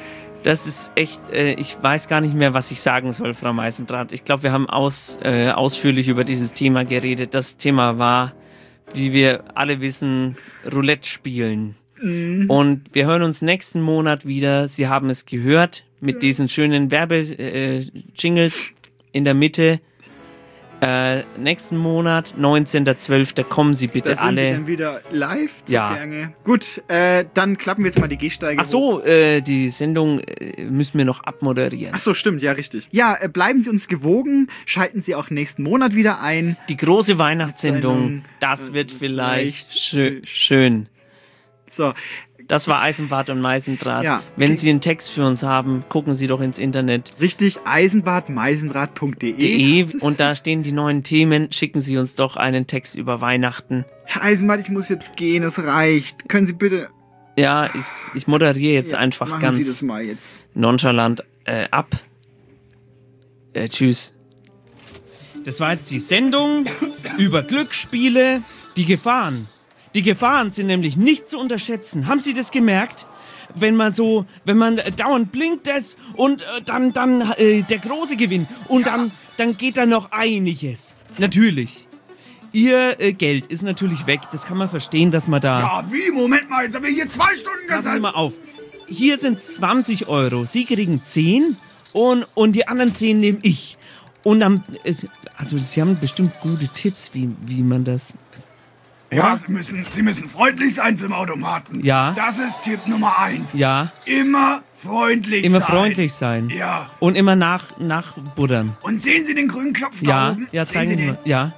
Das ist echt, ich weiß gar nicht mehr, was ich sagen soll, Frau Meisendrath. Ich glaube, wir haben ausführlich über dieses Thema geredet. Das Thema war, wie wir alle wissen, Roulette spielen. Und wir hören uns nächsten Monat wieder. Sie haben es gehört mit diesen schönen Werbejingles in der Mitte. Nächsten Monat, 19.12., kommen Sie bitte da sind alle. Wir dann wieder live zugange. Gut, dann klappen wir jetzt mal die Gehsteige hoch. Die Sendung müssen wir noch abmoderieren. Ach so, stimmt, ja, richtig. Ja, bleiben Sie uns gewogen, schalten Sie auch nächsten Monat wieder ein. Die große Weihnachtssendung, das wird vielleicht schön. So. Das war Eisenbart und Meisendraht. Ja. Wenn Sie einen Text für uns haben, gucken Sie doch ins Internet. Richtig, eisenbadmeisendraht.de. Und da stehen die neuen Themen. Schicken Sie uns doch einen Text über Weihnachten. Herr Eisenbart, ich muss jetzt gehen, es reicht. Können Sie bitte... Ja, ich moderiere jetzt einfach ganz Sie das mal jetzt. nonchalant ab. Tschüss. Das war jetzt die Sendung über Glücksspiele, die Gefahren. Die Gefahren sind nämlich nicht zu unterschätzen. Haben Sie das gemerkt? Wenn man dauernd blinkt es und dann der große Gewinn und dann geht da noch einiges. Natürlich. Ihr Geld ist natürlich weg. Das kann man verstehen, dass man da... Ja, wie? Moment mal, jetzt haben wir hier 2 Stunden gesessen. Passen Sie mal auf. Hier sind 20 €. Sie kriegen 10 und die anderen 10 nehme ich. Und dann... Also Sie haben bestimmt gute Tipps, wie man das... Ja, Sie müssen freundlich sein zum Automaten. Ja. Das ist Tipp Nummer 1. Ja. Immer freundlich sein. Immer freundlich sein. Ja. Und immer nachbuddern. Und sehen Sie den grünen Knopf da oben? Ja, zeigen Sie mal. Ja.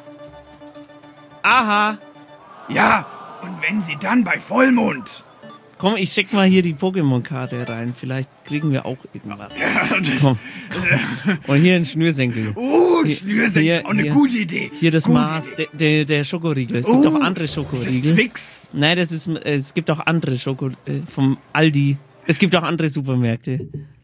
Aha. Ja, und wenn Sie dann bei Vollmond... Komm, ich check mal hier die Pokémon-Karte rein. Vielleicht kriegen wir auch irgendwas. Ja, komm. Und hier ein Schnürsenkel. Oh, Schnürsenkel, auch eine gute Idee. Hier das Maß, der Schokoriegel. Es gibt auch andere Schokoriegel. Das ist Twix. Nein, es gibt auch andere vom Aldi. Es gibt auch andere Supermärkte.